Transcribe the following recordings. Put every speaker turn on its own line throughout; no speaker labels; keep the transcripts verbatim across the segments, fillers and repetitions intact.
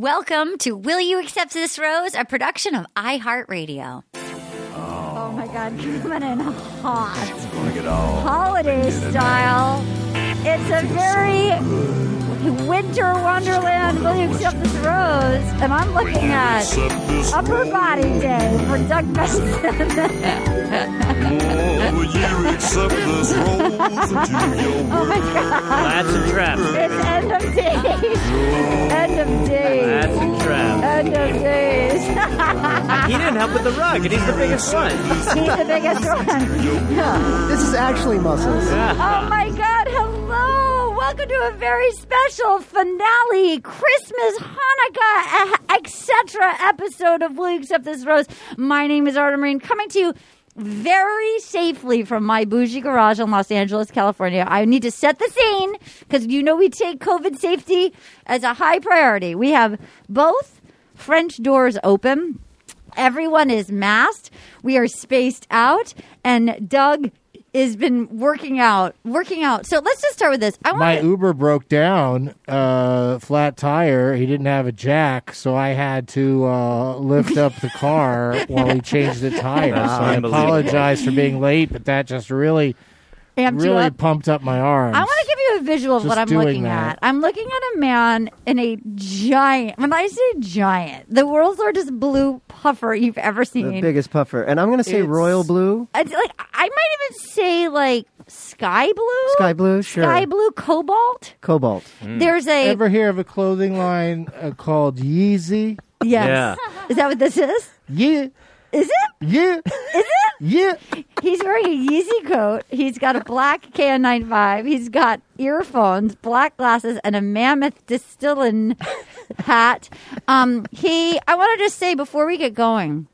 Welcome to Will You Accept This Rose, a production of iHeartRadio.
Oh my God, coming in hot.
Bring it on.
Holiday style. It's a very winter wonderland. Will you accept this rose? And I'm looking at Upper Body Day for Doug Benson.
Oh, will you accept this rose into your
Oh my God.
That's a trap.
It's end of days. End of days.
That's a trap.
End of days.
He didn't help with the rug, and he's the biggest one.
He's the biggest one.
This is actually muscles.
Oh my God, hello. Welcome to a very special finale, Christmas, Hanukkah, et cetera episode of Will You Accept This Rose? My name is Arden Marine, coming to you very safely from my bougie garage in Los Angeles, California. I need to set the scene because you know we take COVID safety as a high priority. We have both French doors open. Everyone is masked. We are spaced out. And Doug has been working out, working out. So let's just start with this. I want
My
to,
Uber broke down, uh, flat tire. He didn't have a jack, so I had to uh, lift up the car while he changed the tire. So I
Unbelievable.
apologize for being late, but that just really,
amped you
really
up.
pumped up my arms.
I want to give you a visual of
Just
what I'm
doing
looking
that.
at. I'm looking at a man in a giant, when I say giant, the world's largest blue puffer you've ever
The
seen.
biggest puffer. And I'm going to say
It's-
royal blue.
It's like, I might even say like sky blue.
Sky blue, sure.
Sky blue, cobalt.
Cobalt.
There's a,
Ever hear of a clothing line uh, called Yeezy?
yes.
Yeah.
Is that what this is?
Yeah,
Is it?
yeah,
Is it?
yeah.
He's wearing a Yeezy coat. He's got a black K N ninety-five. He's got earphones, black glasses, and a mammoth distilling hat. Um, he. I want to just say before we get going,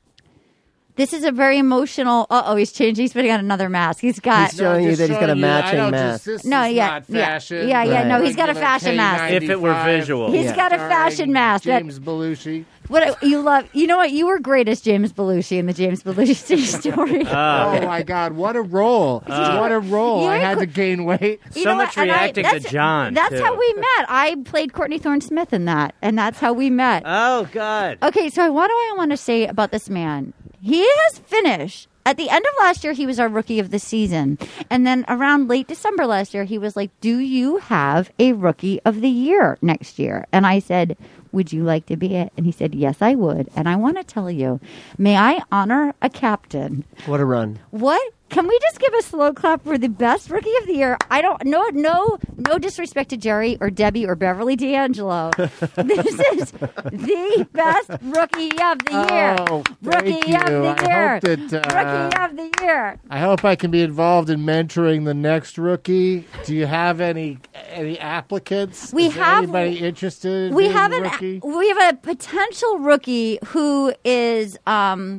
this is a very emotional. Uh oh, he's changing. He's putting on another mask. He's got.
He's showing you that he's got a
showing you, I
matching
don't
mask.
Just, this
No,
is
yeah,
not
yeah.
fashion.
Yeah,
yeah, no,
he's got a
Regular
fashion mask.
If it were visual.
He's got a
Starring
fashion mask that-
James Belushi.
What you love? You know what? You were great as James Belushi in the James Belushi stage story.
Uh,
Oh my God! What a role! what a role!
you
I
were
had
qu-
to gain weight.
You
so
know
much
what? And I-
reacting to
that's-
John.
That's
too.
how we met. I played Courtney Thorne Smith in that, and that's how we met.
Oh, God.
Okay, so what do I want to say about this man? He has finished. At the end of last year, he was our rookie of the season. And then around late December last year, he was like, do you have a rookie of the year next year? And I said, would you like to be it? And he said, yes, I would. And I want to tell you, may I honor a captain?
What a run.
What? Can we just give a slow clap for the best rookie of the year? I don't no no no disrespect to Jerry or Debbie or Beverly D'Angelo. This is the best rookie of the year.
Oh,
rookie
thank you.
of the
I
year.
hope that, uh,
rookie of the year.
I hope I can be involved in mentoring the next rookie. Do you have any any applicants?
We
Is there
have-
anybody interested. In
We
being
have
a
an
rookie?
we have a potential rookie who is um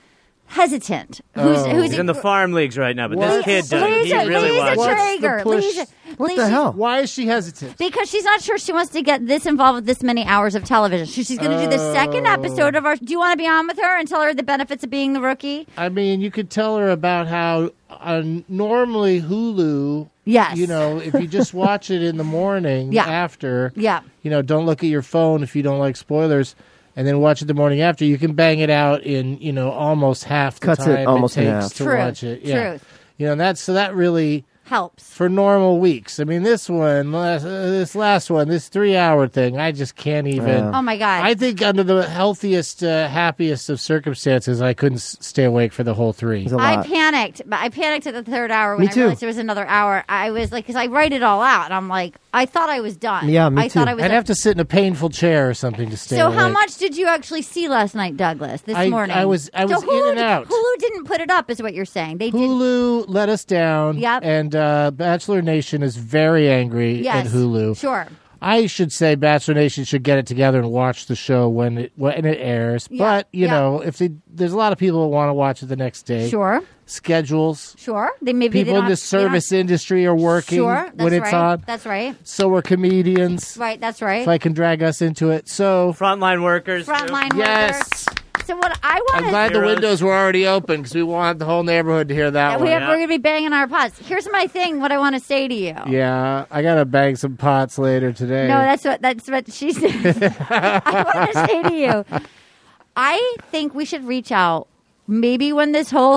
hesitant. Who's
Oh.
who's
He's in the farm leagues right now, but this
What?
kid doesn't.
Lisa,
He really
Lisa
wants
What's the
Traeger.
push?
Lisa,
What
Lisa,
the hell?
Why is she hesitant?
Because she's not sure she wants to get this involved with this many hours of television. So she's going to do the second
Oh.
episode of our. Do you want to be on with her and tell her the benefits of being the rookie?
I mean, you could tell her about how uh, normally Hulu.
Yes.
You know, if you just watch it in the morning
Yeah.
after.
Yeah.
You know, don't look at your phone if you don't like spoilers. And then watch it the morning after. You can bang it out in, you know, almost half the
Cuts it
time
almost in
takes
half.
to
Truth.
watch it. Yeah.
Truth.
You know, that's so that really
Helps.
for normal weeks. I mean, this one, last, uh, this last one, this three-hour thing, I just can't even.
Yeah.
Oh my God.
I think under the healthiest, uh, happiest of circumstances, I couldn't s- stay awake for the whole three.
It's a
I
lot.
panicked, but I panicked at the third hour when
Me
I
too.
realized there was another hour. I was like, because I write it all out, and I'm like, I thought I was done.
Yeah, me
I thought
too.
I was.
I'd
done.
have to sit in a painful chair or something to stay
So
awake.
how much did you actually see last night, Douglas? This
I-
morning,
I was- I was
so Hulu,
in and out.
Hulu didn't put it up, is what you're saying? They did.
Hulu let us down.
Yep.
And uh, Bachelor Nation is very angry
Yes.
at Hulu.
Sure.
I should say Bachelor Nation should get it together and watch the show when it when it airs.
Yeah,
But you
yeah.
know, if they, there's a lot of people that want to watch it the next day.
Sure.
Schedules.
Sure. They maybe they
People
don't
in the
have- they don't-
service industry are working
Sure. That's
when it's
right.
on.
That's right.
So are comedians.
Right. That's right.
If I can drag us into it. So
Frontline workers. too.
Frontline
yes,
workers. So what I want
I'm glad the
Heroes.
windows were already open because we want the whole neighborhood to hear that
we
one.
have,
yeah.
we're going to be banging our pots. Here's my thing. What I want to say to you.
Yeah, I gotta bang some pots later today.
No, that's what that's what she said. I want to say to you. I think we should reach out. Maybe when this whole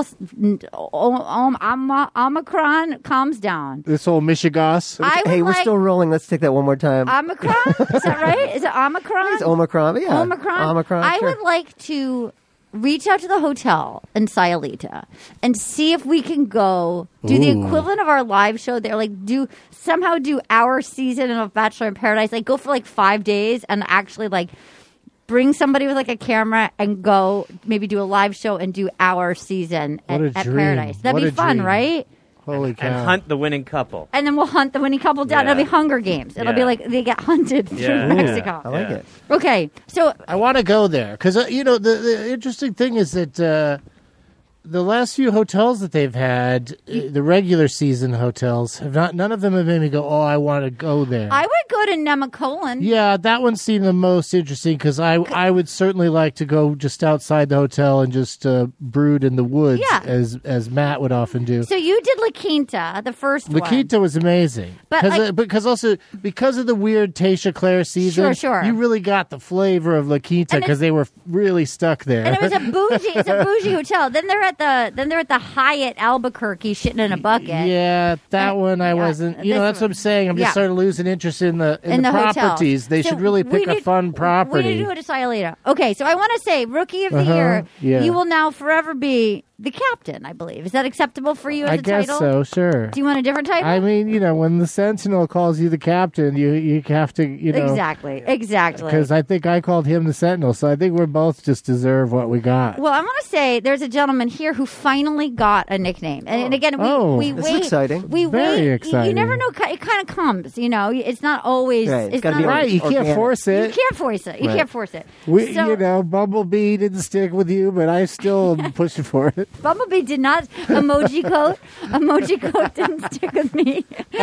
um, um, Omicron calms down.
this whole Michigas.
I would
Hey, we're
like
still rolling. Let's take that one more time.
Omicron. Is that right? Is it Omicron?
It's Omicron. but Yeah.
Omicron.
Omicron.
I
sure.
would like to reach out to the hotel in Sayulita and see if we can go do the
Ooh.
equivalent of our live show there. Like do somehow do our season of Bachelor in Paradise. Like go for like five days and actually like bring somebody with like a camera and go maybe do a live show and do our season at,
What a
at
dream.
Paradise. That'd
What
be
a
fun,
dream.
right?
Holy cow!
And hunt the winning couple.
And then we'll hunt the winning couple down.
Yeah.
It'll be Hunger Games. It'll be
Yeah.
like they get hunted
Yeah.
through Mexico.
I like
Yeah.
it.
Okay, so
I want to go there because uh, you know the, the interesting thing is that uh, the last few hotels that they've had, uh, the regular season hotels, have not. None of them have made me go, "Oh, I want to go there."
I would go to Nemacolin.
yeah, that one seemed the most interesting because I I would certainly like to go just outside the hotel and just uh, brood in the woods,
Yeah.
as as Matt would often do.
So you did La Quinta, the first
La
one.
Quinta was amazing,
But,
because
like-
uh, because also because of the weird Tasha Clare season,
Sure, sure.
you really got the flavor of La Quinta
And
because
it's-
they were really stuck there.
And it was a bougie. It's a bougie hotel. Then they're at the. Then they're at the Hyatt Albuquerque, shitting in a bucket.
Yeah, that
Uh,
one I
yeah,
wasn't. You know,
this
that's what I'm
one-
saying. I'm just
yeah.
sort of losing interest in the in,
In
the,
the hotel.
properties. They
So
should really
we
pick a
need-
fun property.
We need to go to Sayulita. Okay, so I want to say, Rookie of the
Uh-huh,
Year,
yeah.
you will now forever be the captain. I believe. Is that acceptable for you as
I
a
guess
title?
so. Sure.
Do you want a different title?
I mean, you know, when the Sentinel calls you the captain, you you have to, you know,
exactly. Exactly.
because I think I called him the Sentinel, so I think we're both just deserve what we got.
Well, I want to say there's a gentleman here who finally got a nickname, and, and again, we
Oh.
we
This is
wait.
exciting.
We
Very
wait. You- You
exciting.
never know. It kind of comes. You know, it's not always.
Right, it's
It's
gotta
not
be
Right, you can't
organic.
force
You
it.
can't force it. You
Right.
can't force it.
We,
so,
you know, Bumblebee didn't stick with you, but I still am pushing for it.
Bumblebee did not. Emoji coat. Emoji coat didn't stick with me.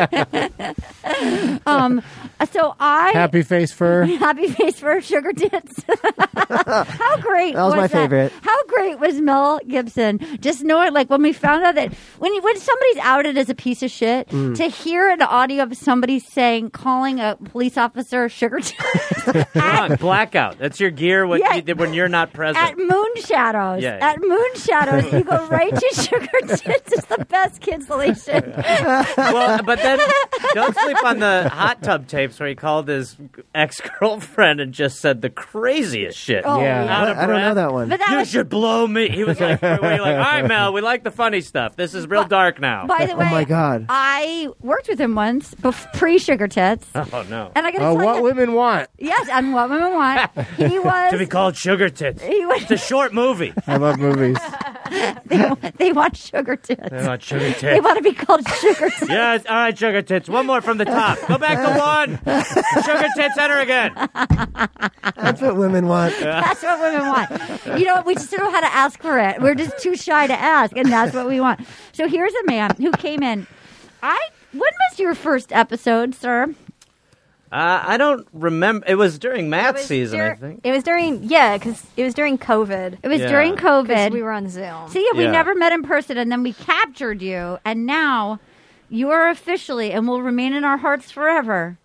um. So I.
Happy face fur.
Happy face for sugar tits. How great
That was my favorite.
How great was Mel Gibson? Just knowing, like, when we found out that when you, when somebody's outed as a piece of shit,
Mm.
to hear an audio of somebody saying, calling a police officer sugar tits
Wrong. Blackout. That's your gear when,
Yeah.
you, when you're not present.
at Moon Shadows.
Yeah.
At Moon Shadows, you go right to sugar tits. It's the best cancellation.
Well, but then don't sleep on the hot tub tapes where he called his ex-girlfriend and just said the craziest shit.
Oh,
Yeah.
Out of
I don't know
breath.
that one.
But that
You
was,
should blow me. He was like, were you like, all right, Mel, we like the funny stuff. This is real dark now.
by the way,
Oh my God.
I worked with him once, bef- pre-sugar tits.
Oh, no.
And I got to
Uh,
tell
what
you,
women want.
yes, and what women want. He was.
To be called Sugar Tits.
He was.
It's a short movie.
I love movies.
They want, they want sugar tits.
They want Sugar
They
Tits.
want to be called sugar tits.
Yes, all right, Sugar Tits. One more from the top. Go back to one. Sugar Tits, enter again.
That's what women want.
That's what women want. You know, we just don't know how to ask for it. We're just too shy to ask, and that's what we want. So here's a man who came in. I. When was your first episode, sir?
Uh, I don't remember. It was during math
It was
season, I
dur-
think.
It was during, yeah, because it was during COVID.
It was
Yeah.
during
'cause
COVID.
we were on Zoom.
See, we
Yeah.
never met in person, and then we captured you, and now you are officially, and will remain in our hearts forever,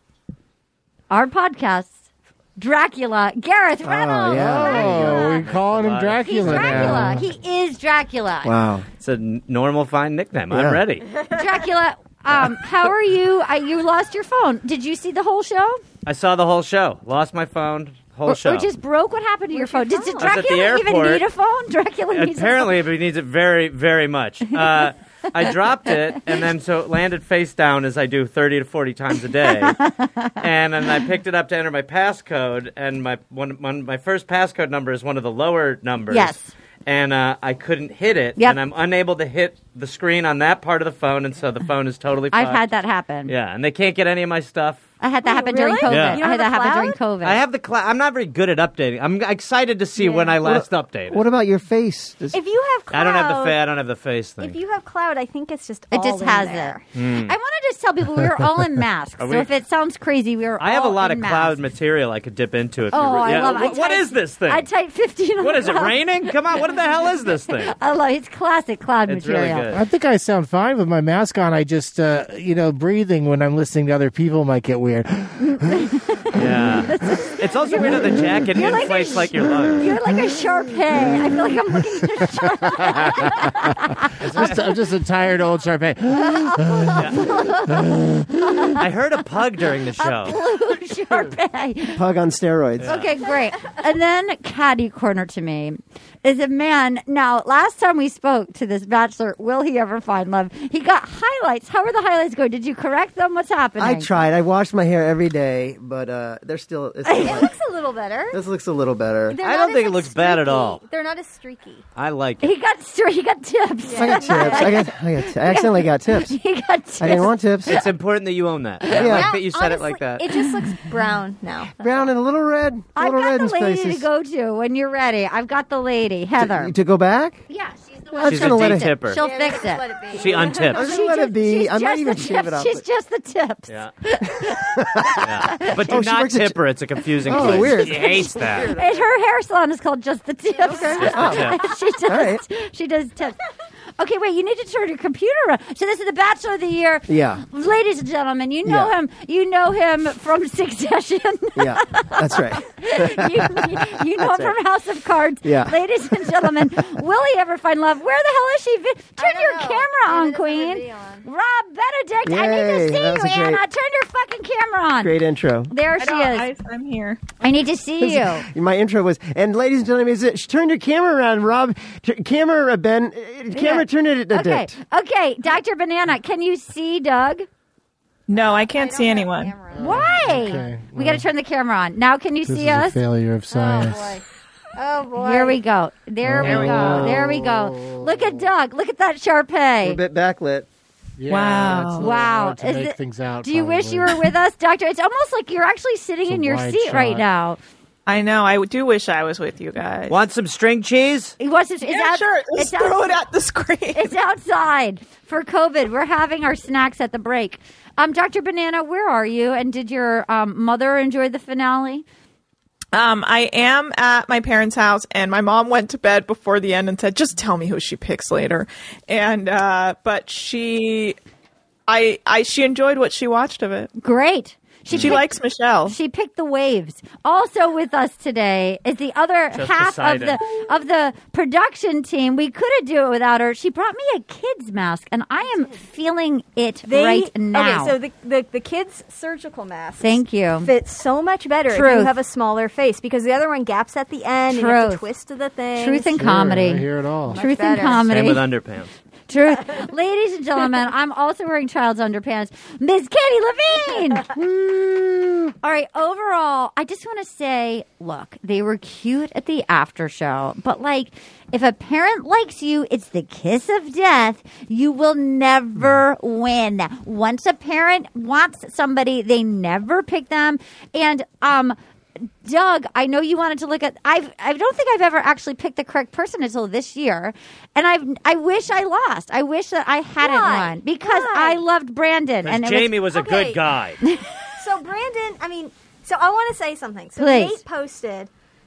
our podcast, Dracula, Gareth Reynolds.
yeah.
Oh, we calling him
He's
He's
Dracula,
Dracula.
now.
He is Dracula.
Wow.
It's a n- normal, fine nickname.
Yeah.
I'm ready.
Dracula, um, how are you? I, you lost your phone. Did you see the whole show?
I saw the whole show. Lost my phone. Whole
Or,
show.
or just broke? What happened to your phone? Did, did
I was at the
Dracula even
airport.
need a phone? Dracula needs
Apparently,
a
but he needs it very, very much. Uh, I dropped it, and then so it landed face down as I do thirty to forty times a day. And then I picked it up to enter my passcode, and my one, one my first passcode number is one of the lower numbers.
Yes.
And uh, I couldn't hit it,
Yep.
and I'm unable to hit the screen on that part of the phone, and so the phone is totally
phone.
fucked.
I've had that happen.
Yeah, and they can't get any of my stuff.
I had that
Wait,
happen
really?
during COVID.
Yeah.
You
I
don't
had that
have a
happen during
cloud?
COVID.
I have the cloud. I'm not very good at updating. I'm excited to see
Yeah.
when I last updated.
What about your face? Does-
If you have cloud,
I don't have the fa- I don't have the face thing.
If you have cloud, I think it's just
It
all
just
in
has
there.
it. I want to just tell people we were all in masks.
Are
so
we-
if it sounds crazy, we were
I have a
all
lot
in
of cloud
masks.
material I could dip into. If
Oh,
you re-
I
yeah.
love it. I
What- what
typed-
is this thing?
I typed fifteen on
What
the
is it
cloud.
raining? Come on! What the hell is this thing?
I love it. It's classic cloud
It's really
material.
good.
I think I sound fine with my mask on. I just, uh, you know, breathing when I'm listening to other people might get weird.
Yeah. It's also weird that the jacket
You're like a
inflates
sh-
like your lungs.
You're like a Sharpay. I feel like I'm looking at a Sharpay.
It's just, I'm just a tired old Sharpay.
I heard a pug during the show.
Sharpay.
Pug on steroids.
Okay, great. And then Caddy Corner to me is a man. Now, last time we spoke to this bachelor, will he ever find love? He got highlights. How are the highlights going? Did you correct them? What's happening?
I tried. I wash my hair every day, but uh, they're still. It's still
It
like-
looks a little better.
this looks a little better.
They're
I
not
don't
as,
think it
like,
looks bad at
streaky.
all.
They're not as streaky.
I like it.
He got stir- he got tips.
I got tips. I got. I, got t- I accidentally got tips.
He got tips.
I didn't want tips.
It's important that you own that. I
Yeah.
like that you said it
honestly,
like that.
It just looks brown now.
Brown and a little red. A
I've
little
got
red
the
in
lady
places.
to go to when you're ready. I've got the lady, Heather.
To go back?
Yeah, she's the
Well,
one.
I'm
She's
gonna
a
let
deep
it.
tipper.
She'll
Yeah,
fix
just
it.
let it be.
She
I'm
untips.
gonna
She
let
just-
it be.
she's
I'm not
just
even
the
shave it
tips.
off.
She's
but-
just the tips.
Yeah. yeah. But do
Oh, she
not
works at
tip her. It's a confusing
Oh,
place.
weird.
She hates that.
And her hair salon is called Just the Tips. she does.
right.
She does tips. Okay, wait. You need to turn your computer around. So this is the Bachelor of the Year.
Yeah.
Ladies and gentlemen, you know
Yeah.
him. You know him from Succession.
Yeah, that's right.
you, you know him from House of Cards.
Yeah.
Ladies and gentlemen, will he ever find love? Where the hell is she? Vi- Turn
don't
your
know.
camera
Where
on,
does it
Queen.
ever be on?
Rob Benedict, I need
Yay,
to see
that was
you,
a great-
Anna. Turn your fucking camera on.
Great intro.
There she is.
I, I'm here.
I need to see you.
My intro was, and ladies and gentlemen, is it, turn your camera around, Rob. T- camera, uh, Ben. Uh, camera,
Yeah.
turn it. Uh,
Okay,
it.
okay, Doctor Banana, can you see Doug?
No, I can't see anyone.
Why?
Okay,
we got to turn the camera on. Now can you
This
see
is
us?
a failure of science.
Oh boy.
Here we go. There we
There we
go.
go.
There we go. Look at Doug. Look at that
A
Sharpay.
bit backlit.
Yeah,
Wow.
it's a little
Wow.
hard to
Is
make
it-
things out.
Do you wish
probably.
you were with us, Doctor? It's almost like you're actually sitting
It's a
in your
wide
seat right
shot.
now.
I know. I do wish I was with you guys.
Want some string cheese?
He wants to, it's
Yeah,
out,
sure.
It's,
Let's throw
out,
it at the screen.
it's outside for COVID. We're having our snacks at the break. Um, Doctor Banana, where are you? And did your um, mother enjoy the finale?
Um, I am at my parents' house, and my mom went to bed before the end and said, "Just tell me who she picks later." And uh, but she, I, I, she enjoyed what she watched of it.
Great.
She
picked-
likes Michelle.
She picked the waves. Also with us today is the other
Just
half
beside
of the of the production team. We couldn't do it without her. She brought me a kid's mask, and I am feeling it
They,
right now.
Okay, so the, the the kids' surgical masks.
Thank you.
Fit so much better if
Truth.
you have a smaller face because the other one gaps at the end. And you have to
Truth.
twist to the thing.
Truth and
Sure,
comedy.
I hear it all.
Truth and
better.
comedy.
Same with underpants.
Truth. Ladies and gentlemen, I'm also wearing child's underpants. Miss Katie Levine. Woo. All right, overall, I just want to say, look, they were cute at the after show, but like, if a parent likes you, it's the kiss of death. You will never win. Once a parent wants somebody, they never pick them. And, um, Doug, I know you wanted to look at. I've. I don't think I've ever actually picked the correct person until this year, and I've. I wish I lost. I wish that I hadn't
Why?
won because
Why?
I loved Brandon, and it
Jamie was, a
okay.
good guy.
So Brandon, I mean, so I want to say something. So
Please.
Nate posted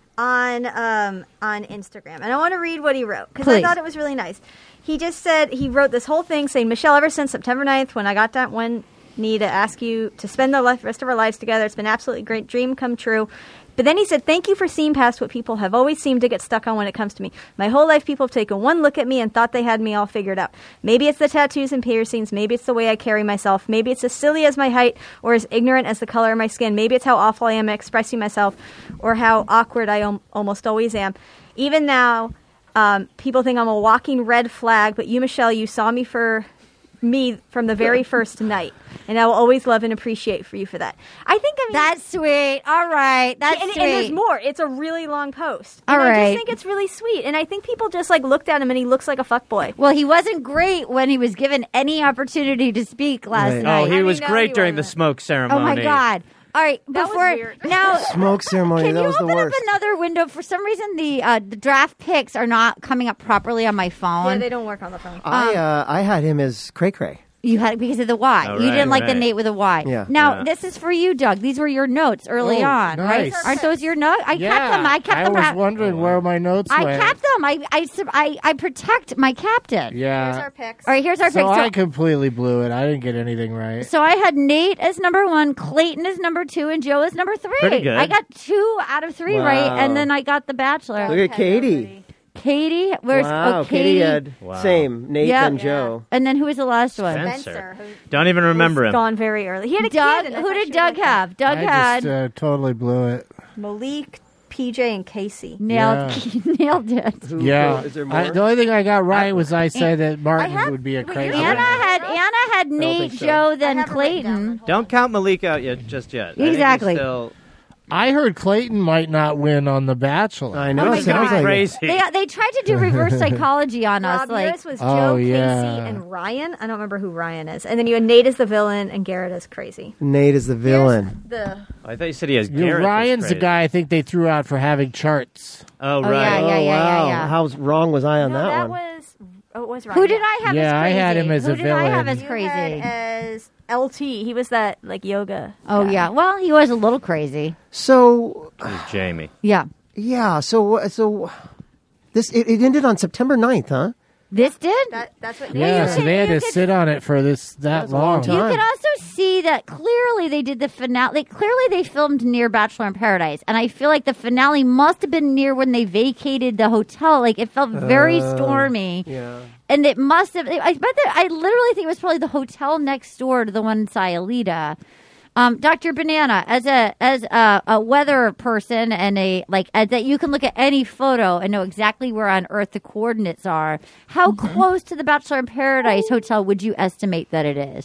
on um, on Instagram, and I want to read what he wrote because
Please.
I thought it was really nice. He just said he wrote this whole thing saying, "Michelle, ever since September ninth, when I got that one knee to ask you to spend the life, rest of our lives together, it's been an absolutely great dream come true." But then he said, "Thank you for seeing past what people have always seemed to get stuck on when it comes to me. My whole life, people have taken one look at me and thought they had me all figured out. Maybe it's the tattoos and piercings. Maybe it's the way I carry myself. Maybe it's as silly as my height or as ignorant as the color of my skin. Maybe it's how awful I am at expressing myself or how awkward I om- almost always am. Even now, um, people think I'm a walking red flag. But you, Michelle, you saw me for me from the very first night, and I will always love and appreciate for you for that. I think I mean
That's sweet. All right. That's
and,
sweet.
and there's more. It's a really long post.
All
and I
right.
just think it's really sweet, and I think people just like looked at him and he looks like a fuckboy.
Well, he wasn't great when he was given any opportunity to speak last
Right.
night.
Oh, he
I mean,
was
no,
great
he
during the
wasn't.
smoke ceremony.
Oh my God! All right,
That was
before
weird.
now,
Smoke ceremony.
can
that
you
was the
open
worst.
up another window? For some reason, the uh, the draft picks are not coming up properly on my
Yeah,
phone.
they don't work on the phone.
I uh, I had him as Cray Cray.
You had it because of the Y.
Oh,
you
right,
didn't like the
right.
Nate with a Y.
Yeah.
Now
Yeah.
this is for you, Doug. These were your notes early
Oh,
on, right?
nice.
Aren't those your notes? I
yeah,
kept them. I kept
I
them.
was
at-
wondering where my notes
I
went.
kept them. I, I sub- I I protect my captain.
Yeah.
Here's our picks.
All right, here's our
So
picks.
I completely blew it. I didn't get anything right.
So I had Nate as number one, Clayton as number two, and Joe as number three.
Pretty good.
I got two out of three
Wow.
right, and then I got The Bachelor.
Look at Katie.
Katie, where's
Wow,
oh,
Katie had
Wow.
same Nate
Yeah.
and Joe.
And then who was the last one?
Spencer.
Spencer, who
Don't even remember him.
gone very early. He had a
Doug.
kid. and I
Who
thought
did
she
Doug
was
have? Doug
I
had
just uh, totally blew it.
Malik, P J, and Casey.
nailed nailed it.
Who-
Yeah.
Is there more?
I, the only thing I got right was I said that Martin
have-
would be a
wait,
crazy.
you
Anna
have-
had Anna had Nate,
think so.
Joe,
I
then
have it written down.
Clayton.
Don't count Malik out yet, just yet. I think he's
Exactly.
Still,
I heard Clayton might not win on The Bachelor.
I know.
Oh my
it sounds
God.
like it.
crazy.
They they tried to do reverse psychology on us,
Rob,
like
yours was Joe,
Oh,
Casey,
yeah.
and Ryan. I don't remember who Ryan is. And then you had Nate as the villain and Garrett as crazy.
Nate is the villain.
The
I thought you said he has
You know,
Garrett. that's
Ryan's the
crazy.
guy I think they threw out for having charts.
Oh,
Oh,
right.
yeah, yeah,
oh,
yeah,
wow.
yeah.
How wrong was I on
no,
that,
that
one?
was oh, it was Ryan.
who did I have?
Yeah,
as
I
crazy?
had him as
who
a
did I have
villain.
as
You
crazy?
had as L T. He was that like yoga.
Oh
guy.
yeah. Well, he was a little crazy.
So
It was Jamie.
Yeah.
yeah, so so this it, it ended on September ninth, huh?
This did.
That, that's what.
Yeah,
you
so
can-
they had
you
to
can-
sit on it for this that
was a long
long.
time.
You can also see that clearly they did the finale. Like, clearly they filmed near Bachelor in Paradise, and I feel like the finale must have been near when they vacated the hotel. Like it felt very stormy,
Yeah.
and it must have. I bet that I literally think it was probably the hotel next door to the one in Sayulita. Um, Doctor Banana, as a as a, a weather person and a like uh, that you can look at any photo and know exactly where on Earth the coordinates are. How close to the Bachelor in Paradise hotel would you estimate that it is?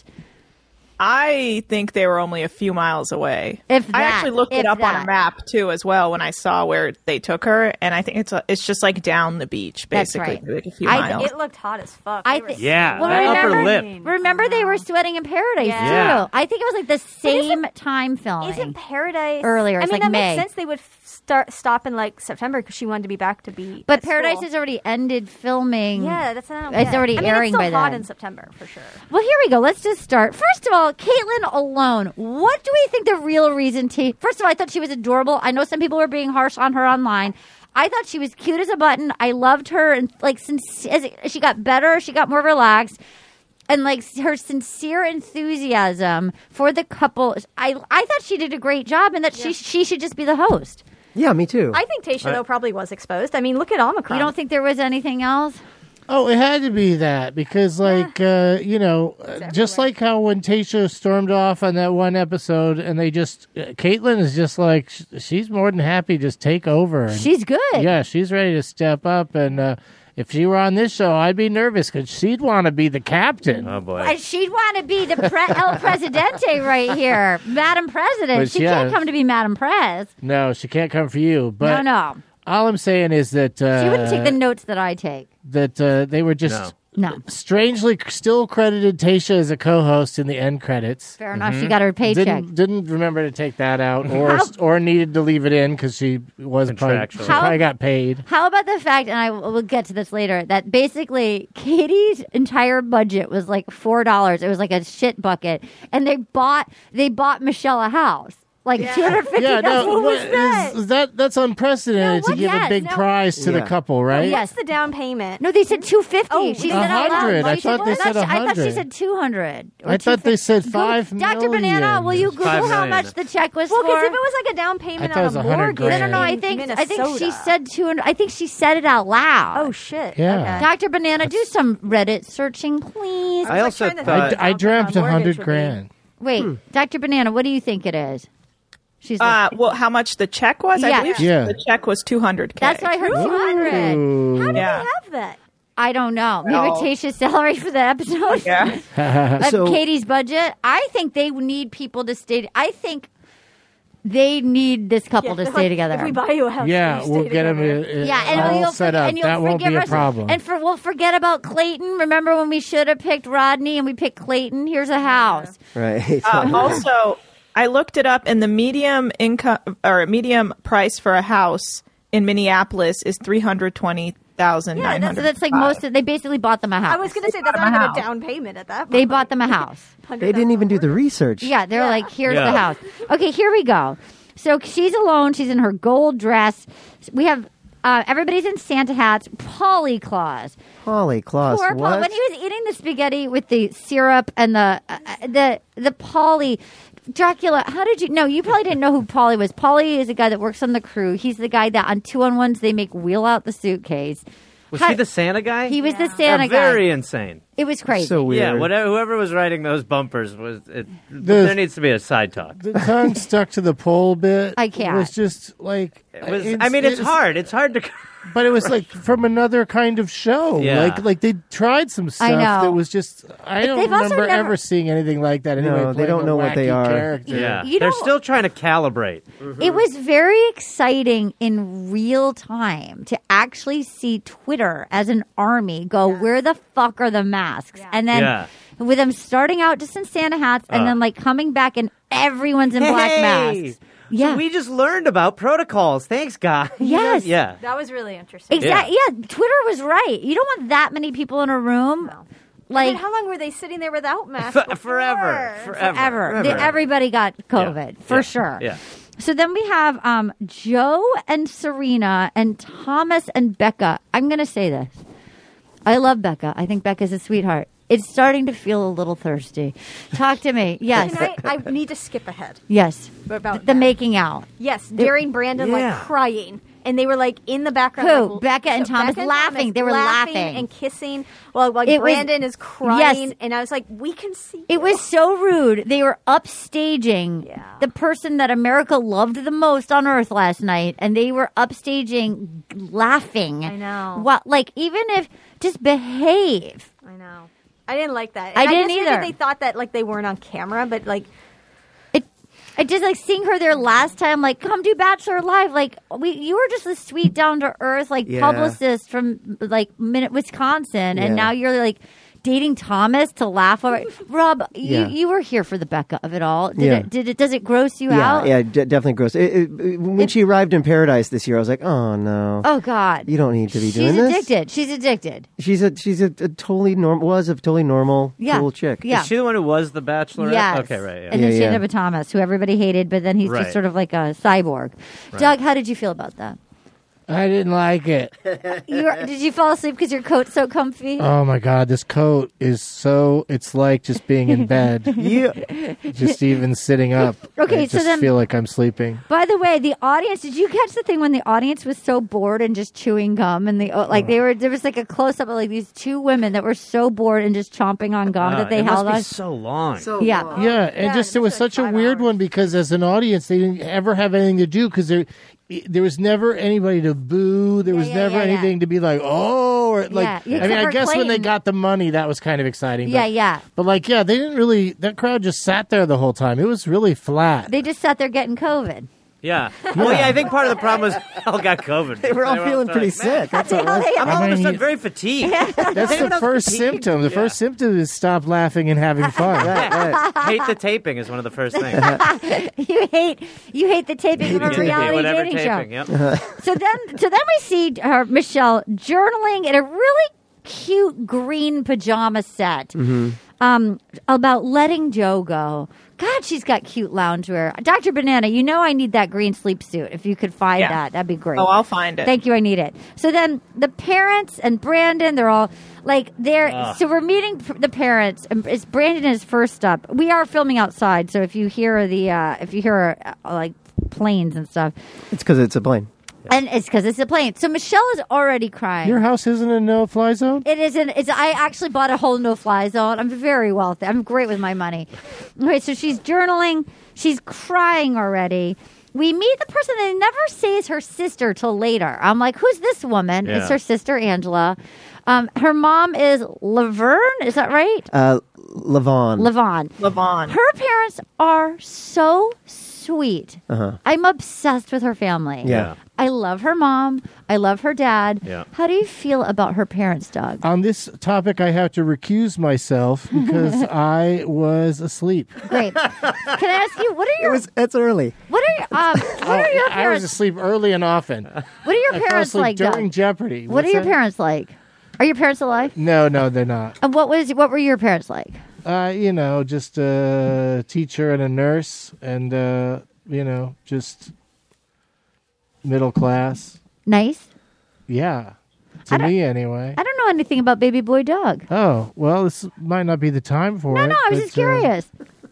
I think they were only a few miles away.
If
I
that,
actually looked
if
it up on
that.
a map too, as well, when I saw where they took her, and I think it's a, it's just like down the beach,
That's
basically,
right.
like a few
I-
miles.
It looked hot as fuck.
I
They were
think-
Yeah,
Well,
that upper
remember-
lip.
Remember, they were sweating in Paradise
Yeah.
too. I think it was like the same
isn't-
time filming.
Isn't Paradise
Earlier,
I
it's
mean,
like
that
May.
makes sense. They would f- start stop in like September because she wanted to be back to be.
but
at
Paradise
school.
has already ended filming.
Yeah, that's not.
It's
yeah.
already
I mean,
airing
it's still
by
hot
then.
in September for sure.
Well, here we go. Let's just start. First of all, Caitlyn alone. What do we think the real reason? T- First of all, I thought she was adorable. I know some people were being harsh on her online. I thought she was cute as a button. I loved her, and like since as she got better, she got more relaxed. And like her sincere enthusiasm for the couple, I I thought she did a great job, and that she she should just be the host.
Yeah, me too.
I think Tayshia though probably was exposed. I mean, look at Omicron.
You don't think there was anything else?
Oh, it had to be that because, like, uh, you know, uh, just like how when Tayshia stormed off on that one episode, and they just, uh, Caitlyn is just like, sh- she's more than happy to just take over. And,
She's good.
yeah, she's ready to step up. And uh, if she were on this show, I'd be nervous because she'd want to be the captain.
Oh, boy.
And she'd want to be the pre- El Presidente right here, Madam President.
But
she
yeah.
can't come to be Madam Prez.
No, she can't come for you. But
no, no.
all I'm saying is that uh,
She wouldn't take the notes that I take.
that uh, they were just
No.
strangely still credited Tayshia as a co-host in the end credits.
Fair enough. She got her paycheck.
Didn't didn't remember to take that out, or
How-
or needed to leave it in because she wasn't probably, she
Contractually.
probably got paid.
How about the fact, and I will we'll get to this later, that basically Katie's entire budget was like four dollars. It was like a shit bucket, and they bought they bought Michelle a house, like two hundred fifty.
Yeah, no,
What was
what-
that?
is- is that that's unprecedented
No,
to give
yes,
a big
no.
prize to the
Yeah.
couple, right?
yes.
What's the down payment?
No, they said two fifty.
Oh,
she
a
said out loud.
hundred. I
She
thought they
well,
said
I
a
thought she
hundred.
said two hundred.
I thought they said five
Doctor Banana,
million.
will you Google
Five
how
million.
much the check was
Well,
for?
because if it was like a down payment
I thought it
on
was
a
a hundred
mortgage,
grand.
no, no, no. I
in
think I think she
Minnesota.
said two hundred. I think she said it out loud.
Oh shit!
Yeah.
Okay.
Doctor Banana, do some Reddit searching, please.
I also
trying to
thought.
think.
I, I dreamt a
Mortgage
hundred
would be-
grand.
Wait,
Hmm.
Doctor Banana, what do you think it is? She's
Uh,
like,
well, how much the check was?
Yeah.
I believe
Yeah.
the check was two hundred k.
that's what I heard. Two hundred.
Ooh.
How do
Yeah.
they have that?
I don't know. Maybe
No.
Tasha's salary for the episode
Yeah.
of
So-
Katie's budget. I think they need people to stay. I think they need this couple to
They're
stay
like,
together.
If we buy you a house,
Yeah,
will you
we'll
stay
get them
together?
uh,
yeah, and
all
you'll
set
for-
up.
and you'll
That won't
forgive
be a
us.
problem.
And for, we'll forget about Clayton. Remember when we should have picked Rodney and we picked Clayton? Here's a house.
Right.
Uh, also, I looked it up, and the medium income or medium price for a house in Minneapolis is three hundred twenty thousand
Yeah,
nine
that's,
hundred.
that's like most of. They basically bought them a house.
I was going to say that's not even a down payment at that point.
They bought them a house.
They didn't even do the research.
Yeah, they're
Yeah.
like, here's
Yeah.
the house. Okay, here we go. So she's alone. She's in her gold dress. We have uh, everybody's in Santa hats. Polly Claus.
Holly Claus.
Poor Paul.
What?
When he was eating the spaghetti with the syrup and the uh, the the Polly. Dracula, how did you? No, you probably didn't know who Polly was. Polly is a guy that works on the crew. He's the guy that on two on ones they make wheel out the suitcase.
Was
How-
he the Santa guy?
He was the
They're
Santa guy.
very insane.
It was crazy.
So weird.
Yeah, whatever. Whoever was writing those bumpers was. It,
The-
there needs to be a side talk.
the tongue stuck to the pole bit.
I can't.
Was just like.
It was, I mean, it's hard. It's hard to.
But it was like from another kind of show.
Yeah.
Like like they tried some stuff
know.
that was just I don't
they've also
remember
never-
ever seeing anything like that. Anyway,
No, they
playing
don't
a
know what they
wacky
are.
Character.
Yeah,
You
they're
know-
still trying to calibrate.
It was very exciting in real time to actually see Twitter as an army go, where the fuck are the masks?
Yeah.
And then
Yeah.
with them starting out just in Santa hats and
Uh.
then like coming back and everyone's in black
Hey!
masks. Yeah.
So we just learned about protocols. Thanks, guys.
Yes.
Yeah.
That was really interesting.
Exactly. Yeah. Twitter was right. You don't want that many people in a room.
No.
Like
And how long were they sitting there without masks?
F-
before?
forever. Forever.
ever. They- everybody got COVID
Yeah.
for
Yeah.
sure.
Yeah.
So then we have um, Joe and Serena and Thomas and Becca. I'm going to say this. I love Becca. I think Becca's a sweetheart. It's starting to feel a little thirsty. Talk to me. Yes.
Can I, I need to skip ahead
Yes.
about
The
that.
making out.
Yes, Jerry and Brandon
Yeah.
like crying. And they were like in the background.
Who?
like,
Becca and Thomas
Becca
laughing.
Thomas
They were laughing.
and kissing. Well, like
It was-
Brandon is crying,
Yes.
and I was like, "We can see."
It
you.
was so rude. They were upstaging
Yeah.
the person that America loved the most on earth last night, and they were upstaging laughing.
I know.
What? Like, even if just behave.
I know. I didn't like that.
I
And
didn't
just figured
either.
They thought that like they weren't on camera, but like
It, I just like seeing her there last time. Like, come do Bachelor Live. Like, we, you were just a sweet, down to earth, like
Yeah.
publicist from like Minute Wisconsin,
Yeah.
and now you're like dating Thomas to laugh over. Rob,
Yeah.
you you were here for the Becca of it all. Did
Yeah.
it? Did it? Does it gross you
Yeah,
out?
yeah, d- definitely gross. It, it, it- when
It-
she arrived in Paradise this year, I was like, oh no,
Oh God.
you don't need to be
She's
doing this.
addicted. She's addicted.
She's a she's a, a totally normal was a totally normal
Yeah.
cool chick.
Yeah.
Is she the one who was the Bachelorette?
Yes.
Okay, right. Yeah.
And
Yeah,
then she
yeah.
ended up with Thomas, who everybody hated, but then he's
Right.
just sort of like a cyborg. Doug, how did you feel about that?
I didn't like it.
You were, did you fall asleep because your coat's so comfy?
Oh my god, this coat is so. It's like just being in bed,
Yeah.
just even sitting up.
Okay,
I
so
just
then-
feel like I'm sleeping.
By the way, the audience, did you catch the thing when the audience was so bored and just chewing gum? And the like, they were, there was like a close up of like these two women that were so bored and just chomping on gum
Uh,
that they
it
held
must be
on.
so long.
Yeah.
Yeah, and
yeah,
just
this
it was
is
such a
five
weird
hours.
one because as an audience, they didn't ever have anything to do because there, there was never anybody to boo. There was
yeah,
never
yeah, yeah.
anything to be like, oh, or like.
Yeah,
I mean,
except
I
for
guess when they
Clayton.
got the money, that was kind of exciting.
Yeah,
but,
yeah.
But like, yeah, they didn't really. That crowd just sat there the whole time. It was really flat.
They just sat there getting COVID.
Yeah. Well, yeah, I think part of the problem was they all got COVID.
They were all feeling pretty sick. That's what it was.
I'm all of
I
a
mean,
sudden
you-
very fatigued.
That's
anyone
the
else
first
fatigued?
symptom. The
Yeah.
first symptom is stop laughing and having fun.
Right, right.
Hate the taping is one of the first things.
you hate you hate the taping of a
taping.
reality
Whatever
dating
taping.
show.
Yep.
So then, so then we see her, Michelle journaling in a really cute green pajama set um, about letting Joe go. God, she's got cute loungewear. Doctor Banana, you know I need that green sleep suit. If you could find
Yeah.
that, that'd be great.
Oh, I'll find it.
Thank you. I need it. So then the parents and Brandon, they're all like, they're,
Ugh.
so we're meeting p- the parents. And it's Brandon is first up. We are filming outside. So if you hear the, uh, if you hear uh, like planes and stuff,
It's because it's a plane.
and it's because it's a plane. So Michelle is already crying.
Your house isn't a no-fly zone?
It isn't. It's. I actually bought a whole no-fly zone. I'm very wealthy. I'm great with my money. Okay, so she's journaling. She's crying already. we meet the person. They never say it's her sister till later. I'm like, who's this woman?
Yeah.
It's her sister, Angela. Um, her mom is Laverne. Is that right?
Uh, Levon.
Levon.
Levon.
Her parents are so sweet.
Uh-huh.
I'm obsessed with her family.
Yeah.
I love her mom. I love her dad.
Yeah.
How do you feel about her parents, Doug?
On this topic, I have to recuse myself because I was asleep.
Great. Can I ask you, what are
It
your
was. It's early.
what are your um what are your
I was
parents
asleep early and often.
what are your
I fell
parents
asleep
like,
during
Doug?
Jeopardy.
What
What's
are your
that?
parents like? Are your parents alive?
No, no, they're not.
And what was what were your parents like?
Uh, you know, just a teacher and a nurse, and uh, you know, just middle class.
Nice.
Yeah,
I
to
don't-
me anyway.
I don't know anything about baby boy Doug.
Oh well, this might not be the time for
No,
it.
no, I was
but,
just curious.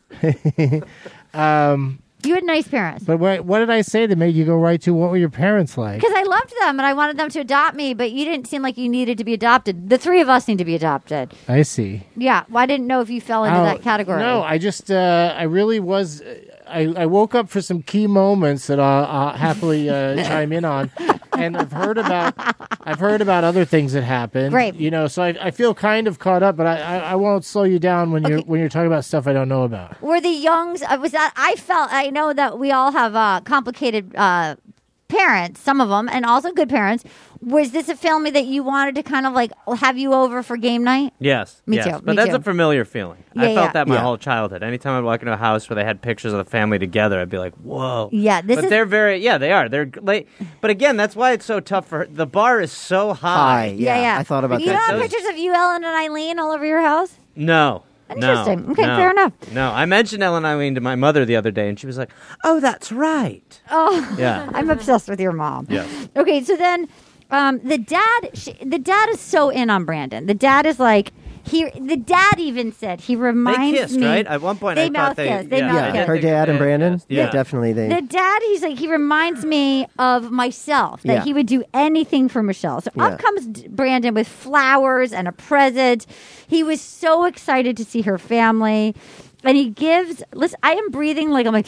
Uh, um,
You had nice parents.
but what, what did I say that made you go right to what were your parents like?
Because I loved them and I wanted them to adopt me, but you didn't seem like you needed to be adopted. The three of us need to be adopted.
I see.
Yeah, well, I didn't know if you fell into
Oh,
that category.
No, I just, uh, I really was. I, I woke up for some key moments that I'll, I'll happily uh, chime in on, and I've heard about, I've heard about other things that happened.
Great.
You know, so I, I feel kind of caught up, but I, I, I won't slow you down when you're
Okay.
when you're talking about stuff I don't know about.
Were the Youngs? Uh, was that? I felt. I know that we all have uh, complicated uh, parents. Some of them, and also good parents. Was this a family that you wanted to kind of like have you over for game night?
Yes.
Me
yes.
too,
But
me
that's
too.
a familiar feeling.
Yeah,
I felt
yeah.
that my
Yeah.
whole childhood. Anytime I'd walk into a house where they had pictures of the family together, I'd be like, whoa.
Yeah, this
but
is-
they're very, yeah, they are. They're like, but again, that's why it's so tough for her. The bar is so
Hi.
high.
Yeah,
yeah. yeah.
I thought about
you
that.
You don't have
Those-
pictures of you, Ellen, and Eileen all over your house?
No.
Interesting.
No,
Okay,
no,
fair enough.
No, I mentioned Ellen Eileen to my mother the other day, and she was like, "Oh, that's right."
Oh,
Yeah.
I'm obsessed with your mom.
Yes.
Okay, so then um, the dad, she, the dad is so in on Brandon. The dad is like he. The dad even said he reminds
kissed,
me.
right? At one point,
they
I thought
mouth
they-
kissed. They
yeah,
mouth
Yeah,
I did
kissed.
her
think
dad and
they
Brandon.
kissed. Yeah.
definitely. They.
The dad, he's like, he reminds me of myself, that
Yeah.
he would do anything for Michelle. So
Yeah.
up comes D- Brandon with flowers and a present. He was so excited to see her family. And he gives, listen, I am breathing like I'm like,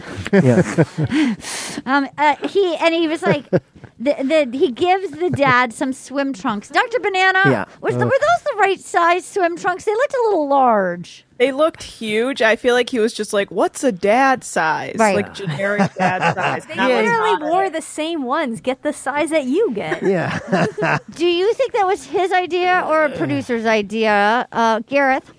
yeah.
um, uh, he, and he was like, the, the, he gives the dad some swim trunks. Doctor Banana,
Yeah.
was the, were those the right size swim trunks? They looked a little large.
They looked huge. I feel like he was just like, "What's a dad size?
Right.
Like generic dad size."
They
Not what's
literally
on it.
wore the same ones. Get the size that you get.
Yeah.
Do you think that was his idea or a producer's idea? Uh, Gareth?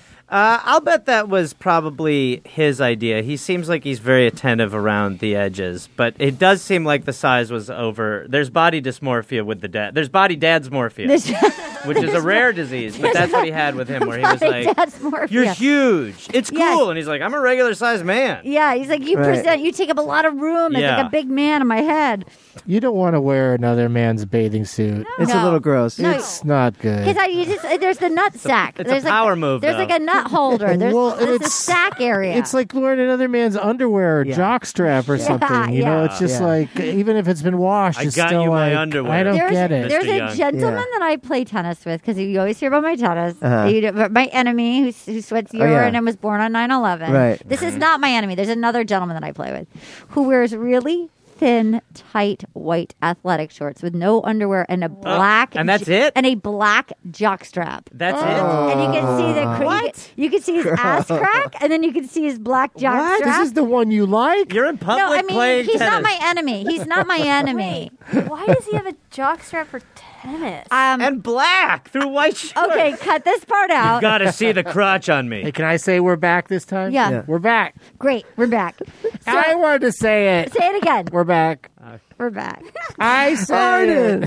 Uh, I'll bet that was probably his idea. He seems like he's very attentive around the edges, but it does seem like the size was over. There's body dysmorphia with the dad. There's body dadsmorphia,
This,
which is a rare disease, but that's what he had with him, where he was
body
like,
dysmorphia.
"You're huge. It's cool,"
Yes.
and he's like, "I'm a regular sized man."
Yeah, he's like, you
Right.
present, you take up a lot of room as
Yeah.
like a big man in my head.
You don't want to wear another man's bathing suit.
It's
No.
a little gross.
No.
It's not good.
Because I you just there's the nut sack.
it's a
there's
power
like,
move,
There's
though.
like a nut holder. There's,
Well,
there's the
it's-
sack area.
It's like wearing another man's underwear or
Yeah.
jockstrap or something. You know,
yeah.
it's just
Yeah.
like even if it's been washed,
I
it's
got
still
you my
like
underwear.
I don't
there's,
get it.
There's
Mister
a
Young.
gentleman
Yeah.
that I play tennis with because you always hear about my tennis.
Uh-huh.
You know, my enemy who, who sweats
Oh,
urine
yeah.
and was born on nine eleven.
Right.
This is not my enemy. There's another gentleman that I play with who wears really thin, tight, white athletic shorts with no underwear and a black
and that's
j-
it?
and a black jockstrap.
That's
And you can see the cr- you, can, you can see his ass crack, and then you can see his black jockstrap.
This is the one you like?
it. You're in public
No, I mean
playing
he's
tennis.
not my enemy. He's not my enemy.
Why does he have a jockstrap for tennis?
Um,
and black through white shorts.
okay, cut this part out.
Got to see the crotch on me.
Hey, can I say we're back this time?
Yeah.
Yeah.
We're back.
Great, we're back. So,
I wanted to say it.
say it again.
We're back.
We're back.
I said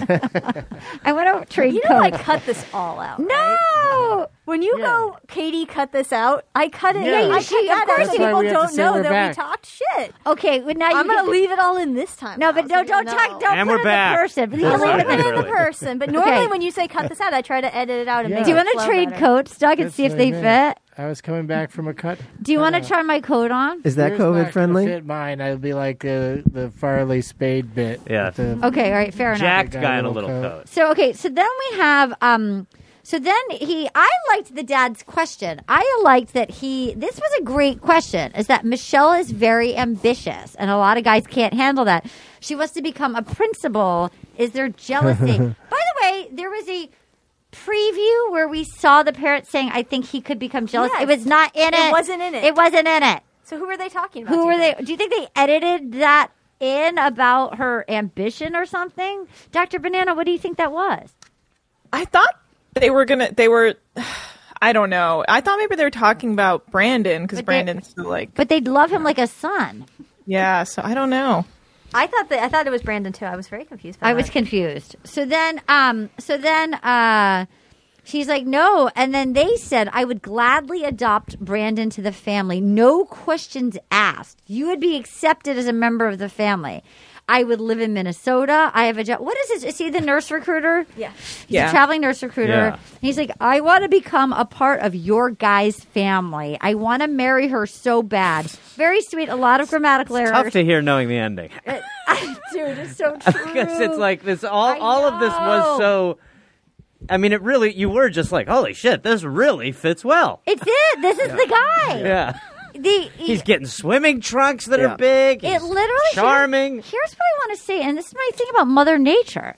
it.
I want to trade
you know I
coat.
cut this all out. right?
No.
When you
Yeah.
go, Katie, cut this out. I cut it.
Yeah, you
I cut
should- of
that
course
out so
you- That's
why
people
we have to
don't
say
know
we're
that
back.
we talked shit.
Okay, well now
I'm
you
gonna leave it all in this time.
No,
now,
but
so
don't
you
don't
know.
talk. Don't
And
put
we're
it
back.
in the person. But you
I'm
can leave
gonna
it
put
in
it in
the
the
Literally.
person, but normally
Okay.
when you say cut this out, I try to edit it out and
Yeah.
make
Do you
it
want to
flow
trade
better.
coats, Doug, and
That's
see if
what
they
I meant.
fit?
I was coming back from a cut.
Do you want to
Yeah.
try my coat on?
Is that
Yours
COVID
not gonna
friendly?
Fit mine. I'd be like uh, the Farley Spade bit.
Yeah.
with the-
Okay, all right, fair enough.
Jacked
Got
guy
a
in a
little
little
coat.
coat.
So okay, so then we have um So then he, I liked the dad's question. I liked that he, this was a great question, is that Michelle is very ambitious and a lot of guys can't handle that. She wants to become a principal. Is there jealousy? By the way, there was a preview where we saw the parents saying, I think he could become jealous.
Yes.
It was not in it.
It wasn't in it.
It wasn't in it.
So who were they talking about?
Who
do
were
you
they?
think?
Do you think they edited that in about her ambition or something? Doctor Banana, what do you think that was?
I thought they were gonna. They were. I don't know. I thought maybe they were talking about Brandon because
But they-
Brandon's so, like.
But they'd love him like a son.
Yeah. So I don't know.
I thought that I thought it was Brandon too. I was very confused. By
I
that.
was confused. So then, um, so then, uh, she's like, no. And then they said, I would gladly adopt Brandon to the family. No questions asked. You would be accepted as a member of the family. I would live in Minnesota. I have a job. What is this? Is he the nurse recruiter?
Yeah.
He's
Yeah.
a traveling nurse recruiter.
Yeah.
He's like, I want to become a part of your guys' family. I want to marry her so bad. Very sweet. A lot of grammatical errors.
Tough to hear knowing the ending.
Dude, it's so true.
Because it's like this. All
I
all of this was so. I mean, it really. You were just like, holy shit, this really fits well.
It's it. This is the guy.
Yeah.
The,
He's getting swimming trunks that
Yeah.
are big.
It
He's
literally
charming.
Here's, here's what I want to say, and this is my thing about Mother Nature.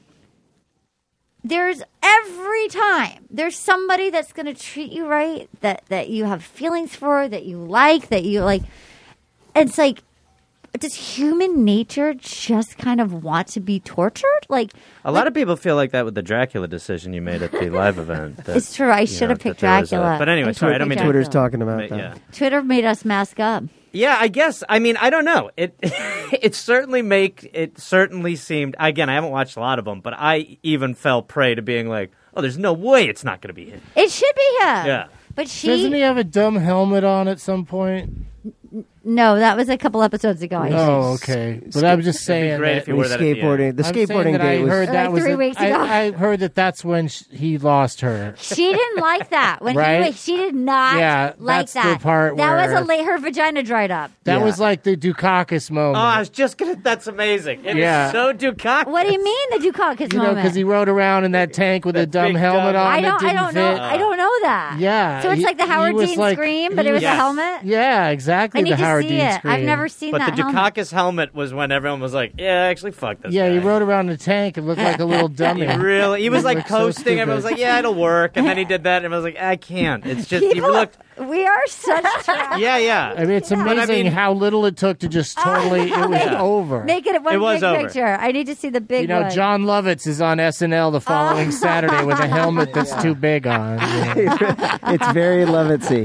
There's every time there's somebody that's going to treat you right, that that you have feelings for, that you like, that you like. It's like, does human nature just kind of want to be tortured? Like,
A lot of people feel like that with the Dracula decision you made at the live event. that,
it's true. I
you
should
know,
have picked
that there was a-
Dracula.
but anyway,
I
sorry, I
should
don't
have
mean
picked
to.
Twitter's
Dracula.
talking about
Ma-
that.
yeah.
Twitter made us mask up.
Yeah, I guess. I mean, I don't know. It it certainly make it certainly seemed. Again, I haven't watched a lot of them, but I even fell prey to being like, "Oh, there's no way it's not going to be him."
It should be him.
Yeah.
But she.
Doesn't he have a dumb helmet on at some point?
No, that was a couple episodes ago. I think.
Oh, okay. But I'm just saying
great
that
if you were that at the end.
skateboarding. The
I'm saying
skateboarding
that I
date was.
heard that
Like
was
three
a-
weeks
I,
ago.
I heard that that's when sh- he lost her.
She didn't like that. When
Right?
he was, she did not
Yeah,
like
that's the
that.
part
that was
where-
a late. Her vagina dried up.
That
Yeah.
was like the Dukakis moment.
Oh, I was just gonna. That's amazing. It is
Yeah.
so Dukakis.
What do you mean the Dukakis
you know,
moment?
because he rode around in that tank with a
That
dumb
big
helmet
dumb-
on
I
that
don't. I
didn't
don't know.
fit.
I don't know that.
Yeah,
So it's
he-
like the
he
Howard
was
Dean
like-
scream, but
he
it was
was-
a helmet.
Yeah, exactly.
I need
the
to
Howard
see
Dean
it.
scream.
I've never seen
But
that
the
helmet.
Dukakis helmet was when everyone was like, "Yeah, actually, fuck this."
Yeah,
guy.
he rode around in a tank and looked like a little dummy.
He really, he was like
looked so
coasting. Everyone was
stupid.
like, "Yeah, it'll work," and then he did that, and everyone was like, "I can't." It's just he
People-
looked.
We are such trash.
Yeah, yeah.
I mean, it's
But I
amazing
mean-
how little it took to just totally. It was
Yeah.
over.
Make it one
It was
big
over.
picture. I need to see the big
You know,
one.
John Lovitz is on S N L the following Saturday with a helmet that's too big on. you know.
It's very Lovitzy.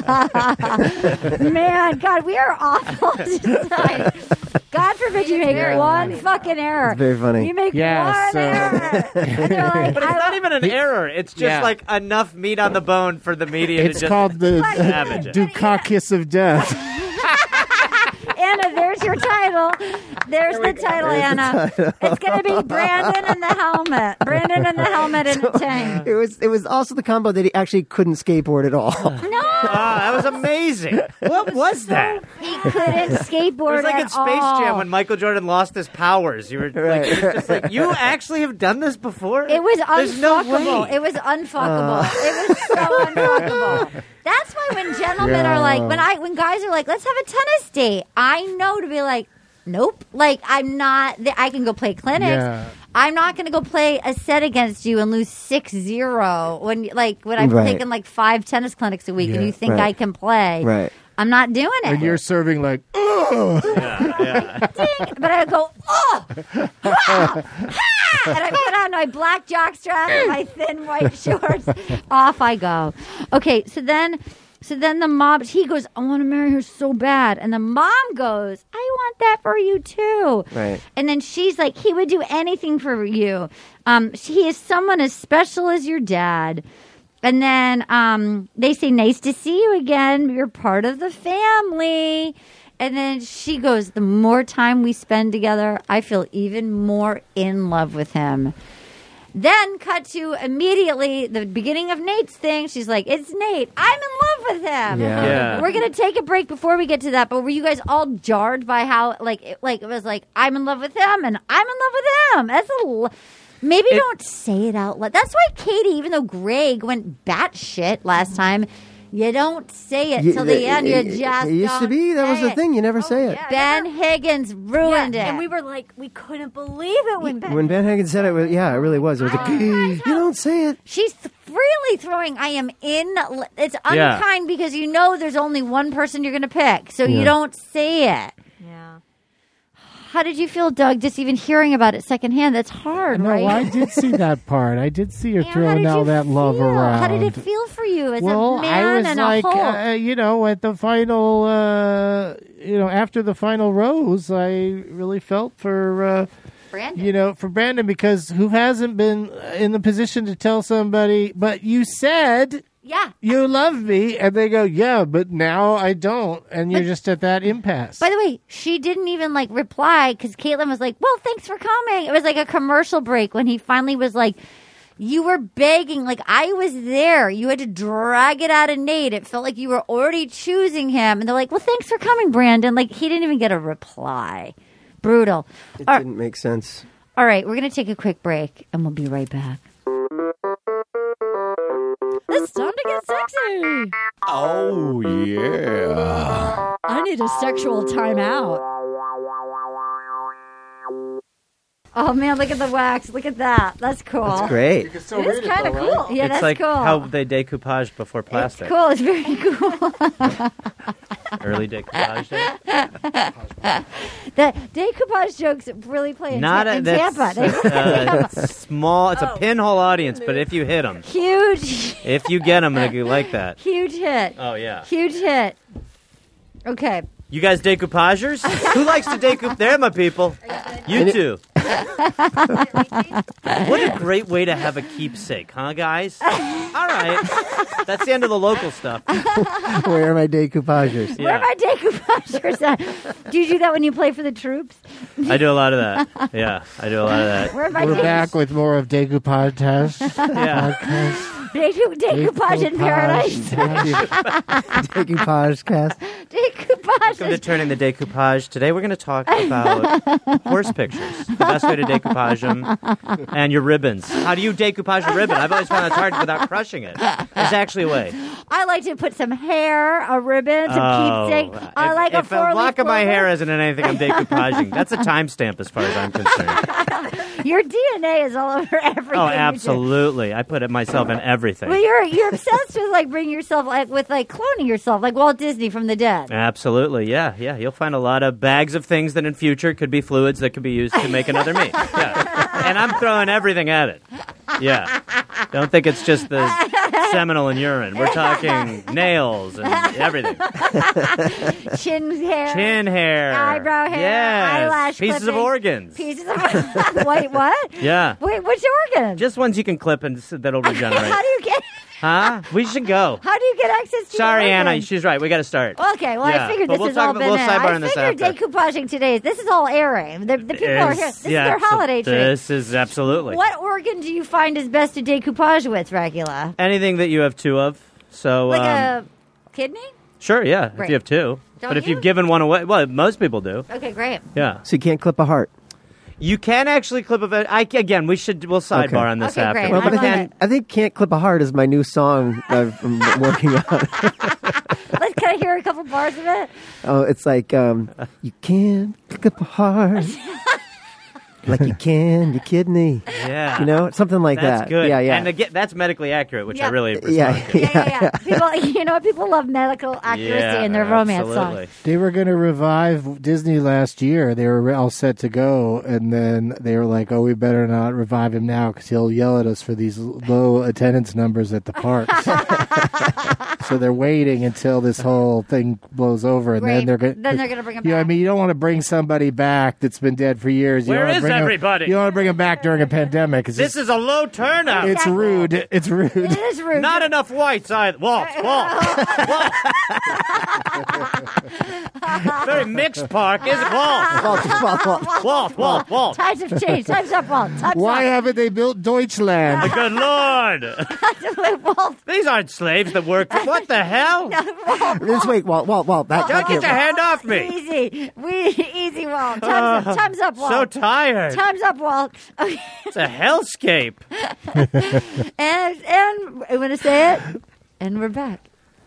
Man, God, we are awful. tonight. God forbid you make
Yeah.
one fucking error.
It's very funny.
You make
Yeah,
one
so-
error. And they're like,
But it's
I-
not even an error. It's just
Yeah.
like enough meat on the bone for the media
It's
to just
called the
savage it.
Dukakis of Death.
Anna, there's your title. There's the title, Anna. It's going to be Brandon in the helmet. Brandon in the helmet in the tank.
It was. It was also the combo that he actually couldn't skateboard at all.
No,
Ah, that was amazing. What was that?
he couldn't skateboard
It was like
at
in Space
all.
Jam when Michael Jordan lost his powers. You were
Right.
like, it was just like, you actually have done this before?
It was
There's no
unfuckable.
way.
It was unfuckable. it was so unfuckable. That's why when gentlemen are like, when I, when guys are like, let's have a tennis date, I know to be like, nope. Like I'm not. I can go play clinics.
Yeah.
I'm not going to go play a set against you and lose six zero when like when I've
Right.
taken like five tennis clinics a week and
Yeah.
you think
Right.
I can play.
Right.
I'm not doing it.
And you're serving like, ugh.
Yeah, yeah.
But I go, oh, ha, ha, and I put on my black jockstrap and my thin white shorts. Off I go. Okay, so then, so then the mom, he goes, I want to marry her so bad, and the mom goes, I want that for you too.
Right.
And then she's like, he would do anything for you. Um, he is someone as special as your dad. And then um, they say, nice to see you again. You're part of the family. And then she goes, the more time we spend together, I feel even more in love with him. Then cut to immediately the beginning of Nate's thing. She's like, it's Nate. I'm in love with him.
Yeah.
Yeah.
We're going to take a break before we get to that. But were you guys all jarred by how, like, it, like it was like, I'm in love with him and I'm in love with him? That's a... l- Maybe
It-
don't say it out loud. That's why Katie, even though Greg went batshit last time, you don't say it
You-
till the
it-
end. You
it-
just
It used to
don't
be. That was
say
the
it.
thing. You never say it.
yeah.
Ben Higgins ruined
Yeah,
it.
and we were like, we couldn't believe it when Ben.
When Ben Higgins said it, was, yeah, it really was. It was like, you don't say it.
She's th- freely throwing, I am in. It's
Yeah.
unkind because you know there's only one person you're going to pick. So you
Yeah.
don't say it.
yeah.
How did you feel, Doug, just even hearing about it secondhand? That's hard,
No,
right?
I did see that part. I did see her
And how
throwing
did
all
you
that love
feel?
around.
How did it feel for you as
well,
a man
I was
and
like,
a whole?
uh, you know, at the final, uh, you know, after the final rose, I really felt for, uh,
Brandon.
you know, for Brandon, because who hasn't been in the position to tell somebody, but you said
yeah.
you love me, and they go, yeah, but now I don't, and you're just at that impasse.
By the way, she didn't even like reply because Caitlin was like, well, thanks for coming. It was like a commercial break when he finally was like, you were begging. Like, I was there. You had to drag it out of Nate. It felt like you were already choosing him. And they're like, well, thanks for coming, Brandon. Like, he didn't even get a reply. Brutal.
It
All,
didn't make sense.
all right, we're going to take a quick break and we'll be right back. It's time to get sexy.
Oh, yeah.
I need a sexual timeout. Oh man, look at the wax. Look at that. That's cool.
That's great.
You can still
It is
read it,
kind of
though,
cool.
right?
Yeah,
it's
that's
like
cool.
how they decoupaged before
it's
plastic.
cool. It's very cool.
Early decoupage. day.
The decoupage jokes really play in,
Not
Ta-
a
in
that's,
Tampa. They-
uh, small. It's a pinhole audience, but if you hit them,
huge,
if you get them, they like that.
huge hit.
Oh yeah.
Huge hit. Okay.
You guys decoupagers? Who likes to decoup? There, my people. You two. What a great way to have a keepsake, huh, guys? All right. That's the end of the local stuff.
Where are my decoupages?
Where are my decoupagers at? Do you do that when you play for the troops?
I do a lot of that. Yeah, I do a lot of that.
Where are my
We're
de-
back with more of Decoupage.
Yeah.
decoup- decoupage in paradise?
Decoupage cast.
Decoupage.
Welcome to Turning the Decoupage. Today we're going to talk about horse pictures. The best way to decoupage them. And your ribbons. How do you decoupage a ribbon? I've always found that hard without crushing it. There's actually a way.
I like to put some hair, a ribbon, some
Oh,
keepsake. I
if,
like
if
a four-leaf
lock of my
clover.
hair isn't in anything I'm decoupaging, that's a timestamp as far as I'm concerned.
Your D N A is all over everything.
Oh,
you do.
absolutely. I put it myself in everything.
Well, you're you're obsessed with like bringing yourself like with like cloning yourself, like Walt Disney from the dead.
Absolutely, yeah, yeah. You'll find a lot of bags of things that in future could be fluids that could be used to make another me. Yeah, and I'm throwing everything at it. Yeah, don't think it's just the seminal and urine. We're talking nails and everything.
Chin hair,
Chin hair,
eyebrow hair,
yes.
eyelash
pieces of
clipping,
organs.
pieces of wait, what?
Yeah,
Wait, which organ?
just ones you can clip and s- that'll regenerate.
How do you get?
Huh? We should go.
How do you get access to?
Sorry,
your
Anna.
organs?
She's right. We got to start.
Okay, well,
Yeah,
I figured
but
this
we'll
has
talk
all
about-
been
we'll
in.
sidebar
I
on this
figured
after.
decoupaging today. This is all airing. The, the people are here. This
yeah,
is their
so
holiday treat.
This is absolutely.
What organ do you find is best to decoupage with, Regula?
Anything that you have two of. So
Like
um,
a kidney?
sure, yeah, if
Right.
you have two.
Don't
but if
you?
you've given one away, well, most people do.
Okay, great.
Yeah,
So you can't clip a heart.
you can actually clip a. I again, we should we'll sidebar
Okay.
on this
Okay,
after.
great.
Well, but
I
I
love
think
it.
I think "Can't Clip a Heart" is my new song I've been working on.
Let's can I hear a couple bars of it?
Oh, it's like um, you can't clip a heart like you can your kidney.
Yeah,
You know, something like
that's
that.
good.
Yeah, yeah.
And again, that's medically accurate, which I
Yeah.
really respond
Yeah,
to.
Yeah, yeah, yeah. People, you know, people love medical accuracy
Yeah,
in their romance
absolutely.
songs.
They were going to revive Disney last year. They were all set to go, and then they were like, "Oh, we better not revive him now because he'll yell at us for these low attendance numbers at the parks." So they're waiting until this whole thing blows over, and
Right.
then they're going.
Then they're gonna bring him
You know, what I
back.
mean, you don't want to bring somebody back that's been dead for years. You
Where
don't wanna
is
bring 'em-
everybody?
you don't want to bring them back during a pandemic. 'Cause
This
it's,
is a low turnout.
it's
Exactly.
rude. It's rude.
It is rude.
Not enough whites either. Walt, Walt, Walt. Very mixed park, isn't it? Walt,
Walt, Walt, Walt.
Walt, Walt, Walt.
Times have changed. Time's up, Walt. Time's
Why
up.
haven't they built Deutschland?
Good Lord.
Walt.
These aren't slaves that work. What the hell?
This wait, Walt, Walt, Walt. Back,
Don't
back
get
here.
your hand off me.
Easy. We, easy, Walt. Time's up. Time's up, Walt.
So tired.
Time's up, Walt. Okay.
It's a hellscape.
And, and I'm going to say it. And we're back.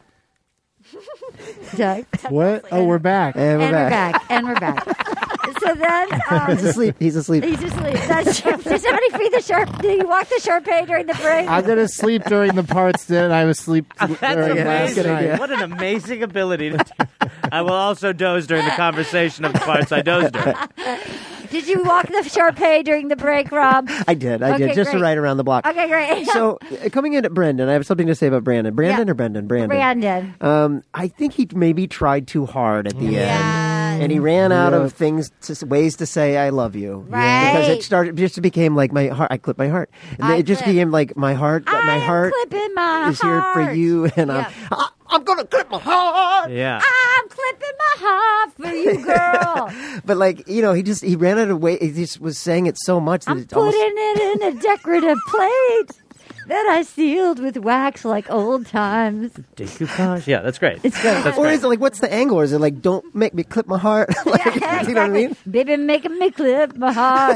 Doug.
What? Oh, we're back.
And we're
and
back.
we're back. And we're back. So then, um,
He's asleep. He's asleep.
he's asleep. That's true. Did somebody feed the sharp? Did you walk the Sharpay during the break?
I'm gonna sleep during the parts that I was asleep
That's
during last
amazing.
night.
What an amazing ability to do. I will also doze during the conversation of the parts I dozed during.
Did you walk the Sharpay during the break, Rob?
I did. I
Okay,
did. Just
great.
to ride around the block.
Okay, great.
So, uh, coming in at Brendan, I have something to say about Brandon. Brandon
Yeah.
or Brendan? Brandon.
Brandon.
Um, I think he maybe tried too hard at the
Yes.
end, and he ran out
Yeah.
of things, to, ways to say "I love you."
Right.
Because it started just became like my heart. I clipped my heart, and
I
it just
clip.
became like my heart.
I
my
am
heart
clipping my
is here for
heart.
you, and
Yeah.
I'm I, I'm gonna clip my heart.
Yeah.
I'm clipping my heart for you, girl.
But like you know, he just he ran out of way. He just was saying it so much that
I'm
it
putting
almost.
it in a decorative plate that I sealed with wax like old times.
Decoupage? Yeah, that's great.
It's good.
That's
Or
great.
is it like what's the angle? Or is it like don't make me clip my heart? like,
Yeah,
you know what I mean?
Baby, making me clip my heart.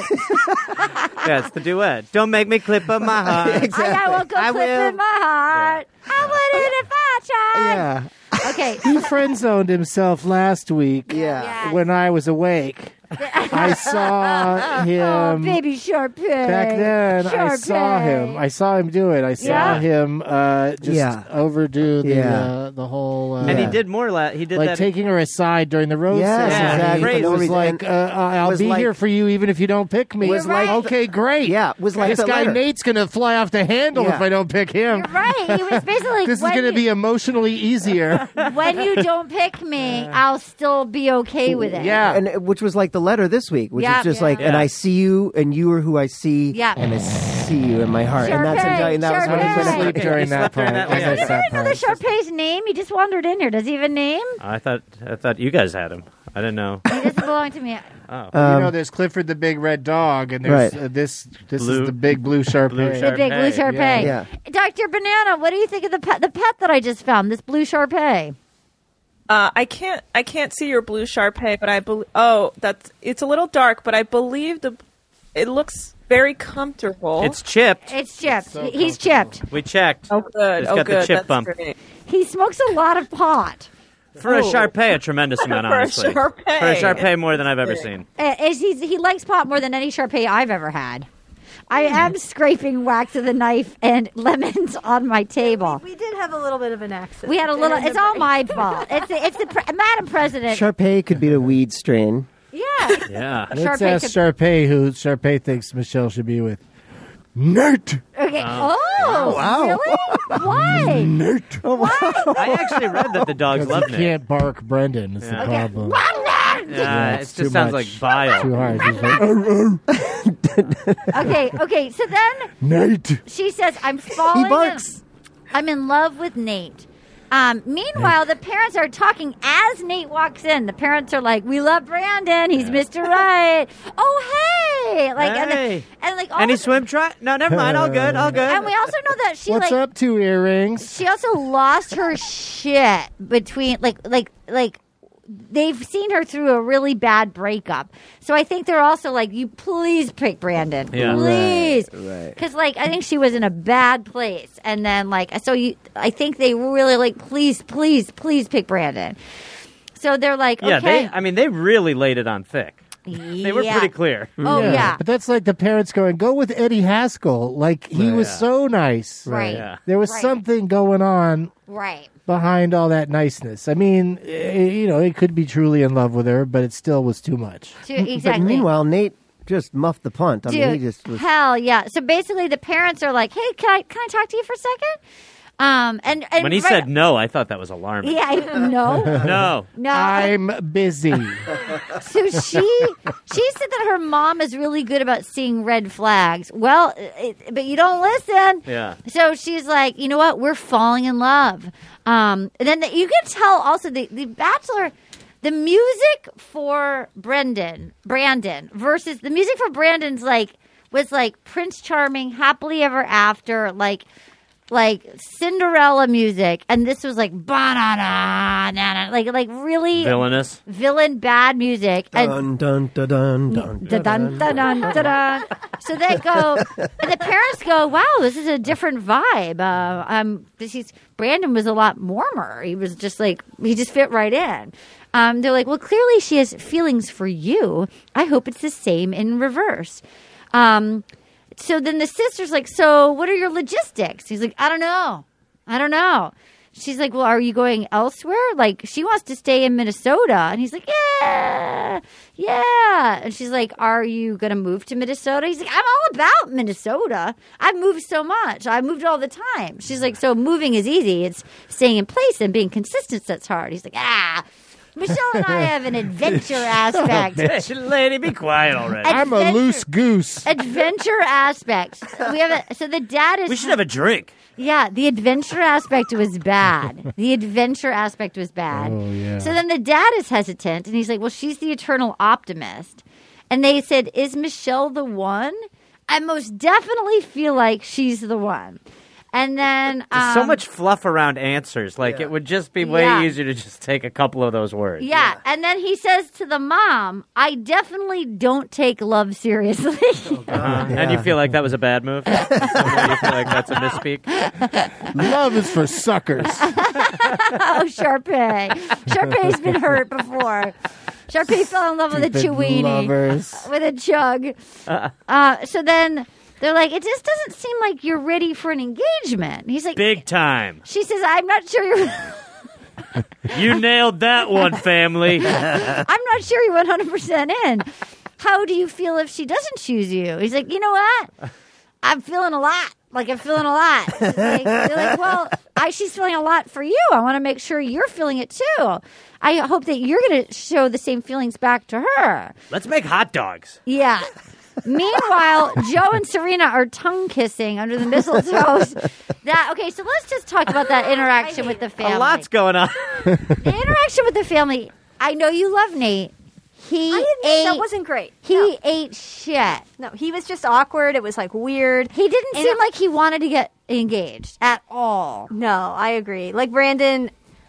Yeah, it's the duet. Don't make me clip up my heart.
Exactly.
I won't go
I
clipping
will.
my heart. I wouldn't if I tried.
Yeah.
Okay.
He friend zoned himself last week
Yeah.
Yeah.
when I was awake. I saw him
Oh, baby Sharpay.
back then. I saw him. I saw him do it. I saw
Yeah.
him uh, just
Yeah.
overdo the
Yeah.
uh, the whole. Uh,
And he did more. La- he did
like
that.
taking her aside during the road.
Yes,
session.
exactly.
He
Crazy.
was like,
And
uh, "I'll
was
be
like-
here for you, even if you don't pick me."
Was like-
okay, great.
Yeah, was like
this
the
guy
letter.
Nate's gonna fly off the handle
Yeah.
if I don't pick him.
You're right. He was basically
This is
when
going to
you,
be emotionally easier.
when you don't pick me, I'll still be okay with it.
Yeah.
and which was like the letter this week, which
Yeah.
is just
Yeah.
like, and
Yeah.
I see you, and you are who I see,
Yeah.
and I see you in my heart, and that's
Sharpay,
and that was when he
Sharpay.
went
Sleep
out.
during
He
that
slept during
part.
that-
I
yeah.
missed
Is there
that
another
part.
Sharpay's name? He just wandered in here. Does he have a name?
I thought. I thought you guys had him. I didn't know.
He doesn't belong to me.
Oh.
you
Um,
know, there's Clifford the big red dog, and there's
Right.
uh, this. This
Blue-
is the big blue Sharpay.
Blue
The
Sharpay.
big blue Sharpay.
Yeah.
Doctor Banana, what do you think of the pet, the pet that I just found? This blue Sharpay.
Uh, I can't. I can't see your blue Sharpay, but I believe. Oh, that's. It's a little dark, but I believe the. It looks very comfortable.
It's chipped.
It's chipped.
so
He's chipped.
We checked.
oh good.
It's
oh
got the
good.
chip
That's
bump.
great.
He smokes a lot of pot.
For a
Oh.
Sharpay, a tremendous amount,
For a
honestly.
Sharpay.
For a Sharpay, more than I've ever seen.
Uh, is he's, he likes pot more than any Sharpay I've ever had. I am scraping wax with a knife and lemons on my table.
We did have a little bit of an accident.
We had a little.
during the
It's all
break.
my fault. It's the, it's the pre- Madam President.
Sharpay could be the weed strain.
Yeah.
Yeah.
Let's
Sharpay
ask
could-
Sharpay who Sharpay thinks Michelle should be with. Nate.
Okay. Oh,
Wow.
really? Why?
Nate.
I actually read that the dogs love
You
Nick.
can't bark Brendan. Is
Yeah.
the
Okay.
problem.
Yeah, it
it's
just
too
sounds
much.
like bile.
Too hard. He's like, "Oh,
Okay. Okay. So then
Nate.
she says, "I'm falling.
He barks.
In, I'm in love with Nate." Um, meanwhile, the parents are talking as Nate walks in. The parents are like, "We love Brandon. He's Mister Right. Oh, hey!" Like,
Hey.
and, and like, all
Any
of-
swim try? No, never mind. All good. All good.
And we also know that she
What's
like
up, two earrings?
she also lost her shit between like like like they've seen her through a really bad breakup. So I think they're also like, you please pick Brandon.
Yeah.
Please.
Right, right.
Because like I think she was in a bad place. And then like so you I think they really like please, please, please pick Brandon. So they're like,
yeah,
okay.
they. I mean, they really laid it on thick. They were
Yeah.
pretty clear.
Oh yeah.
But that's like the parents going, go with Eddie Haskell. Like, he was
Yeah.
so nice.
Right.
Yeah.
There was
Right.
something going on
Right.
behind all that niceness. I mean, eh, you know, he could be truly in love with her, but it still was too much.
To- exactly.
But meanwhile, Nate just muffed the punt. I
Dude,
mean, he just was.
hell yeah. So basically, the parents are like, "Hey, can I can I talk to you for a second? Um, and, and
When he
right-
said no, I thought that was alarming.
yeah, I- no,
No.
no.
I'm busy.
So she she said that her mom is really good about seeing red flags. Well, it, but you don't listen.
Yeah.
So she's like, you know what? We're falling in love. Um, and then the, you can tell also the the Bachelor. The music for Brendan, Brandon versus the music for Brandon's like was like Prince Charming, Happily Ever After, like like Cinderella music, and this was like ba na na na like like really
Villainous.
villain bad music. And
Dun dun dun dun dun.
dun, dun, dun, dun, dun. So they go, and the parents go, "Wow, this is a different vibe." Uh, um, he's Brandon was a lot warmer. He was just like he just fit right in. Um, they're like, "Well, clearly she has feelings for you. I hope it's the same in reverse." Um, so then the sister's like, "So what are your logistics?" He's like, "I don't know. I don't know." She's like, "Well, are you going elsewhere?" Like, she wants to stay in Minnesota. And he's like, yeah, yeah. And she's like, "Are you going to move to Minnesota?" He's like, "I'm all about Minnesota. I've moved so much. I moved all the time." She's like, "So moving is easy. It's staying in place and being consistent that's hard." He's like, "Ah, Michelle and I have an adventure aspect.
Lady, be quiet already.
I'm a
Adventure-
loose goose.
Adventure aspect. We have a, so the dad is
We should have a drink.
Yeah, the adventure aspect was bad. The adventure aspect was bad.
Oh, yeah.
So then the dad is hesitant, and he's like, "Well, she's the eternal optimist." And they said, "Is Michelle the one?" I most definitely feel like she's the one. And then
There's
um,
so much fluff around answers. Like, it would just be way
Yeah.
easier to just take a couple of those words.
Yeah. And then he says to the mom, "I definitely don't take love seriously."
Uh-huh. And you feel like that was a bad move? You feel like that's a misspeak?
Love is for suckers.
Oh, Sharpay. Sharpay's been hurt before. Sharpay fell in love with a
Stupid
chewini.
lovers.
With a chug. Uh, so then they're like, "It just doesn't seem like you're ready for an engagement." And he's like,
Big time.
she says, "I'm not sure you're
You nailed that one, family.
I'm not sure you're one hundred percent in. How do you feel if she doesn't choose you?" He's like, "You know what? I'm feeling a lot. Like, I'm feeling a lot." Like, they're like, "Well, I, she's feeling a lot for you. I want to make sure you're feeling it too. I hope that you're going to show the same feelings back to her."
Let's make hot dogs.
Yeah. Meanwhile, Joe and Serena are tongue kissing under the mistletoes. That okay? So let's just talk about that interaction with the family.
A lot's going on.
The interaction with the family. I know you love Nate. He
I admit
ate.
that wasn't great.
He
No.
ate shit.
No, he was just awkward. It was like weird.
He didn't
And
seem
it-
like he wanted to get engaged at all.
No, I agree. Like Brandon,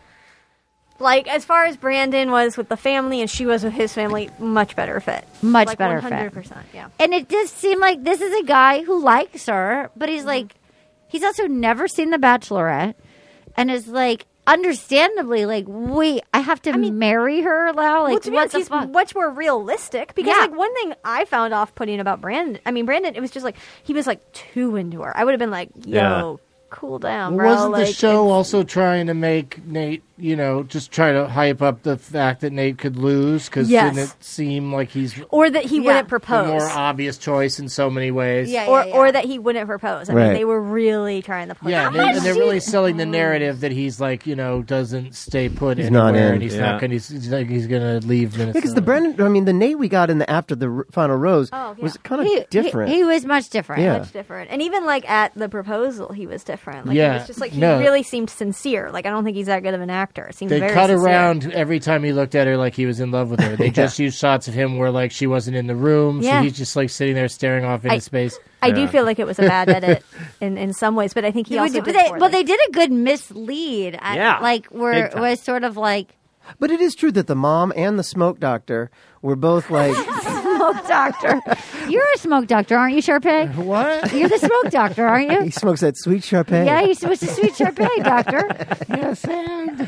like as far as Brandon was with the family and she was with his family, much better fit.
Much
like
better
one hundred
fit.
percent, yeah.
And it just seemed like this is a guy who likes her, but he's like, he's also never seen The Bachelorette, and is like, understandably, like, wait, I have to marry her now? Like,
well, to be
what
honest,
the
he's
fuck?
much more realistic because,
Yeah.
like, one thing I found off-putting about Brandon, I mean, Brandon, it was just like he was like too into her. I would have been like, "Yo,
Yeah.
cool down,
Well,
bro."
wasn't
like,
the show
it's-
also trying to make Nate, you know, just try to hype up the fact that Nate could lose? Because
Yes.
didn't it seem like he's
or that he
Yeah.
wouldn't
the
propose,
more obvious choice in so many ways?
Yeah,
or
yeah, yeah.
or that he wouldn't propose. I mean,
Right.
they were really trying to push.
Yeah,
it.
and, they, and they're really selling the narrative that he's like, you know, doesn't stay put
He's
anywhere,
not in.
and he's
Yeah.
not going. He's, he's like he's going to leave Minnesota.
Because the Brendan, I mean, the Nate we got in the after the r- final rose
Oh, yeah.
was kind of
He-
different.
He, he was much different.
Yeah.
much different. And even like at the proposal, he was different. Like,
Yeah.
it was just like he
No.
really seemed sincere. Like I don't think he's that good of an actor. It seemed
They
very
cut
sincere.
around every time he looked at her like he was in love with her. They just used shots of him where like she wasn't in the room,
Yeah.
so he's just like sitting there staring off into
I-
space.
I do
Yeah.
feel like it was a bad edit in, in some ways, but I think he
But
also
they,
did
they-
poorly.
well, they did a good mislead. At,
Yeah,
like where
big
it
time.
was sort of like
But it is true that the mom and the smoke doctor were both like,
smoke doctor. You're a smoke doctor, aren't you, Sharpay?
What?
You're the smoke doctor, aren't
he
you?
smokes that sweet Sharpay.
Yeah, you're supposed to sweet Sharpay, doctor.
Yes, and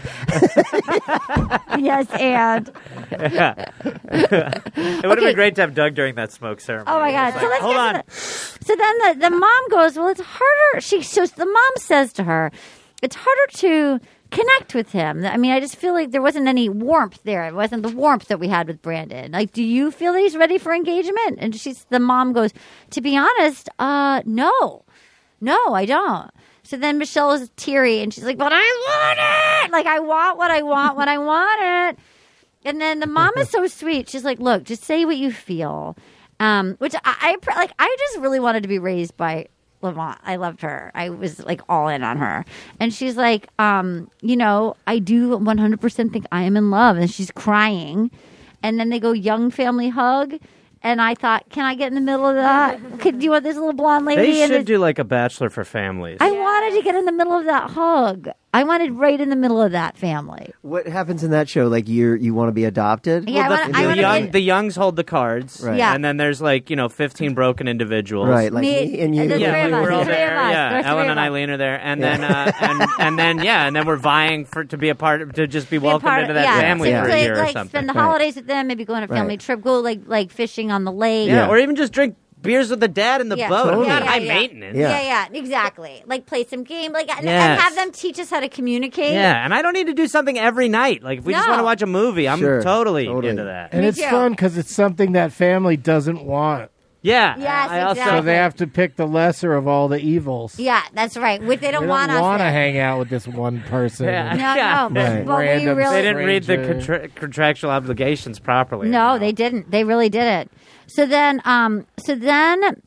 Yes, and
It would have
Okay.
been great to have Doug during that smoke ceremony.
oh my god!
It's
So
like,
let's
hold
get
on.
to the, so then the, the mom goes, well, it's harder. She so the mom says to her, it's harder to connect with him. I mean, I just feel like there wasn't any warmth there. It wasn't the warmth that we had with Brandon. Like, do you feel that he's ready for engagement? And she's the mom goes, to be honest, uh, no, no, I don't. So then Michelle was teary, and she's like, but I want it! Like, I want what I want when I want it. And then the mom is so sweet. She's like, look, just say what you feel. Um, which I, I like. I just really wanted to be raised by Lavont. I loved her. I was like all in on her. And she's like, um, you know, I do one hundred percent think I am in love. And she's crying. And then they go young family hug. And I thought, can I get in the middle of that? Could, do you want this little blonde lady?
They
and
should
this-
do like a Bachelor for families.
I wanted to get in the middle of that hug. I wanted right in the middle of that family.
What happens in that show? Like you you want to be adopted?
Yeah, I
the,
wanna-
the
I wanna
young,
be-
the youngs hold the cards,
Right.
Yeah.
and then there's like you know fifteen broken individuals,
Right, like
Me-
me, and you.
the three
Yeah,
of
we
us,
were
the
all
three of
there.
us,
Yeah,
there's three
Ellen
of
and
us.
Eileen are there, and then uh, and and then yeah, and then we're vying for to be a part of, to just be
Be a
welcomed
part
into
of-
that
yeah,
family
to
for a
play-
year
like,
or something.
Spend the
Right.
holidays with them, maybe go on a family
Right.
trip, go like like fishing on the lake.
yeah.
Yeah.
or even just drink beers with the dad in the
Yeah.
boat.
Totally.
Not
Yeah,
high
yeah.
maintenance.
Yeah.
Yeah, yeah, exactly. Like play some game, like and, and
Yes.
have them teach us how to communicate.
Yeah, and I don't need to do something every night. Like if we just
No.
want to watch a movie, I'm
Sure.
totally,
Totally.
into that.
And
Me
it's
too.
fun because it's something that family doesn't want.
Yeah.
Yes,
I also
exactly.
So they have to pick the lesser of all the evils.
Yeah, that's right. Which they don't,
They
want
don't
us
want to
there.
hang out with this one person.
Yeah.
No,
Yeah.
no, but,
Right.
but we
Random
really
They didn't read the
Stranger.
contra- contractual obligations properly.
No, they didn't. They really didn't. So then, um, so then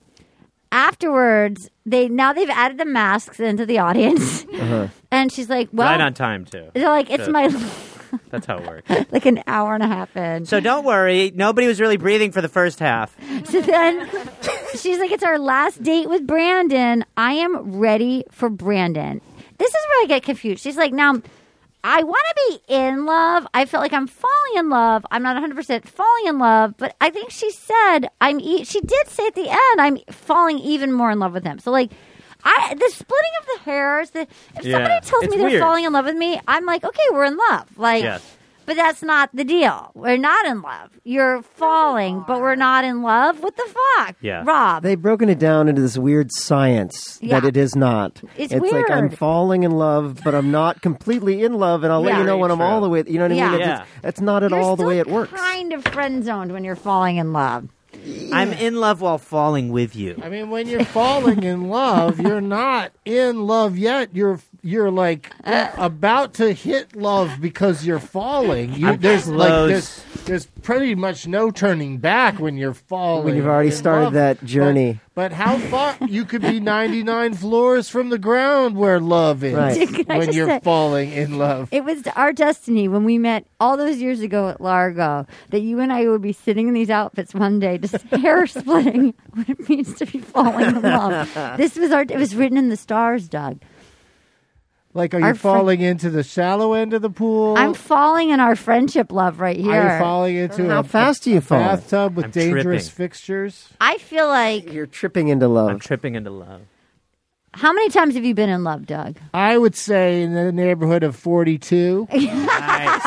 afterwards, they now they've added the masks into the audience, and she's like, "Well,
right on time too.
they're like, it's
Good.
my
That's how it works.
like an hour and a half in."
So don't worry. Nobody was really breathing for the first half.
So then she's like, it's our last date with Brandon. I am ready for Brandon. This is where I get confused. She's like, now, I want to be in love. I feel like I'm falling in love. I'm not one hundred percent falling in love, but I think she said, I'm. E- she did say at the end, I'm falling even more in love with him. So, like, I the splitting of the hairs, the, if
Yeah.
somebody tells
It's
me they're
weird.
falling in love with me, I'm like, okay, we're in love. Like,
Yes.
but that's not the deal. We're not in love. You're falling, but we're not in love. What the fuck?
Yeah.
Rob.
They've broken it down into this weird science
Yeah.
that it is not.
It's
like I'm
weird.
falling in love, but I'm not completely in love, and I'll let
Yeah.
you know when I'm
Very
all
true.
the way. You know what I
Yeah.
mean? It's,
Yeah.
that's not at
You're
all the
still
way it works.
kind of friend zoned when you're falling in love.
I'm in love while falling with you.
I mean, when you're falling in love, you're not in love yet. You're you're like about to hit love because you're falling. You, there's like
close.
there's there's pretty much no turning back when you're falling.
When you've already
in
started
love.
that journey.
But, but how far you could be ninety-nine floors from the ground where love is
Right.
Can I
when
just
you're
say-
falling in love.
It was our destiny when we met all those years ago at Largo that you and I would be sitting in these outfits one day, just hair splitting what it means to be falling in love. This was our. It was written in the stars, Doug.
Like, are
Our
you
fri-
falling into the shallow end of the pool?
I'm falling in our friendship love right here.
Are you falling into
How
a,
fast do you fall?
bathtub with
I'm
dangerous
tripping.
fixtures?
I feel like.
You're tripping into
I'm
love.
tripping into love.
How many times have you been in love, Doug?
I would say in the neighborhood of forty-two.
Nice.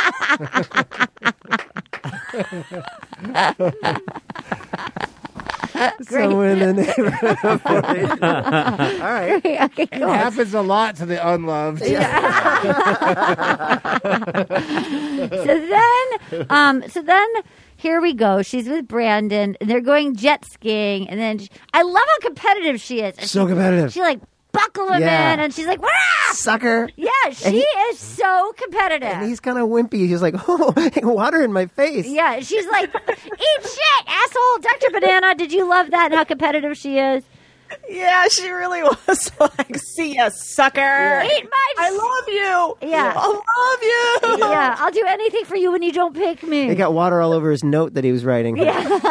Somewhere in the neighborhood of forty. All right.
okay,
It
cool.
happens a lot to the unloved.
So then, um, so then here we go. She's with Brandon. And they're going jet skiing, and then she, I love how competitive she is. And
So
she,
competitive.
She like buckle him
Yeah.
in, and she's like, "Wah!"
Sucker.
Yeah, she
And he-
is so competitive.
And he's kind of wimpy. He's like, oh, water in my face.
yeah, she's like, "Eat shit, asshole!" Doctor Banana, did you love that and how competitive she is?
Yeah, she really was like, see ya, sucker.
Eat my.
I love you.
Yeah.
I love you.
Yeah, I'll do anything for you when you don't pick me.
He got water all over his note that he was writing.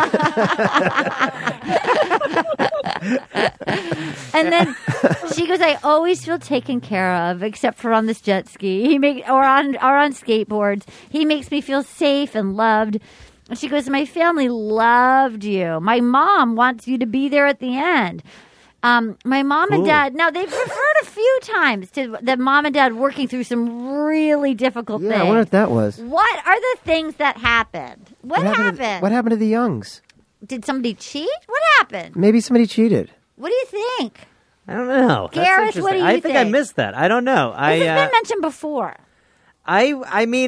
And then she goes, "I always feel taken care of, except for on this jet ski. He make or on or on skateboards. He makes me feel safe and loved." And she goes, "My family loved you. My mom wants you to be there at the end." Um, my mom and
Cool.
dad. Now they've referred a few times to the mom and dad working through some really difficult
Yeah,
things.
I wonder what that was.
What are the things that happened? What, happened?
To, what happened to the Youngs?
Did somebody cheat? What happened?
Maybe somebody cheated.
What do you think?
I don't know. That's
Gareth, what
interesting.
do you
I think I
think?
missed that. I don't know.
This
I
has
uh,
been mentioned before.
I I mean,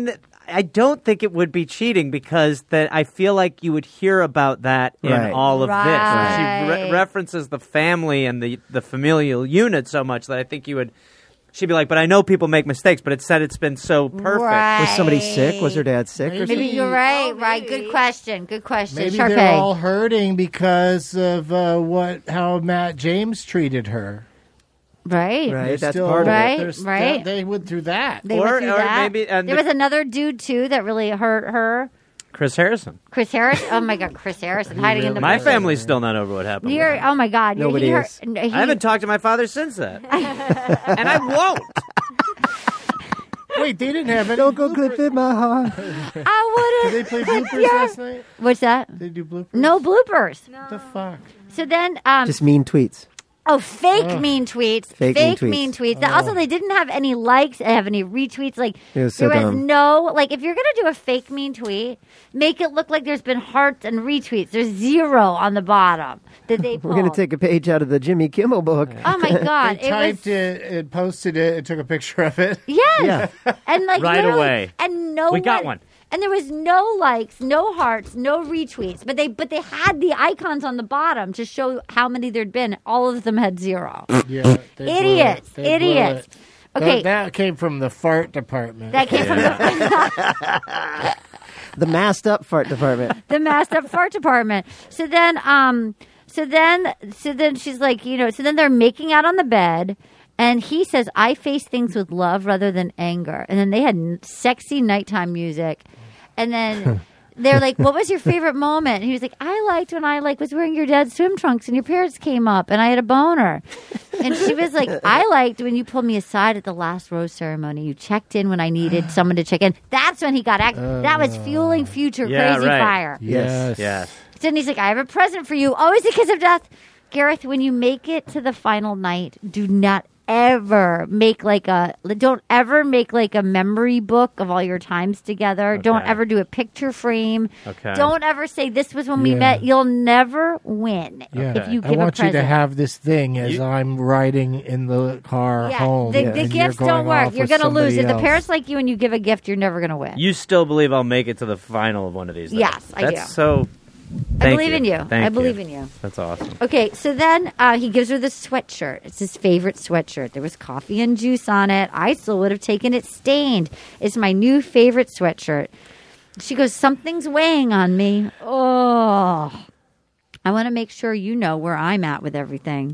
I don't think it would be cheating because that I feel like you would hear about that in
Right.
all of this.
Right.
She re- references the family and the, the familial unit so much that I think you would. She'd be like, but I know people make mistakes, but it said it's been so perfect.
Right.
Was somebody sick? Was her dad sick or
Maybe.
Maybe
something?
you're right,
Oh,
right.
maybe.
Good question. Good question.
Maybe
Sharpay.
they're all hurting because of uh, what how Matt James treated her.
Right.
Right.
They're
That's
still-
part of it.
Right,
they're still-
right.
They went through that.
They
Or-
went through
or
that.
maybe- and
there
the-
was another dude too that really hurt her.
Chris Harrison.
Chris Harris. Oh my God, Chris Harrison hiding in the
My
bushes.
family's still not over what happened.
You're,
with him.
oh my God, you're-
Nobody
he hurt-
is.
he-
I haven't talked to my father since then, and I won't.
Wait, they didn't have any.
Don't go clip in my heart.
I would
Did
have.
they play bloopers last night?
What's that?
Did they do bloopers?
No bloopers.
What the fuck?
So then, um,
Just mean tweets.
oh, fake mean tweets,
Fake
fake,
mean
mean
tweets.
tweets. Also, they didn't have any likes, they have any retweets. Like
It was so
there was
dumb.
no like. If you're gonna do a fake mean tweet, make it look like there's been hearts and retweets. There's zero on the bottom that they.
We're going to
pulled.
take a page out of the Jimmy Kimmel book.
Oh my God!
They
it
typed
was
it and posted it and took a picture of it.
yes, and like
Right
literally-
away.
and no
We got one.
And there was no likes, no hearts, no retweets, but they but they had the icons on the bottom to show how many there'd been. All of them had zero.
Yeah, they blew
Idiots,
it. They blew
idiots.
it.
Okay,
That, that came from the fart department.
that came from the.
The masked up fart department.
the masked up fart department. So then, um, so then, so then she's like, you know, so then they're making out on the bed, and he says, "I face things with love rather than anger." And then they had n- sexy nighttime music, and then. They're like, "What was your favorite moment?" And he was like, "I liked when I like was wearing your dad's swim trunks and your parents came up and I had a boner." And she was like, "I liked when you pulled me aside at the last rose ceremony. You checked in when I needed someone to check in." That's when he got act- that was fueling future
Yeah,
crazy
right.
fire.
Yes.
Yes.
So then he's like, "I have a present for you. Always a kiss of death." Gareth, when you make it to the final night, do not ever make like a don't ever make like a memory book of all your times together. Don't
Okay.
ever do a picture frame.
Okay.
Don't ever say this was when we
Yeah.
met. You'll never win
Yeah.
if you
I
give a
want you
present.
to have this thing as
You-
I'm riding in the car
yeah,
home.
the,
and
the
you're
gifts
going
don't work.
off
You're
with
going to lose.
somebody
If the
else.
parents like you and you give a gift, you're never going to win.
You still believe I'll make it to the final of one of these? Though.
Yes, I
That's
do.
so.
I
Thank
believe in you.
Thank
I believe in you.
That's awesome.
Okay, so then uh, he gives her the sweatshirt. It's his favorite sweatshirt. There was coffee and juice on it. I still would have taken it stained. It's my new favorite sweatshirt. She goes, "Something's weighing on me." Oh, I want to make sure you know where I'm at with everything.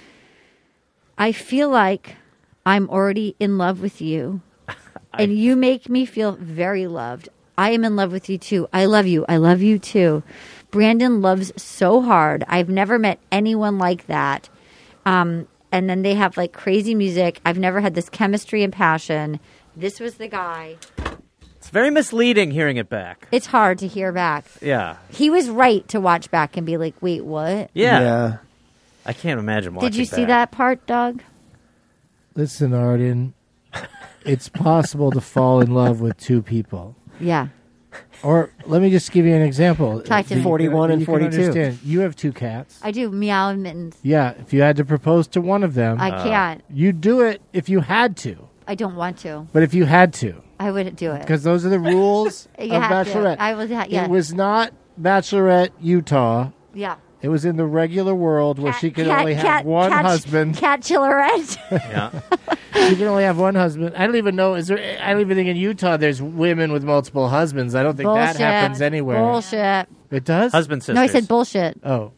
I feel like I'm already in love with you, and you make me feel very loved. I am in love with you too. I love you. I love you too. Brandon loves so hard. I've never met anyone like that. Um, and then they have like crazy music. I've never had this chemistry and passion. This was the guy.
It's very misleading hearing it back.
It's hard to hear back.
Yeah.
He was right to watch back and be like, "Wait, what?"
Yeah. I can't imagine watching.
Did you see
back.
that part, Doug?
Listen, Arden, it's possible to fall in love with two people.
Yeah.
Or let me just give you an example.
Talk to
You
me.
forty-one
can-
and
you can
forty-two.
understand. You have two cats.
I do. Meow and Mittens.
Yeah, if you had to propose to one of them,
I can't.
you'd do it if you had to.
I don't want to.
But if you had to,
I wouldn't do it.
because those are the rules
You
of
have to.
Bachelorette.
I was. Yeah.
It was not Bachelorette Utah.
Yeah.
It was in the regular world where
Cat-
she could
cat-
only have
cat-
one
cat-
husband.
Cat chillerette.
Yeah.
She can only have one husband. I don't even know. Is there? I don't even think in Utah there's women with multiple husbands. I don't think
Bullshit.
that happens anywhere.
Bullshit.
It does.
Husband sisters.
No, I said bullshit.
Oh,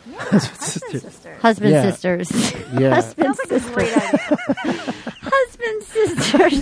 Sister.
Husband
Yeah.
sisters.
yeah.
Husband
Sounds like a
sisters.
great idea.
Husband sisters.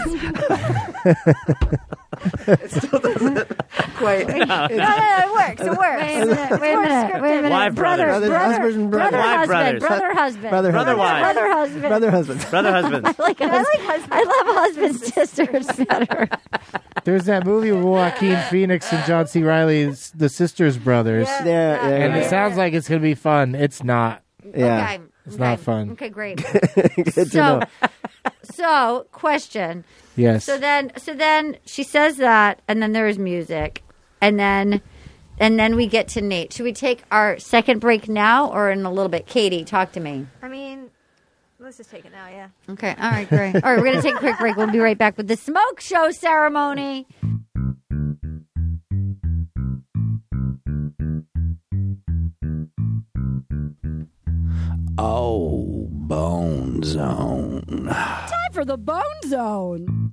Quite.
No, no, no, it works. It works.
Wait a minute. Wait a minute. Wait a minute.
Wife
brother,
brothers.
brother,
Husband and
brother,
brother.
Wife
husband,
brothers.
brother, husband,
Brother
Brother
husband.
wives.
brother, husband.
Brother husband.
Brother husbands.
I like,
I
hus-
like husband.
I love husband sisters better.
There's that movie with Joaquin Phoenix and John C. Reilly's The Sisters Brothers,
Yeah.
There, yeah,
and
yeah.
it sounds like it's gonna be fun. It's not.
Yeah.
Okay.
It's
okay.
not fun.
Okay, great.
Good to
So,
know.
so question.
Yes.
So then, so then she says that, and then there is music, and then, and then we get to Nate. Should we take our second break now, or in a little bit? Katie, talk to me.
I mean, let's just take it now, yeah.
Okay. All right. Great. All right. We're gonna take a quick break. We'll be right back with the smoke show ceremony.
Oh, Bone Zone.
Time for the Bone Zone.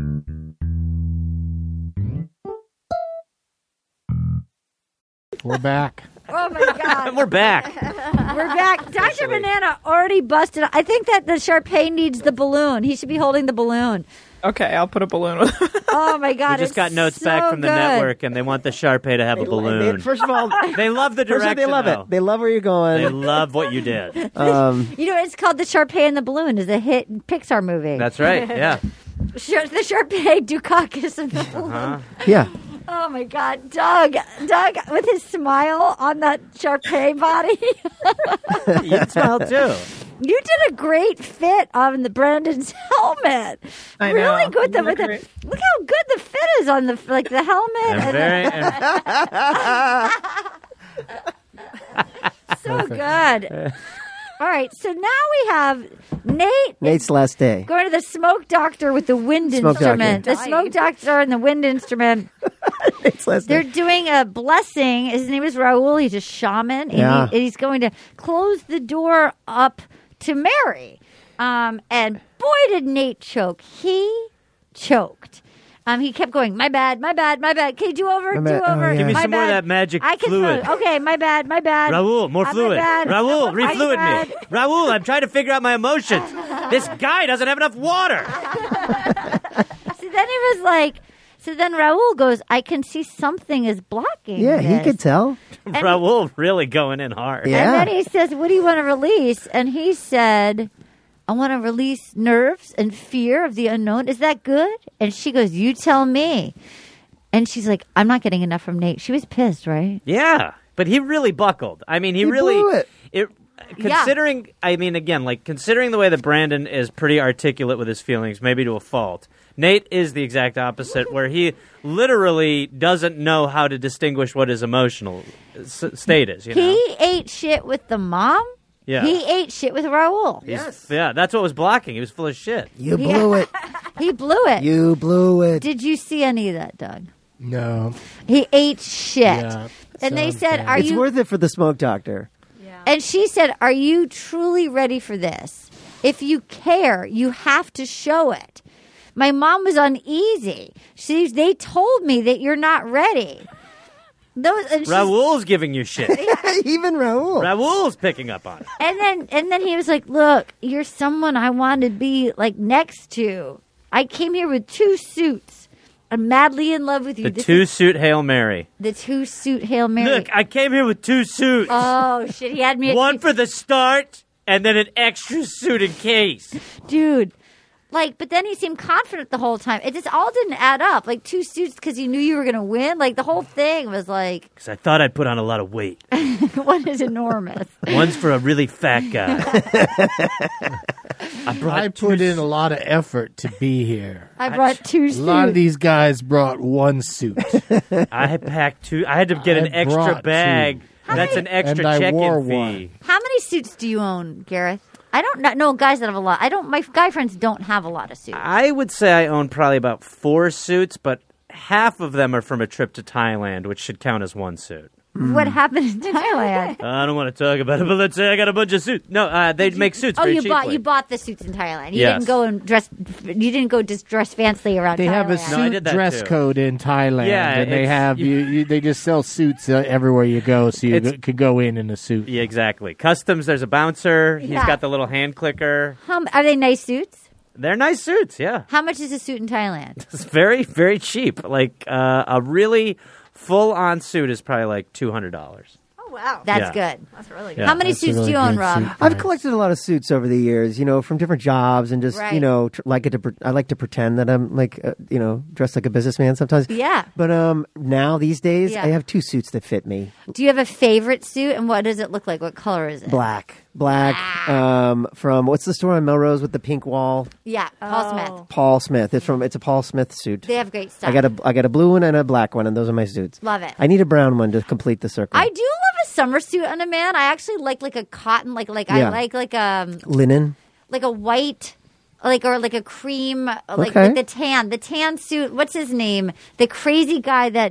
We're back.
Oh my God.
We're back.
We're back. Doctor Banana already busted. I think that the Sharpay needs the balloon. He should be holding the balloon.
Okay, I'll put a balloon with
Oh my God.
We just
it's
got notes
so
back from the
good.
network, and they want the Sharpay to have a balloon.
They- first of all,
They love the
first of all,
direction.
they love
though.
it. They love where you're
They
going.
love what you did.
Um,
You know, it's called The Sharpay and the Balloon. It's a hit Pixar movie.
That's right. Yeah.
Shar- the Sharpay, Dukakis, and the balloon.
Huh?
yeah.
Oh my God, Doug! Doug with his smile on that Sharpay body.
You smile too.
You did a great fit on the Brandon's helmet.
I
really
know.
good.
You
The,
look
the,
great.
look how good the fit is on the like the helmet.
And
and
very, and
the, so good. All right, so now we have Nate.
Nate's last day.
Going to the smoke doctor with the wind
Smoke
instrument.
doctor.
The smoke doctor and the wind instrument.
Nate's last
They're
day.
doing a blessing. His name is Raul. He's a shaman. And,
Yeah.
he, and he's going to close the door up to Mary. Um, and boy, did Nate choke. He choked. Um, he kept going, my bad, my bad, my bad. Okay, do over,
My
do
bad. Oh,
over.
yeah. Give me
my
some more of
bad.
that magic
I can
fluid.
smell it. Okay, my bad, my bad.
Raul, more
Uh, my
fluid.
bad.
Raul,
My
refluid
bad.
me. Raul, I'm trying to figure out my emotions. This guy doesn't have enough water.
So then he was like, so then Raul goes, I can see something is blocking
Yeah, he
this."
could tell.
Raul really going in hard.
Yeah.
And then he says, what do you want to release? And he said, I want to release nerves and fear of the unknown. Is that good? And she goes, you tell me. And she's like, I'm not getting enough from Nate. She was pissed, right?
Yeah, but he really buckled. I mean, he,
He
really
blew it.
it considering I mean again, like considering the way that Brandon is pretty articulate with his feelings, maybe to a fault. Nate is the exact opposite, where he literally doesn't know how to distinguish what his emotional s- state is. You know?
He ate shit with the mom.
Yeah.
He ate shit with Raul.
He's- Yeah, that's what was blocking. He was full of shit.
You blew it.
He blew it.
You blew it.
Did you see any of that, Doug?
No.
He ate shit.
Yeah,
and they
sounds
said,
bad.
are
It's
you
worth it for the smoke doctor.
And she said, are you truly ready for this? If you care, you have to show it. My mom was uneasy. She, they told me that you're not ready. Those, and, she's-
Raul's giving you shit.
Even Raul.
Raul's picking up on it.
and then and then he was like, look, you're someone I want to be like next to. I came here with two suits. I'm madly in love with you.
The
This
two
is
suit Hail Mary.
the two suit Hail Mary.
Look, I came here with two suits.
oh shit, he had me at
One for the start, and then an extra suit in case.
dude. Like, but then he seemed confident the whole time. It just all didn't add up. Like two suits because you knew you were going to win. Like the whole thing was like,
Because I thought I'd put on a lot of weight.
one is enormous.
One's for a really fat guy. I brought
I
two
put in a lot of effort to be here.
I brought two
A
suits.
lot of these guys brought one suit.
I had packed two. I had to get
I
an extra
brought
bag.
two.
That's an extra
And I wore
check-in fee.
one.
How many suits do you own, Gareth? I don't know, know guys that have a lot. I don't. My guy friends don't have a lot of suits.
I would say I own probably about four suits, but half of them are from a trip to Thailand, which should count as one suit.
What happened in Thailand?
I don't want to talk about it, but let's say I got a bunch of suits. No, uh, they make suits
Oh,
very
you
cheaply.
bought you bought the suits in Thailand. You
Yes.
didn't go and dress. You didn't go just dress fancy around.
They
Thailand.
have a
No, I
suit
did that
dress
too.
code in Thailand,
Yeah,
and they
it's-
have you, you. They just sell suits uh, everywhere you go, so you
It's-
go, could go in in a suit.
Yeah, exactly. Customs, there's a bouncer. He's
Yeah.
got the little hand clicker.
How, m- are they nice suits?
They're nice suits, yeah.
How much is a suit in Thailand?
It's very, very cheap. Like uh, a really full-on suit is probably like two hundred dollars.
Oh, wow.
That's
Yeah.
good.
That's really
Yeah.
good.
How many
That's a
suits
really
do you own,
good
Rob?
suit
I've
price.
collected a lot of suits over the years, you know, from different jobs, and just
Right.
you know, tr- like it to. Pre- I like to pretend that I'm like, uh, you know, dressed like a businessman sometimes.
Yeah.
But um, now these days,
Yeah.
I have two suits that fit me:
Do you have a favorite suit, and what does it look like? What color is it?
black, black. Um, from what's the store on Melrose with the pink wall?
Yeah, Paul
Oh.
Smith.
Paul Smith. It's from. It's a Paul Smith suit.
They have great stuff.
I got a. I got a blue one and a black one, and those are my suits.
Love it.
I need a brown one to complete the circle.
I do love a summer suit on a man. I actually like like a cotton, like like I
Yeah.
like like um
Linen.
like a white, like or like a cream, uh, like,
Okay.
like the tan, the tan suit. What's his name? The crazy guy that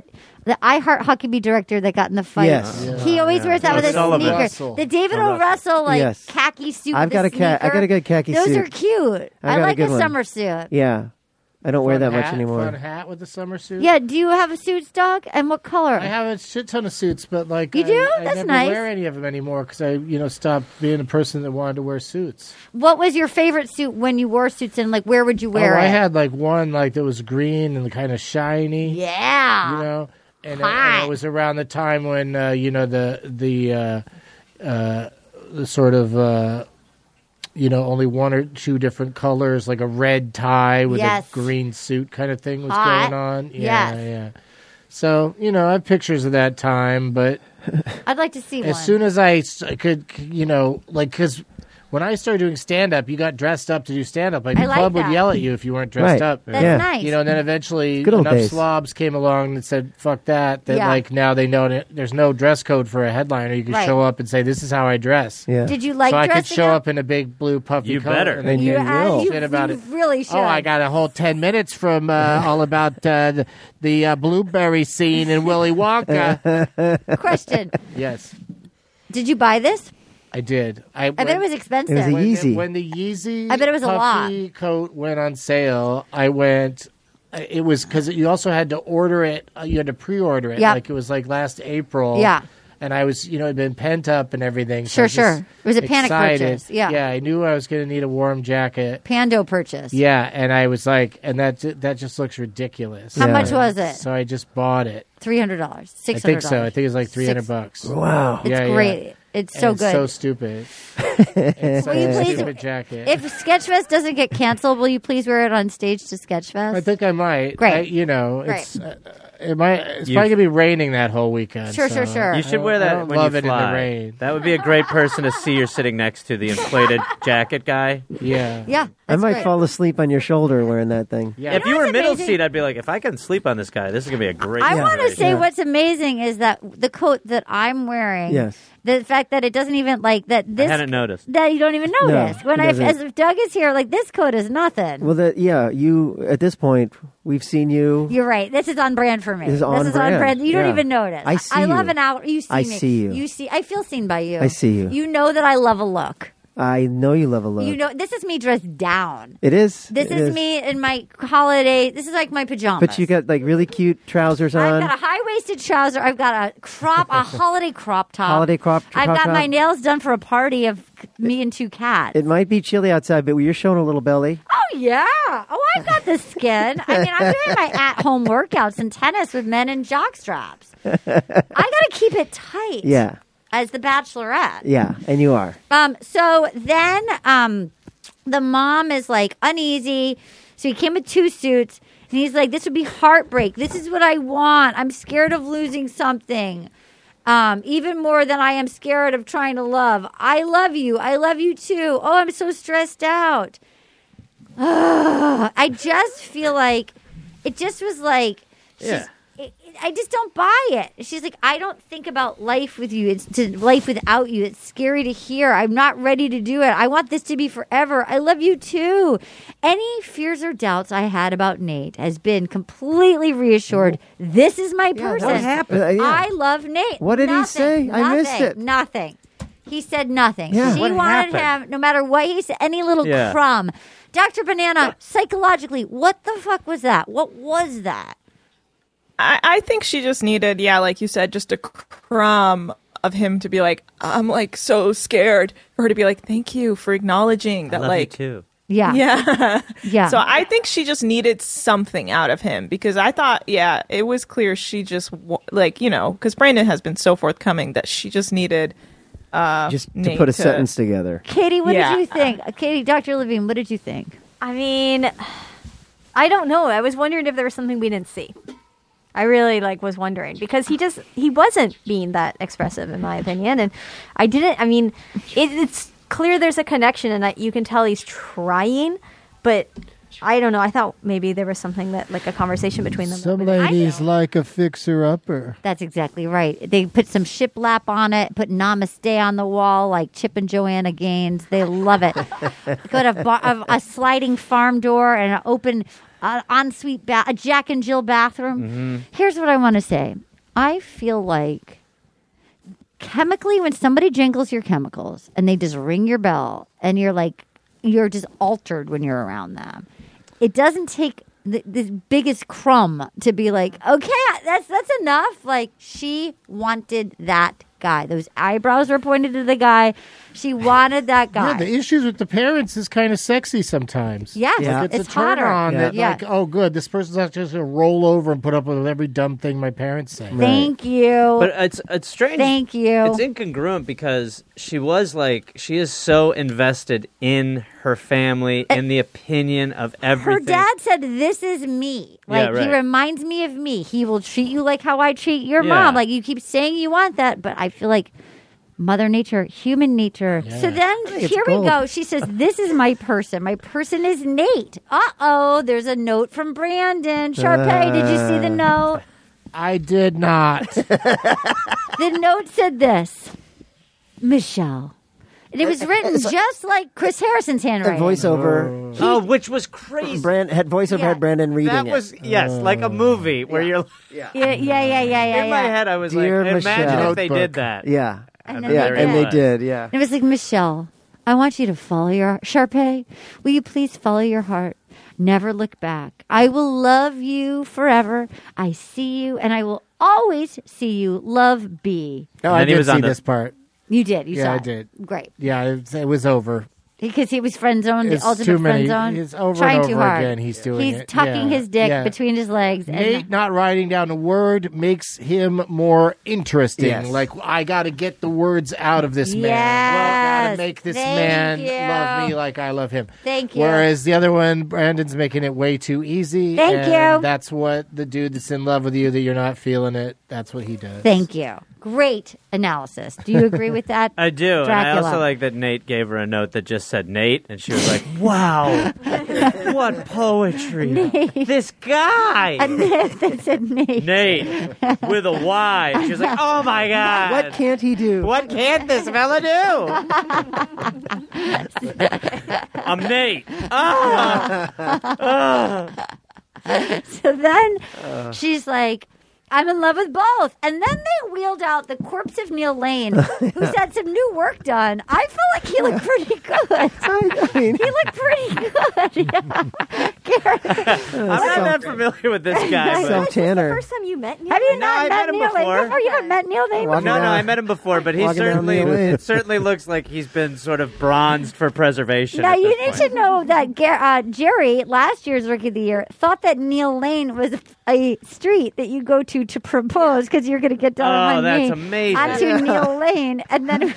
the iHeart Huckabee director that got in the fight.
Yes.
Yeah.
He always
Yeah.
wears that with his
Sullivan.
sneakers.
Russell.
The David
Oh,
O. Russell like
Yes.
khaki suit.
I've
with
got
the
a ca- I
sneaker.
got a good khaki
Those
suit.
are cute.
I
I,
got a
like
good
a
one.
summer suit.
Yeah. I don't wear
Fun
that much
hat,
anymore.
Fun hat with the summer suit.
Yeah. Do you have a suit, Doug? And what color?
I have a shit ton of suits, but like
You
I,
do?
I
That's
never
nice.
wear any of them anymore because I, you know, stopped being a person that wanted to wear suits.
What was your favorite suit when you wore suits, and like where would you wear
oh,
it?
I had like one like that was green and kind of shiny.
yeah.
You know, and, uh, and
Hot.
it was around the time when uh, you know the the uh, uh, the sort of. Uh, you know, only one or two different colors, like a red tie with
Yes.
a green suit kind of thing was
Hot.
going on. Yeah,
Yes.
yeah. So, you know, I have pictures of that time, but
I'd like to see
as
one.
soon as I s- I could, you know, like, because when I started doing stand up, you got dressed up to do stand up. Like,
I
the
like
club
that.
would yell at you if you weren't dressed
Right.
up.
That's
Yeah.
nice.
You know, and then eventually
Good old
enough
days.
slobs came along that said, fuck that, that
Yeah.
like now they know that there's no dress code for a headliner. You can
Right.
show up and say, this is how I dress.
Yeah.
Did you like
so I could
dressing
show
up?
up in a big blue puffy
You
coat.
better.
And then
You
you,
will.
you,
shit about
you
it.
really should.
Oh, I got a whole ten minutes from uh, all about uh, the, the uh, blueberry scene in Willy Wonka.
Question.
Yes,
Did you buy this?
I did. I,
I bet it was expensive.
It was a
when,
Yeezy.
when the Yeezy
I bet it was a lot.
puffy coat went on sale, I went. It was because you also had to order it. Uh, you had to pre-order it.
Yeah.
Like it was like last April.
Yeah.
And I was, you know, it had been pent up and everything. so
Sure,
I was just
sure. It was a panic
excited.
purchase. Yeah.
Yeah, I knew I was going to need a warm jacket.
Pando purchase.
Yeah, and I was like, and that that just looks ridiculous.
How
Yeah.
much was it?
So I just bought it.
Three hundred dollars.
I
Six hundred
think
dollars.
so. I think it was like three hundred
Six-
bucks.
Wow.
It's
Yeah, yeah.
great. It's so
And
good.
It's so stupid. It's
Will you
such a
please-
stupid jacket.
If Sketchfest doesn't get canceled, will you please wear it on stage to Sketchfest?
I think I might.
Great.
I, you know,
Great.
it's uh, it might. It's
You-
probably gonna be raining that whole weekend.
Sure,
so
sure, sure.
I
You should
don't-
wear
I
that
don't
when
love
you
it
fly.
in the rain.
That would be a great person to see you're sitting next to, the inflated jacket guy.
Yeah.
yeah.
I
that's
might
great.
fall asleep on your shoulder wearing that thing.
Yeah.
If you were
what's
middle
amazing?
seat, I'd be like, if I can sleep on this guy, this is gonna be a great.
I want to
situation.
say
Yeah.
what's amazing is that the coat that I'm wearing.
Yes.
The fact that it doesn't even like that. This
hadn't noticed.
that you don't even notice.
No,
when
he
I,
doesn't.
as if Doug is here, like this coat is nothing.
Well, that yeah, you at this point we've seen you.
You're right. This is on brand for me.
This is on
on
brand.
brand. You don't
Yeah.
even notice.
I see
I love
you.
an out. You see
I
me.
see you.
You see. I feel seen by you.
I see you.
You know that I love a look.
I know you love a look.
You know this is me dressed down.
it is.
This
It
is, me in my holiday. This is like my pajamas.
But you got like really cute trousers
I've
on.
got a high waisted trouser. I've got a crop, a holiday crop top.
Holiday crop-
I've
crop
got
top.
my nails done for a party of me and two cats.
It might be chilly outside, but you're showing a little belly.
Oh yeah. Oh, I've got the skin. I mean, I'm doing my at-home workouts and tennis with men in jock straps. I got to keep it tight.
Yeah,
As the Bachelorette.
yeah, and you are.
Um. So then, um, the mom is like uneasy. So he came with two suits, and he's like, "This would be heartbreak. This is what I want. I'm scared of losing something." Um, even more than I am scared of trying to love. I love you. I love you too. Oh, I'm so stressed out. Ugh. I just feel like it just was like, she's,
Yeah.
it, it- I just don't buy it. She's like, I don't think about life with you. It's to life without you. It's scary to hear. I'm not ready to do it. I want this to be forever. I love you too. Any fears or doubts I had about Nate has been completely reassured. This is my person.
what happened? Uh, yeah.
I love Nate.
What did he
Nothing.
say? I missed
Nothing.
it.
Nothing. He said nothing.
Yeah.
She
What
wanted
happened?
him, no matter what he said, any little
Yeah.
crumb. Doctor Banana, psychologically, what the fuck was that? What was that?
I, I think she just needed, yeah, like you said, just a crumb of him to be like, I'm like so scared, for her to be like, thank you for acknowledging
I
that,
love
like,
you too.
Yeah.
yeah.
Yeah.
So I think she just needed something out of him because I thought, yeah, it was clear she just, wa- like, you know, because Brandon has been so forthcoming that she just needed. Uh,
Just to
Nate
put a
to-
sentence together.
Katie, what
Yeah.
did you think? Uh, Katie, Doctor Levine, what did you think?
I mean, I don't know. I was wondering if there was something we didn't see. I really like was wondering because he just he wasn't being that expressive in my opinion, and I didn't. I mean, it, it's clear there's a connection, and that you can tell he's trying, but I don't know. I thought maybe there was something that like a conversation between them.
Some
that-
ladies like a fixer-upper.
That's exactly right. They put some shiplap on it, put Namaste on the wall like Chip and Joanna Gaines. They love it. Got a, bar, a, a sliding farm door and an open uh, ensuite, ba- a Jack and Jill bathroom. Here's what I want to say. I feel like chemically, when somebody jingles your chemicals and they just ring your bell and you're like, you're just altered when you're around them. It doesn't take the, the biggest crumb to be like, okay, that's that's enough. Like, she wanted that guy. Those eyebrows were pointed to the guy. She wanted that guy.
Yeah, the issues with the parents is kind of sexy sometimes.
Yes,
Yeah.
Like, it's,
it's
a turn
hotter.
on
Yeah.
that,
Yeah.
like, oh, good, this person's not just going to roll over and put up with every dumb thing my parents say.
Thank you.
But it's it's strange.
Thank you.
It's incongruent because she was like she is so invested in her family, in the opinion of everything.
Her dad said, "This is me. Like,
Yeah, right.
he reminds me of me. He will treat you like how I treat your
Yeah.
mom. Like, you keep saying you want that, but I feel like Mother Nature, human nature." So then
it's
here we
gold.
go. She says, "This is my person. My person is Nate." Uh oh, there's a note from Brandon. Sharpay, did you see the note?
I did not.
The note said this, Michelle. And it was written just like Chris Harrison's
A
handwriting.
voiceover.
Oh, which was crazy.
Brand had voiceover
Yeah.
had Brandon reading
that
it.
was yes, like a movie where you're.
Yeah, yeah, yeah, yeah, yeah.
In my
yeah.
head, I was
Dear
like, imagine
Michelle.
if they did that.
Yeah,
And
then
yeah,
there
and
it
they
was.
did. Yeah.
And it was like, Michelle, I want you to follow your Sharpay. Will you please follow your heart? Never look back. I will love you forever. I see you, and I will always see you. Love, B.
No,
And
I
then he
did
was
see
on the-
this part.
You did. You
Yeah,
saw
I
it.
did.
Great.
Yeah, it, it was over.
Because he was friend zoned, the
It's
ultimate
too
friend
many.
zone.
It's over
trying
and
too
over
hard.
again. He's doing
He's
it.
tucking
Yeah,
his dick
yeah.
between his legs.
Nate
And
not writing down a word makes him more interesting.
Yes.
Like, I got to get the words out of this man. Well, I got
Yes.
to make this
Thank
man
you.
love me like I love him.
Thank you.
Whereas the other one, Brandon's making it way too easy.
Thank
and
you.
That's what the dude that's in love with you that you're not feeling it. That's what he does.
thank you. Great analysis. Do you agree with that?
I do, and I
Dracula.
also like that Nate gave her a note that just said Nate, and she was like, "Wow, what poetry! This guy,
And that said Nate.
Nate, with a Y." And she was like, "Oh my god,
What can't he do?
What can't this fella do?" I'm Nate. Ah.
So then she's like, I'm in love with both. And then they wheeled out the corpse of Neil Lane, who's had some new work done. I felt like he looked pretty good.
I mean,
He looked pretty good. Yeah.
I'm not that familiar with this guy.
Some
But...
This is the
Tanner.
first time you met Neil?
Have you
No,
not
I
met,
met him
Neil
before.
Lane before? You haven't met Neil Lane
Walking
before?
No, no,
down-
I met him before, but he
walking down
certainly
the lane.
it certainly looks like he's been sort of bronzed for preservation.
Now,
at
you
this
need
point.
to know that Gar- uh, Jerry, last year's Rookie of the Year, thought that Neil Lane was a street that you go to to propose because you're going to get down
Oh,
on my
that's
knee
amazing.
onto Neil Lane. And then,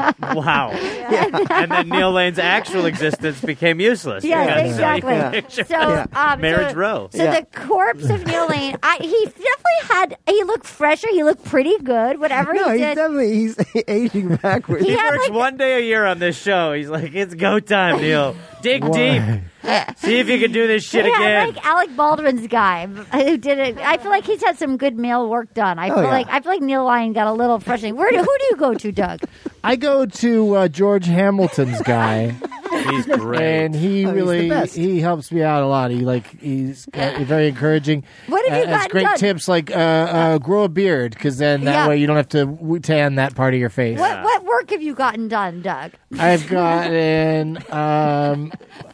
Wow. And then Neil Lane's actual existence became useless.
yes,
because
exactly.
somebody pictured
So, um,
Marriage
so,
Row.
So
Yeah.
the corpse of Neil Lane, I, he definitely had, he looked fresher. He looked pretty good, whatever
no,
he
he's
did.
definitely he's aging backwards.
He
He
had,
works
like-
one day a year on this show. He's like, it's go time, Neil. Dig deep. See if you can do this shit
Yeah,
again.
like Alec Baldwin's guy who did it. I feel like he's had some good male work done. I feel
Oh, yeah.
like I feel like Neil Lane got a little frustrating. Where do who do you go to, Doug?
I go to uh, George Hamilton's guy.
He's great.
And he
Oh, he's the
really
best.
he helps me out a lot. He like he's uh, very encouraging.
What have you
uh, has
gotten
great
done?
tips like uh, uh, grow a beard because then that
Yeah.
way you don't have to w- tan that part of your face.
What what work have you gotten done, Doug?
I've gotten um,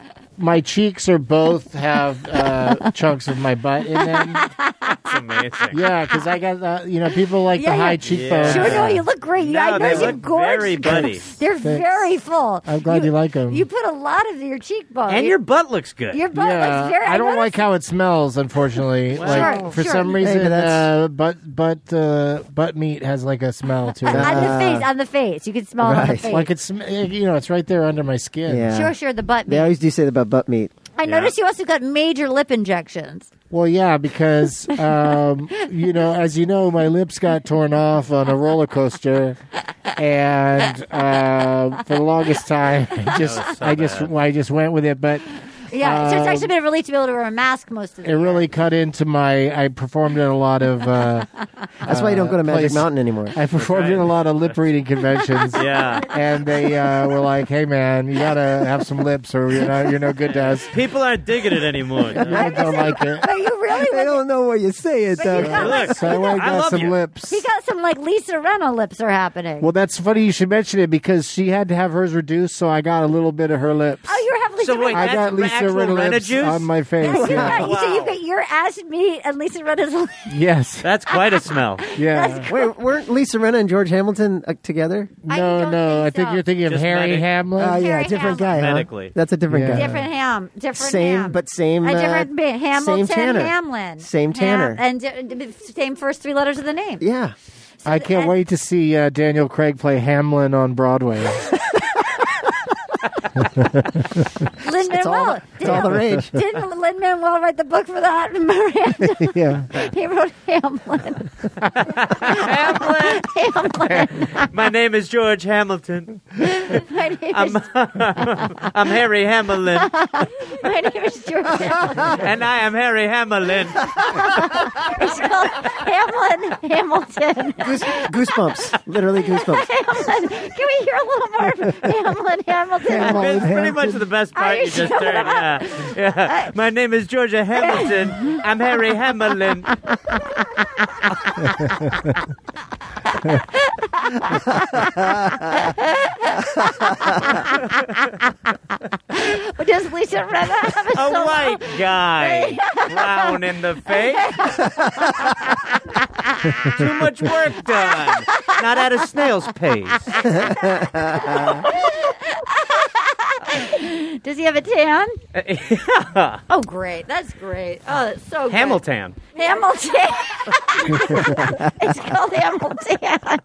my cheeks are both have uh, chunks of my butt in them.
That's amazing.
Yeah, because I got uh, you know people like
Yeah,
the
yeah.
high cheekbones.
Sure, no, you look great. You,
No,
I
they
know you're
look
gorgeous.
very buddy.
They're very full.
I'm glad you, like them.
You put a lot of your cheekbones.
And your butt looks good.
your butt
yeah,
looks very.
I don't
noticed-
like how it smells. Unfortunately,
Well,
like
Sure,
for
sure.
some
Hey,
reason,
but that's-
uh, butt butt uh, butt meat has like a smell to
on
it.
the
Uh,
face. On the face, you can smell it on the
right.
face.
Like it's you know it's right there under my skin.
Yeah.
Sure, sure. The butt.
They
meat.
always do say that about butt meat.
I
Yeah.
noticed you also got major lip injections.
Well, yeah, because um, you know, as you know, my lips got torn off on a roller coaster, and uh, for the longest time, I just,
was so
I just,
bad.
I just went with it. But
Yeah, so it's
Um,
actually been a relief to be able to wear a mask most of the
It
year.
really cut into my. I performed in a lot of. Uh,
That's why you don't go to Magic
place-
Mountain anymore.
I performed in a lot of lip reading conventions.
Yeah.
And they uh, were like, "Hey, man, you gotta have some lips, or you're not, you're no good to us.
People aren't digging it anymore.
You don't like it."
But you really
I don't know what you say. It
But you
though.
got, like,
Look,
So I went and
I
got
love
some
you.
lips.
he got some like Lisa Rinna lips are happening.
Well, that's funny you should mention it because she had to have hers reduced, so I got a little bit of her lips.
oh, you have Lisa
So wait,
Rinna.
I
that's
got Lisa
actual
Rinna
Rinna
lips
juice?
on my face.
Yeah, you
Yeah.
got, so you've
Wow.
got your acid meat and Lisa Rinna's lips.
Yes.
That's quite a smell.
Yeah.
Wait, weren't Lisa Rinna and George Hamilton uh, together?
I
No,
don't
no.
think
I think
so.
you're thinking of
Just
Harry
medic-
Hamlin.
Oh, yeah,
Harry
different
Hamlin.
guy, huh?
Medically.
That's a different
Yeah.
guy.
Different ham, different
Same,
ham.
but same.
a
uh,
different ba- Hamilton,
same Tanner.
Hamlin,
Same Tanner.
Ham, and d- d- same first three letters of the name.
Yeah.
I can't
and-
wait to see uh, Daniel Craig play Hamlin on Broadway.
Lin
It's all,
Manuel.
the, it's all the rage.
Didn't Lin Manuel write the book for that? Miranda.
Yeah.
He wrote Hamlin.
Hamlin.
Hamlin.
My name is George Hamilton.
My name
I'm,
is,
I'm Harry Hamlin,
my name is George Hamlin.
and I am Harry Hamlin.
It's called Hamlin Hamilton.
Goose, goosebumps. Literally goosebumps.
Hamlin. Can we hear a little more of Hamlin Hamilton?
Hamlin.
It's pretty much the best part
Are you
you just
sure?
heard. Yeah. yeah. My name is Georgia Hamilton. I'm Harry Hamlin.
Does Lisa Rinna have a,
A
solo?
white guy. Brown in the face. Too much work done. Not at a snail's pace.
Does he have a tan?
yeah.
Oh, great. That's great. Oh, that's so good.
Hamilton.
Hamilton. It's called Hamilton.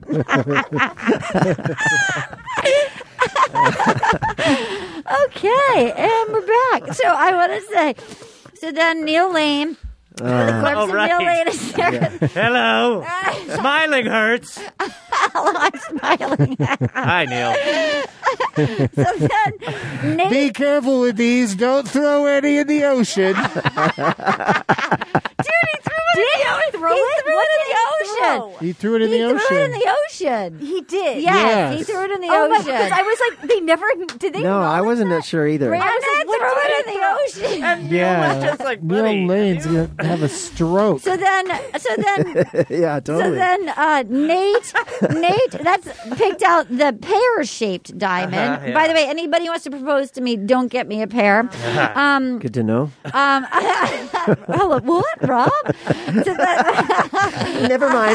Okay, and we're back. So I want to say, so then Neil Lane, the corpse
Oh,
of
right.
Neil Lane is there.
Hello. Smiling hurts.
Hello, I'm smiling.
Hi, Neil.
So then Nate,
Be careful with these. Don't throw any in the ocean.
dude, he threw it. Did he throw it? He threw
What
it
did
in
he
the ocean.
He threw it in
He
the
threw
ocean.
it in the ocean.
He did.
Yes,
Yes.
he threw it in the
Oh my!
ocean.
Because I was like, they never did they?
No, I
acknowledge
wasn't
that?
sure either.
Brandon
And then
what
threw
did
it
he
in
throw?
the ocean.
And Neil
Yeah.
was just like, buddy.
Neil Lane's
have you-
gonna have a stroke.
So then, so then,
yeah,
so
totally.
then, uh, Nate, Nate, that's picked out the pear-shaped diamond.
Uh-huh, yeah.
By the way, anybody who wants to propose to me, don't get me a pear. Um,
Good to know.
um, hello, what, Rob? So then,
Never mind.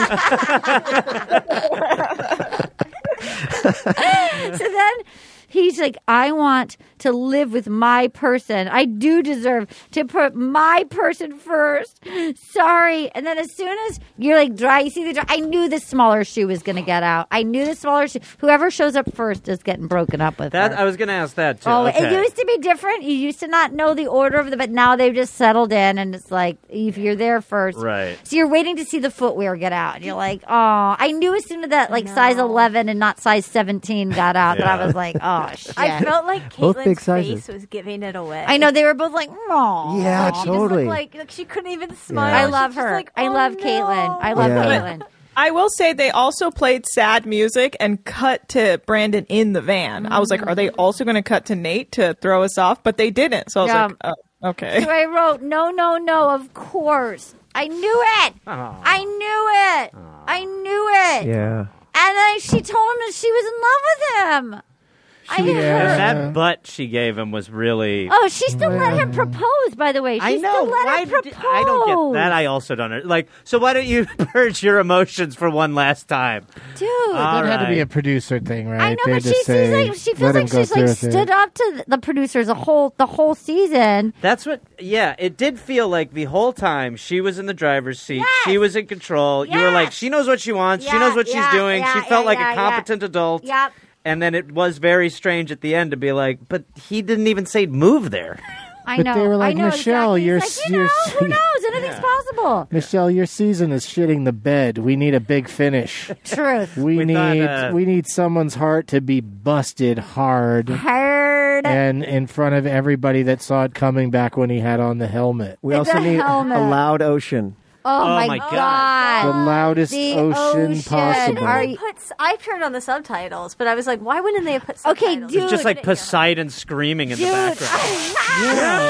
so then he's like, I want to live with my person. I do deserve to put my person first. Sorry. And then as soon as you're like dry, you see the dry, I knew the smaller shoe was going to get out. I knew the smaller shoe. Whoever shows up first is getting broken up with.
That
her.
I was going to ask that too.
Oh,
okay.
it used to be different. You used to not know the order of the, but now they've just settled in, and it's like if you're there first,
Right.
So you're waiting to see the footwear get out. And you're like, oh, I knew as soon as that like size eleven and not size seventeen got out that I
Yeah.
was like, oh shit.
I felt like
Both big
Caitlin's
sizes.
face was giving it away.
I know they were both like, oh,
Yeah,
She just
totally.
looked like, like she couldn't even smile.
Yeah.
I
She's
love
just
her.
like,
I
oh,
love
no.
Caitlin. I love
Yeah.
Caitlin.
I will say they also played sad music and cut to Brandon in the van. I was like, are they also going to cut to Nate to throw us off? But they didn't. So I was
Yeah.
like, oh, okay.
So I wrote, no, no, no, of course. I knew it.
Aw.
I knew it. I knew it.
Yeah.
And then she told him that she was in love with him. I
Yeah.
heard.
That butt she gave him was really.
Oh, she still let him propose, by the way. She
I know.
still let
Why
him
did-
propose.
I don't get that. I also don't. under- Like, so why don't you purge your emotions for one last time?
Dude.
All
That had to be
right.
a producer thing, right?
I know,
They
but she
just
seems
say,
like she
let
feels
him
like
go
she's
through
like
with it.
stood up to the producers the whole the whole season.
That's what. Yeah, it did feel like the whole time she was in the driver's seat.
Yes.
She was in control. You were
Yes.
like, she knows what she wants. she
Yeah,
knows what
yeah,
she's doing.
yeah,
she felt
yeah,
like
yeah,
a competent adult.
Yep.
And then it was very strange at the end to be like, but he didn't even say move there.
I
But
know.
they were like,
I know
Michelle,
exactly.
you're
He's
s-
like, you
you're
know,
s-
who knows? Anything's possible.
Michelle, your season is shitting the bed. We need a big finish.
Truth.
We,
We
need
thought, uh,
we need someone's heart to be busted hard.
Hard. weird.
And in front of everybody that saw it coming back when he had on the helmet.
We
It's
also
a
need
helmet.
a loud ocean.
Oh,
Oh
my
my
god.
God.
The loudest
The
ocean,
ocean.
possible.
Are
They
you-
put, I turned on the subtitles, but I was like, why wouldn't they have put subtitles?
Okay, dude.
It's just like
Dude.
Poseidon screaming in
Dude.
the background.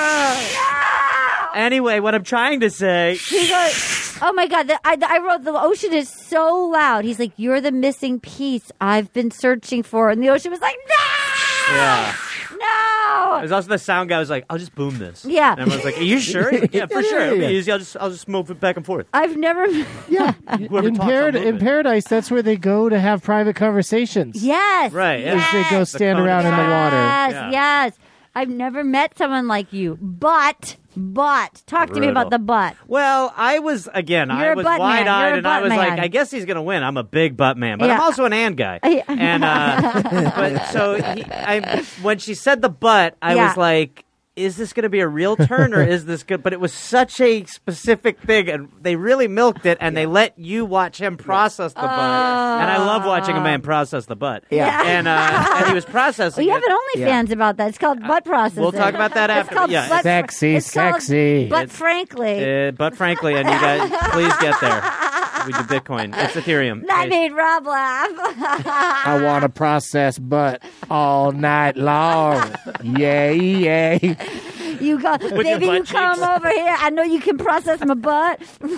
Anyway, what I'm trying to say.
He goes, oh my god! The, I, I wrote the ocean is so loud. He's like, "You're the missing piece I've been searching for," and the ocean was like, "No,
Yeah.
no."
There's also the sound guy was like, "I'll just boom this."
Yeah.
And everyone's like, "Are you sure?" He's like, yeah, for
Yeah,
sure.
yeah,
It'll be
yeah.
easy. I'll just I'll just move it back and forth.
I've never.
Yeah.
Whoever
in,
talks, I'll
Parad-
move
in
it.
Paradise, that's where they go to have private conversations.
Yes.
Right, yeah.
As they go
Yes.
stand
The
around in the
cone.
water.
Yes.
Yeah.
Yes. I've never met someone like you, but but talk to me about the
Brutal.
butt.
Well, I was again.
You're
I
a
was
butt man.
wide
You're
eyed,
a
and I
butt
was
man.
like, I guess he's gonna win. I'm a big butt man, but
Yeah.
I'm also an and guy.
Yeah.
And uh, but so he, I when she said the butt, I
Yeah.
was like, is this going to be a real turn or is this good? But it was such a specific thing, and they really milked it, and they let you watch him process the butt. And I love watching a man process the butt.
Yeah.
And, uh, and he was processing
Well, you have
it.
an OnlyFans about that. It's called butt processing.
We'll talk about that
It's
after.
called
Yeah,
butt
Sexy,
it's called
sexy.
But
It's-
frankly,
Uh, but frankly, and you guys, please get there. We do Bitcoin. It's Ethereum.
that made Rob laugh.
I want to process butt all night long. Yay, yay.
You go,
your
baby, you
butt
come
cheeks.
over here. I know you can process my butt.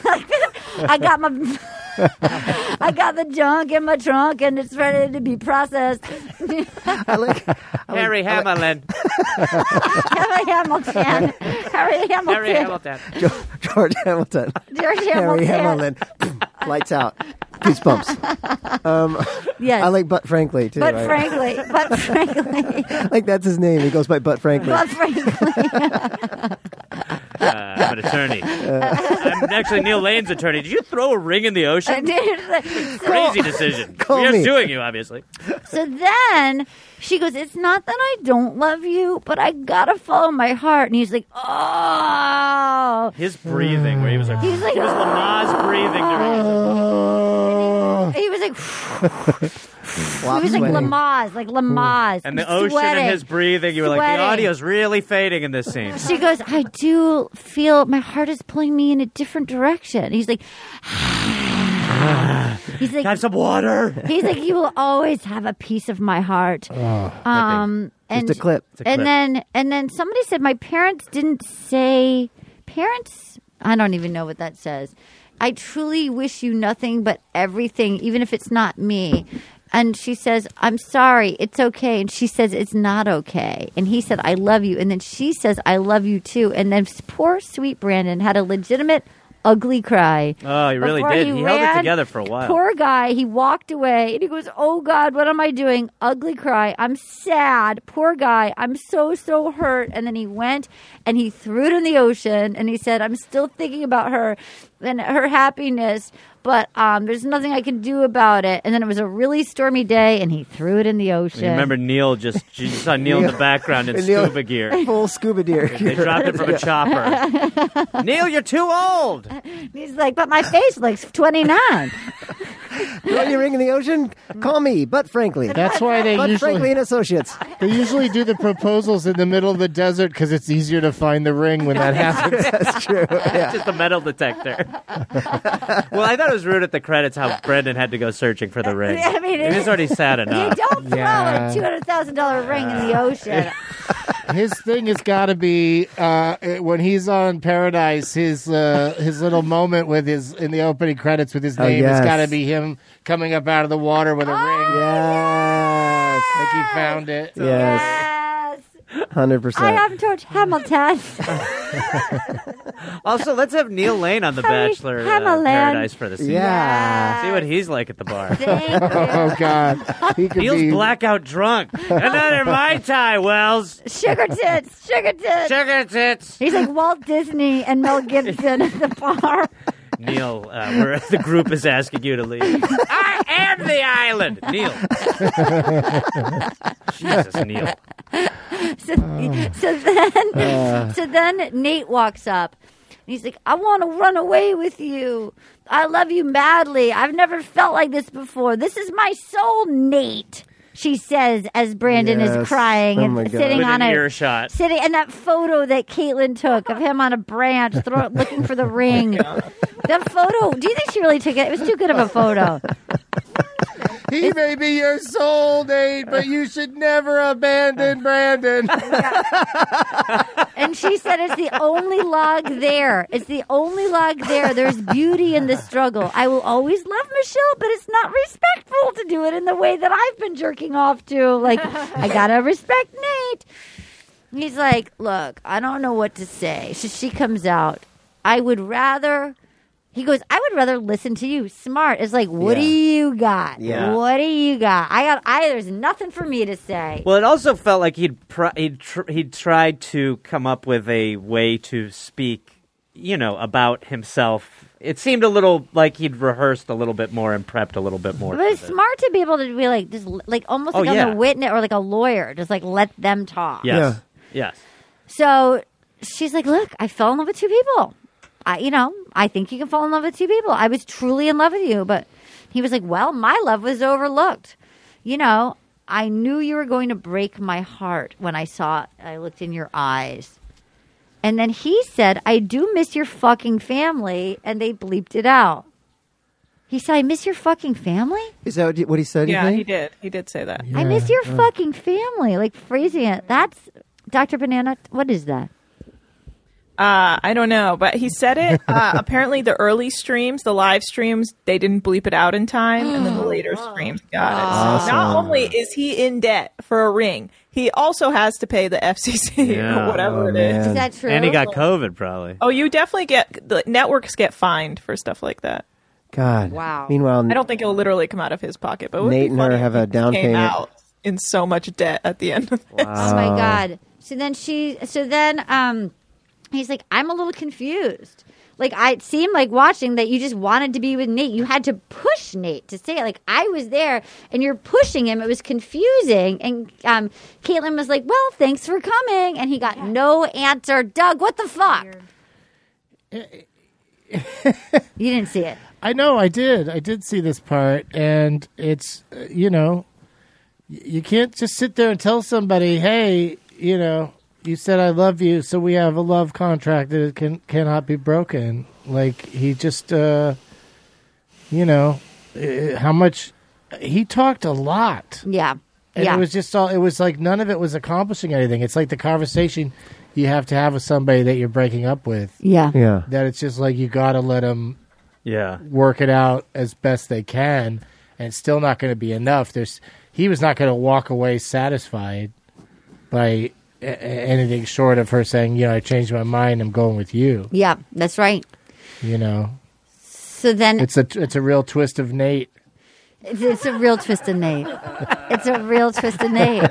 I got my, I got the junk in my trunk, and it's ready to be processed.
I like. I
Harry
like,
Hamlin.
Harry Hamilton. Harry Hamilton.
Harry Hamilton.
George Hamilton.
George
Harry
Hamilton.
Hamilton. Lights out. Goosebumps. Um,
Yes.
I like Butt Frankly too.
But
right?
frankly, but frankly,
like that's his name. He goes by Butt Frankly.
but frankly,
Uh, I'm an attorney. I'm actually Neil Lane's attorney. Did you throw a ring in the ocean? Crazy decision.
Call
We are
me.
suing you, obviously.
So then she goes, "It's not that I don't love you, but I gotta follow my heart." And he's like, "Oh."
His breathing, where he was like,
He's like,
it was Lamaze breathing during.
He was like,
Flop
he was like
sweating.
Lamaze, like Lamaze.
And the ocean
sweating.
and his breathing, you were like,
Sweating.
the audio's really fading in this scene.
She goes, "I do feel my heart is pulling me in a different direction." He's like, he's like,
Have some water.
he's like, "You will always have a piece of my heart." um, and
Just a clip.
It's a
and
clip.
then and then somebody said my parents didn't say parents. I don't even know what that says. I truly wish you nothing but everything, even if it's not me. And she says, "I'm sorry, it's okay." And she says, "It's not okay." And he said, "I love you." And then she says, "I love you too." And then poor sweet Brandon had a legitimate ugly cry.
Oh, he really
Before
did.
he
He, held it
ran,
together for a while.
Poor guy. He walked away and he goes, "Oh God, what am I doing?" Ugly cry. "I'm sad." Poor guy. "I'm so, so hurt." And then he went and he threw it in the ocean and he said, "I'm still thinking about her and her happiness, but um, there's nothing I can do about it." And then it was a really stormy day and he threw it in the ocean.
You remember Neil just, you just saw Neil in the background in
Neil-
scuba gear.
Full scuba gear.
They dropped it from a chopper. Neil, you're too old.
He's like, "But my face looks twenty-nine."
Throw your ring in the ocean. Call me Butt Frankly.
That's why they
Butt Frankly
usually
and Associates.
they usually do the proposals in the middle of the desert because it's easier to find the ring when that happens.
That's true. Yeah.
Just a metal detector. Well, I thought it was rude at the credits how Brendan had to go searching for the ring.
I mean,
it was already sad
You
enough.
don't throw
Yeah.
a two hundred thousand dollars ring in the ocean.
His thing has got to be uh, when he's on Paradise. His uh, his little moment with his in the opening credits with his
Oh,
name has
yes.
got to be him coming up out of the water with a ring.
Yes.
Like he found it.
Yes.
Yes.
one hundred percent.
I am George Hamilton.
Also, let's have Neil Lane on The
Harry
Bachelor uh,
Hamlin.
Paradise for the season.
Yeah.
See what he's like at the bar.
Thank you.
Oh God, he could
Neil's
be
blackout drunk. Another Mai Tai, Wells.
Sugar tits, sugar tits.
Sugar tits.
He's like Walt Disney and Mel Gibson at the bar.
Neil, uh, we're, the group is asking you to leave. I am the island. Neil. Jesus, Neil.
So, so then, so then Nate walks up. And he's like, "I want to run away with you. I love you madly. I've never felt like this before. This is my soul, Nate." she says as Brandon
Yes.
is crying
Oh
and
my God.
sitting
Within
on a
earshot.
sitting and that photo that Caitlin took of him on a branch throw, looking for the ring. That photo, do you think she really took it? It was too good of a photo.
He may be your soulmate, but you should never abandon Brandon.
And she said it's the only log there. It's the only log there. There's beauty in the struggle. I will always love Michelle, but it's not respectful to do it in the way that I've been jerking off to. Like, I gotta respect Nate. He's like, look, I don't know what to say. So she comes out. I would rather... He goes, I would rather listen to you. Smart. It's like, what
Yeah.
do you got?
Yeah.
What do you got? I got. I. There's nothing for me to say.
Well, it also felt like he'd pr- he'd tr- he'd tried to come up with a way to speak, you know, about himself. It seemed a little like he'd rehearsed a little bit more and prepped a little bit more.
But it's
for this.
smart to be able to be like, just like almost
Oh,
like
yeah.
I'm a witness or like a lawyer. Just like let them talk.
Yes. Yes.
So she's like, look, I fell in love with two people. I, you know, I think you can fall in love with two people. I was truly in love with you. But he was like, well, my love was overlooked. You know, I knew you were going to break my heart when I saw it. I looked in your eyes. And then he said, I do miss your fucking family. And they bleeped it out. He said, I miss your fucking family?
Is that what he- what he said? you
Yeah,
think?
he did. He did say that.
I miss your fucking family. Like phrasing it. That's, Doctor Banana, what is that?
Uh, I don't know, but he said it. Uh, apparently, the early streams, the live streams, they didn't bleep it out in time, and then the later streams got it. So not only is he in debt for a ring, he also has to pay the F C C
Yeah.
or whatever
Oh,
it is.
man.
Is that true?
And he got COVID, probably.
Oh, you definitely get the networks get fined for stuff like that.
God.
Wow.
Meanwhile,
I don't think it'll literally come out of his pocket, but it would
Nate
be
and her
funny
have
if
a
he
down
came
payment.
out in so much debt at the end of this.
Oh my God. So then she, so then um, he's like, I'm a little confused. Like, I, it seemed like watching that you just wanted to be with Nate. You had to push Nate to say it. Like, I was there and you're pushing him. It was confusing. And um, Caitlin was like, well, thanks for coming. And he got no answer. Doug, what the fuck? You didn't see it.
I know, I did. I did see this part, and it's, uh, you know, y- you can't just sit there and tell somebody, hey, you know, you said I love you, so we have a love contract that it can cannot be broken. Like, he just, uh, you know, uh, how much, he talked a lot.
Yeah.
And
yeah.
it was just all, it was like none of it was accomplishing anything. It's like the conversation you have to have with somebody that you're breaking up with.
yeah.
yeah.
That it's just like you got to let them
Yeah.
work it out as best they can, and it's still not going to be enough. There's he was not going to walk away satisfied by a- a- anything short of her saying, you know, I changed my mind, I'm going with you.
Yeah, that's right.
You know,
So then
it's a it's a real twist of Nate.
It's, it's a real twist of Nate. It's a real twist of Nate.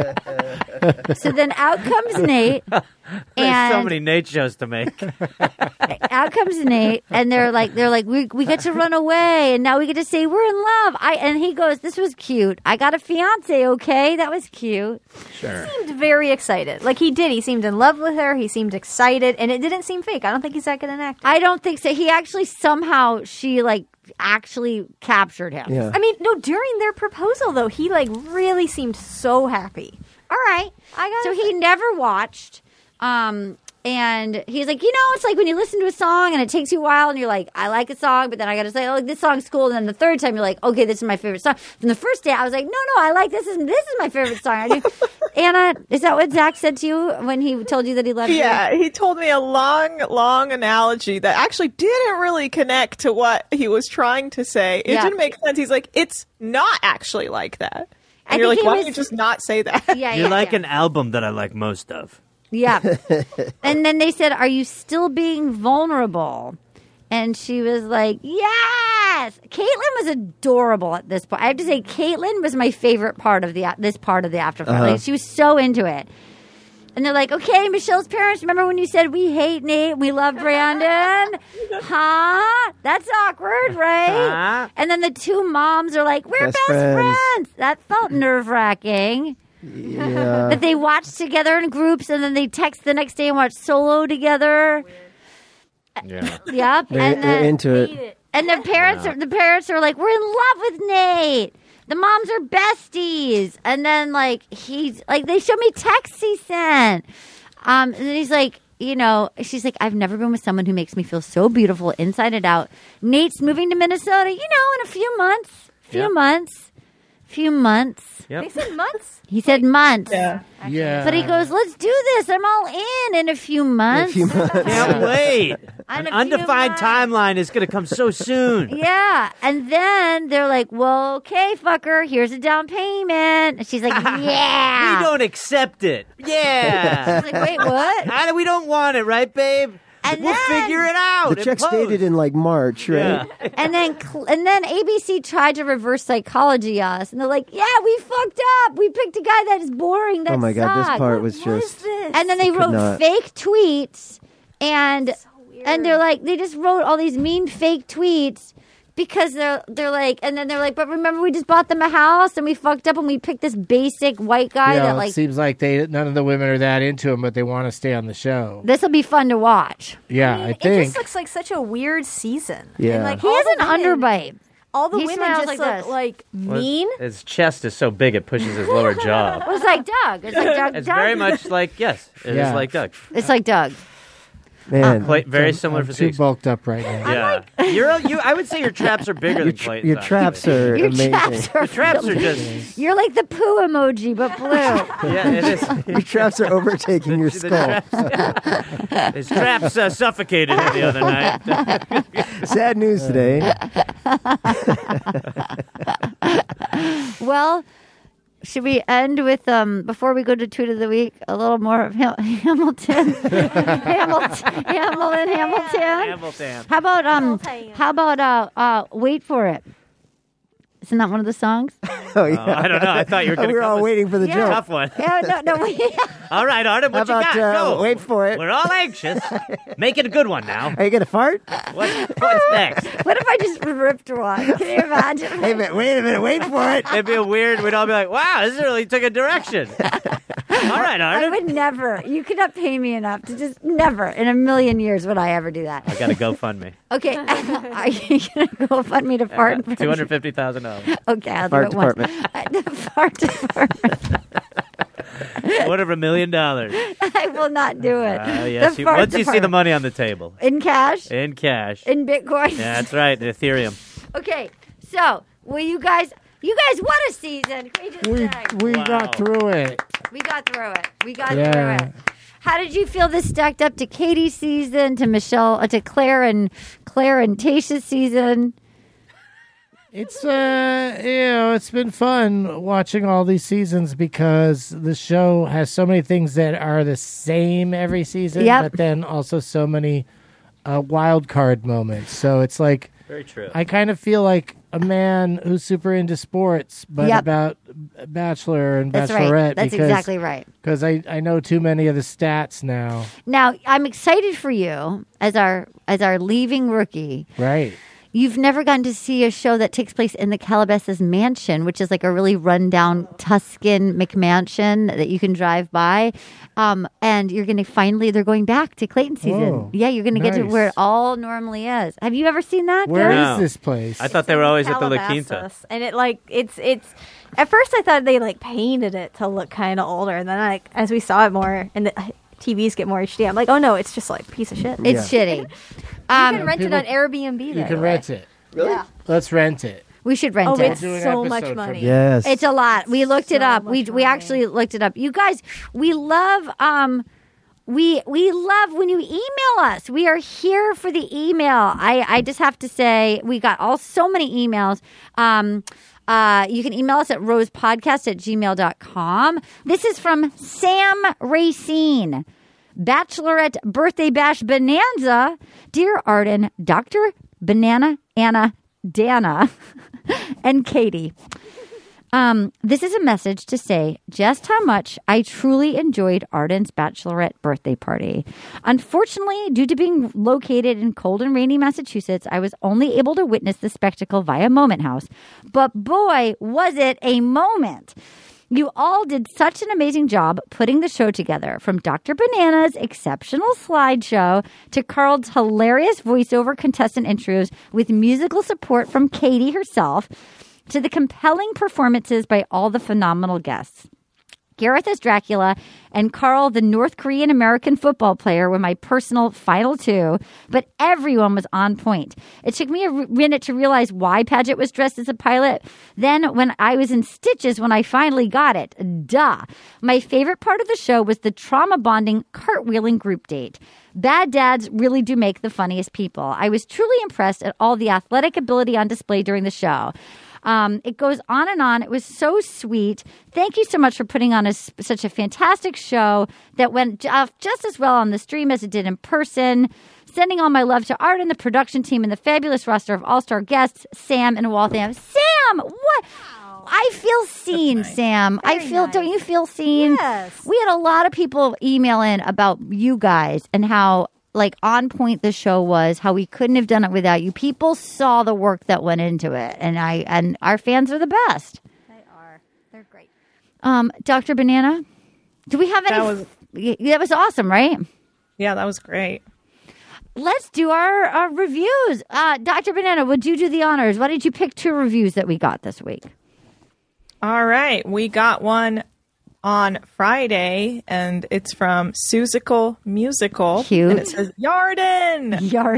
So then out comes Nate,
There's
and
so many Nate shows to make.
out comes Nate, and they're like, they're like, we we get to run away, and now we get to say we're in love. I and he goes, this was cute. I got a fiance. Okay, that was cute.
Sure.
He seemed very excited. Like he did. He seemed in love with her. He seemed excited, and it didn't seem fake. I don't think he's that good an actor.
I don't think so. He actually somehow she like actually captured him.
Yeah.
I mean, no. During their proposal, though, he like really seemed so happy.
All right.
I got
So he never watched. Um, and he's like, you know, it's like when you listen to a song and it takes you a while and you're like, I like a song, but then I got to say, oh, this song's cool. And then the third time you're like, okay, this is my favorite song. From the first day, I was like, no, no, I like this. And this is my favorite song. I do. Anna, is that what Zach said to you when he told you that he loved you?
Yeah, he told me a long, long analogy that actually didn't really connect to what he was trying to say. It
Yeah.
didn't make sense. He's like, it's not actually like that.
I
And you're
think
like,
he
why
was-
don't you just not say that?
Yeah,
You're
yeah,
like
yeah.
an album that I like most of.
Yeah. And then they said, are you still being vulnerable? And she was like, yes. Caitlin was adorable at this point. I have to say, Caitlin was my favorite part of the this part of the after party.
Uh-huh.
Like, she was so into it. And they're like, okay, Michelle's parents, remember when you said we hate Nate, we love Brandon? Huh? That's awkward, right?
Huh?
And then the two moms are like, we're best,
Best
friends.
friends.
That felt nerve-wracking.
Yeah.
That they watch together in groups and then they text the next day and watch solo together.
Yeah.
Yep.
They're,
and
they're
then,
into it.
and the parents are the parents are like, we're in love with Nate. the moms are besties. And then like he's like they show me texts he sent. Um, and then he's like, you know, she's like, I've never been with someone who makes me feel so beautiful inside and out. Nate's moving to Minnesota, you know, in a few months. Few
Yep.
months. Few months.
Yep.
They said months.
He said months.
Yeah.
Yeah.
But he goes, let's do this. I'm all in in a few months.
A few months.
Can't wait.
On
An
a few
undefined
months.
timeline is going to come so soon.
Yeah. And then they're like, well, okay, fucker, here's a down payment. And she's like, yeah.
We don't accept it. Yeah.
She's like, wait, what?
How do we don't want it, right, babe?
And
we'll
then-
figure it out.
The
in
check's
post.
dated in like March, right?
Yeah.
And then cl- and then A B C tried to reverse psychology us. And they're like, yeah, we fucked up. We picked a guy that is boring. That
Oh my God, this
sucked."
part was
What is
just.
this?
And then they
could
wrote
not.
fake tweets. And and they're like, they just wrote all these mean fake tweets. Because they're they're like, and then they're like, but remember we just bought them a house and we fucked up and we picked this basic white guy
Yeah,
that
it
like
seems like they none of the women are that into him, but they want to stay on the show.
this will be fun to watch.
Yeah,
I mean,
I
it
think.
just looks like such a weird season.
Yeah.
And like
He
all
has
the
an
women-
underbite.
All the
He
women
smiles
just
like
look
this.
like
Well,
mean.
His chest is so big it pushes his lower jaw.
Well, it's like Doug. It's like Doug.
It's
Doug.
very much like, yes, it is
Yeah.
like Doug.
It's like Doug.
Man,
Quite, very similar
I'm too
physiques.
bulked up right now.
Yeah. You're, you, I would say your traps are bigger
your,
than
tr-
Clayton's.
your traps
actually.
are
Your
amazing.
traps are
The traps are
really-
just,
You're like the poo emoji, but blue.
yeah, it is.
Your traps are overtaking your
The
skull.
traps, his traps uh, suffocated him the other night.
Sad news today.
Well, should we end with um before we go to tweet of the week a little more of Ham- Hamilton, Hamilton, Hamilton, Hamilton?
Hamilton.
How about um?
Hamilton.
How about uh? uh Wait for it. Isn't that one of the songs?
Oh yeah.
Oh, I don't know. I thought you were going to
we were all waiting for the
Yeah.
joke.
Tough one.
Yeah, no, no. Wait.
All right, Artem,
How
what you
about
got?
uh,
Go.
wait for it?
We're all anxious. Make it a good one now.
Are you gonna fart?
What, what's next?
What if I just ripped one? Can you imagine?
Hey, man, wait a minute. Wait for it.
It'd be a weird. We'd all be like, "Wow, this really took a direction." All right,
I
Artem.
would never. You could not pay me enough to just never in a million years would I ever do that.
I got to GoFundMe.
Okay, are you gonna go fund me to fart? in front of
Two hundred fifty thousand dollars.
you? Okay, I'll
Fart
do it once.
department.
The fart department.
Quarter of a million dollars.
I will not do it.
Uh, yes,
The
you,
fart
once you see the
department.
money on the table
In cash,
in cash.
in Bitcoin.
Yeah, that's right. Ethereum.
Okay, so will you guys? You guys, what a season! Can we just
We
say?
we
Wow.
got through it.
We got through it. We got
Yeah.
through it. How did you feel this stacked up to Katie's season, to Michelle, uh, to Claire and Claire and Tasha's season?
It's uh you know, it's been fun watching all these seasons because the show has so many things that are the same every season,
Yep.
but then also so many uh, wild card moments. So it's like
Very true.
I kind of feel like a man who's super into sports, but
Yep.
about Bachelor and
That's
Bachelorette.
right. That's
because,
exactly right.
Because I, I know too many of the stats now.
Now, I'm excited for you as our as our leaving rookie.
Right.
You've never gotten to see a show that takes place in the Calabasas mansion, which is like a really rundown Tuscan McMansion that you can drive by. Um, and you're going to finally, they're going back to Clayton season.
Whoa,
yeah, you're going to get to
nice.
where it all normally is. Have you ever seen that?
Where is
Gary?
No.
this place?
I thought they were always at the La
Calabasas.
Quinta.
And it like it's it's at first I thought they like painted it to look kind of older, and then like as we saw it more and the T Vs get more H D, I'm like, oh no, it's just like a piece of shit.
It's shitty.
You
Um,
can rent
people-
it on Airbnb.
you
there,
can
right?
rent it.
Really?
Yeah.
Let's rent it.
we should rent
Oh,
it.
it's
Do an
so much
episode from
money.
Yes.
It's a lot. We looked it
So
up. We
much
we
money.
actually looked it up. You guys, we love um we we love when you email us. We are here for the email. I I just have to say we got all so many emails. Um uh, you can email us at rosepodcast at gmail dot com. This is from Sam Racine. Bachelorette Birthday Bash Bonanza. Dear Arden, Doctor Banana, Anna, Dana, and Katie. Um, this is a message to say just how much I truly enjoyed Arden's bachelorette birthday party. Unfortunately, due to being located in cold and rainy Massachusetts, I was only able to witness the spectacle via Moment House. But boy, was it a moment! You all did such an amazing job putting the show together, from Doctor Banana's exceptional slideshow to Carl's hilarious voiceover contestant intros with musical support from Katie herself. to the compelling performances by all the phenomenal guests. Gareth as Dracula and Carl, the North Korean American football player, were my personal final two, but everyone was on point. It took me a r- minute to realize why Paget was dressed as a pilot. Then, when I was in stitches, when I finally got it. Duh. My favorite part of the show was the trauma bonding cartwheeling group date. Bad dads really do make the funniest people. I was truly impressed at all the athletic ability on display during the show. Um, it goes on and on. It was so sweet. Thank you so much for putting on a, such a fantastic show that went uh, just as well on the stream as it did in person. Sending all my love to Art and the production team and the fabulous roster of all-star guests, Sam and Waltham. Sam, what? I feel seen,
nice.
Sam. I
Very
feel,
nice.
don't you feel seen?
Yes.
We had a lot of people email in about you guys and how like on point the show was, how we couldn't have done it without you. People saw the work that went into it, and I and our fans are the best.
They are. They're great.
Um, Doctor Banana, do we have any?
That was-
y- that was awesome, right?
Yeah, that was great.
Let's do our, our reviews. Uh, Doctor Banana, would you do the honors? Why did you pick two reviews that we got this week?
All right, we got one on Friday, and it's from Susical Musical.
Cute.
And it says, Yarden!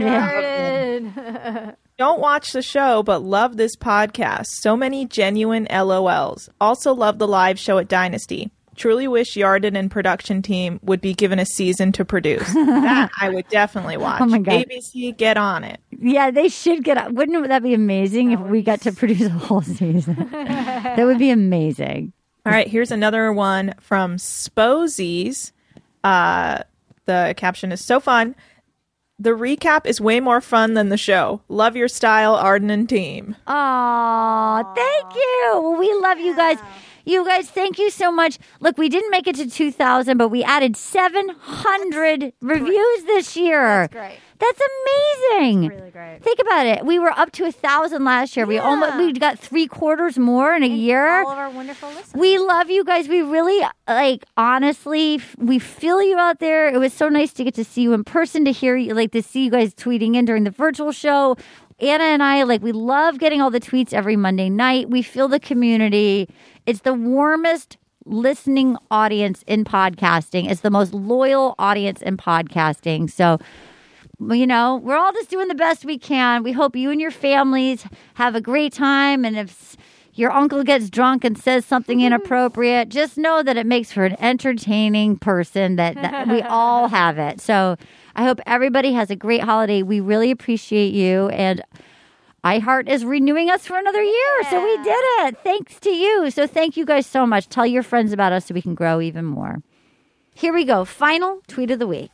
Yarden.
Don't watch the show, but love this podcast. So many genuine L O Ls. Also love the live show at Dynasty. Truly wish Yarden and production team would be given a season to produce. That I would definitely watch.
Oh my God.
A B C, get on it.
Yeah, they should get up. Wouldn't that be amazing if we got to produce a whole season? That would be amazing.
All right, here's another one from Sposies. Uh, the caption is so fun. The recap is way more fun than the show. Love your style, Arden and team.
Aw, thank you. Well, we love you guys. You guys, thank you so much. Look, we didn't make it to two thousand, but we added seven hundred reviews this year.
That's great.
That's amazing.
Really great.
Think about it. We were up to a thousand last year. We almost we got three quarters more in a year.
All of our wonderful listeners.
We love you guys. We really, like, honestly, f- we feel you out there. It was so nice to get to see you in person, to hear you, like, to see you guys tweeting in during the virtual show. Anna and I, like, we love getting all the tweets every Monday night. We feel the community. It's the warmest listening audience in podcasting. It's the most loyal audience in podcasting. So, you know, we're all just doing the best we can. We hope you and your families have a great time. And if your uncle gets drunk and says something inappropriate, just know that it makes for an entertaining person, that, that we all have it. So I hope everybody has a great holiday. We really appreciate you. And iHeart is renewing us for another year. So we did it. Thanks to you. So thank you guys so much. Tell your friends about us so we can grow even more. Here we go. Final tweet of the week.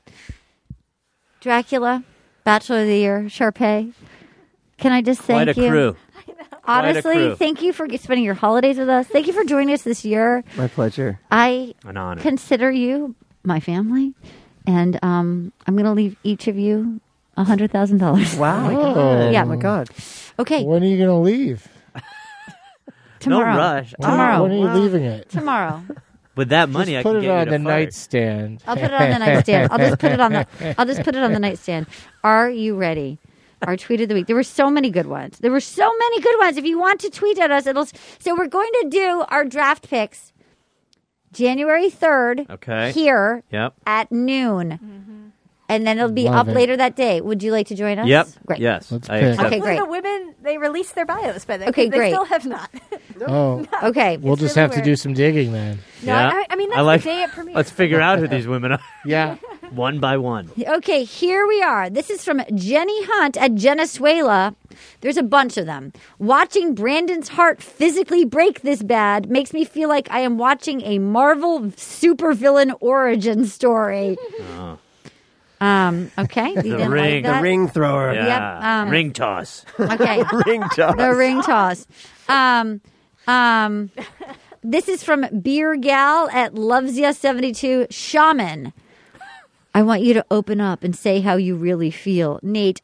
Dracula, Bachelor of the Year, Sharpay. Can I just thank
Quite a
you?
crew.
Honestly,
crew.
thank you for spending your holidays with us. Thank you for joining us this year.
My pleasure.
I
An honor.
consider you my family, and um, I'm going to leave each of you one hundred thousand dollars.
Wow.
Oh.
Yeah.
Oh my God.
Okay,
When are you going to leave?
tomorrow.
No rush.
Tomorrow.
When are you leaving it?
Tomorrow.
With that money,
Just
I
put
can
it
get
on
you
the
to fart.
nightstand.
I'll put it on the nightstand. I'll just put it on the. I'll just put it on the nightstand. Are you ready? Our tweet of the week. There were so many good ones. There were so many good ones. If you want to tweet at us, it'll. So we're going to do our draft picks January third.
Okay.
Here
Yep.
at noon, and then it'll be
Love
up
it.
later that day. Would you like to join us?
Yep.
Great.
Yes.
Let's
I
pick.
accept.
Okay, great.
The women, they released their bios by then.
Okay,
They
great.
still have not.
Oh,
Okay.
we'll just
really
have to
weird.
do some digging then.
No,
Yeah.
I, I mean, that's
I like-
the day it premieres.
Let's figure out who these women are,
Yeah.
one by one.
Okay, here we are. This is from Jenny Hunt at Venezuela. There's a bunch of them. Watching Brandon's heart physically break this bad makes me feel like I am watching a Marvel supervillain origin story. Um, okay. You didn't
ring.
like
The
that?
The ring thrower.
Yeah.
Yep, um,
Ring toss.
Okay.
Ring toss.
The ring toss. Um, um, this is from Beer Gal at Lovesia seventy-two. Shaman. I want you to open up and say how you really feel. Nate, I don't want to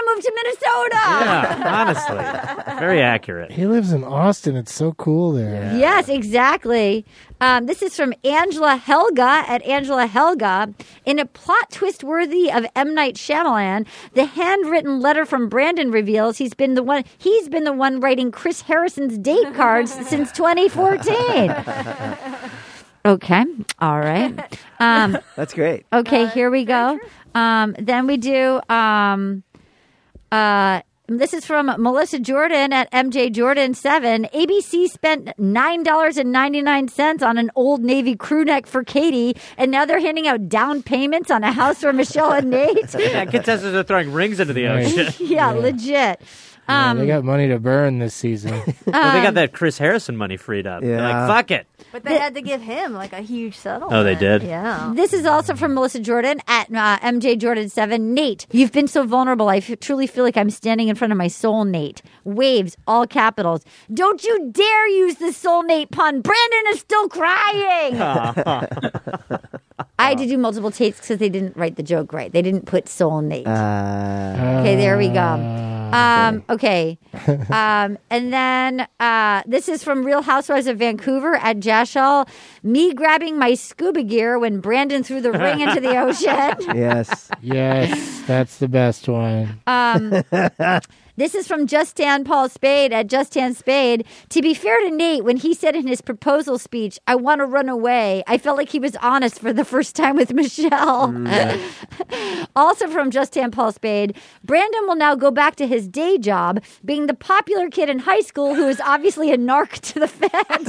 to move to Minnesota.
Yeah, honestly. Very accurate.
He lives in Austin. It's so cool there.
Yes, exactly. Um, this is from Angela Helga at Angela Helga. In a plot twist worthy of M. Night Shyamalan, the handwritten letter from Brandon reveals he's been the one he's been the one writing Chris Harrison's date cards since twenty fourteen. Okay, all right. Um,
That's great.
okay, here we go. Um, then we do. Um, uh, This is from Melissa Jordan at M J Jordan seven. A B C spent nine dollars and ninety-nine cents on an Old Navy crew neck for Katie, and now they're handing out down payments on a house for Michelle and Nate.
Yeah, contestants are throwing rings into the ocean.
yeah, legit.
Yeah,
Um,
they got money to burn this season.
Well, they got that Chris Harrison money freed up. They're
Yeah.
like, fuck it.
But they had to give him like a huge settlement.
Oh, they did?
Yeah.
This is also from Melissa Jordan at uh, M J Jordan seven. Nate, you've been so vulnerable. I f- truly feel like I'm standing in front of my soulmate. Waves, all capitals. Don't you dare use the soulmate pun. Brandon is still crying. I had to do multiple takes because they didn't write the joke right. They didn't put soulmate.
Uh,
Okay, there we go. Um, okay. um, and then uh, this is from Real Housewives of Vancouver at Jashal. Me grabbing my scuba gear when Brandon threw the ring into the ocean.
yes.
Yes, that's the best one.
Um, this is from Justin Paul Spade at Justin Spade. To be fair to Nate, when he said in his proposal speech, I want to run away, I felt like he was honest for the first time with Michelle. Mm. Also from Justin Paul Spade, Brandon will now go back to his day job, being the popular kid in high school who is obviously a narc to the feds.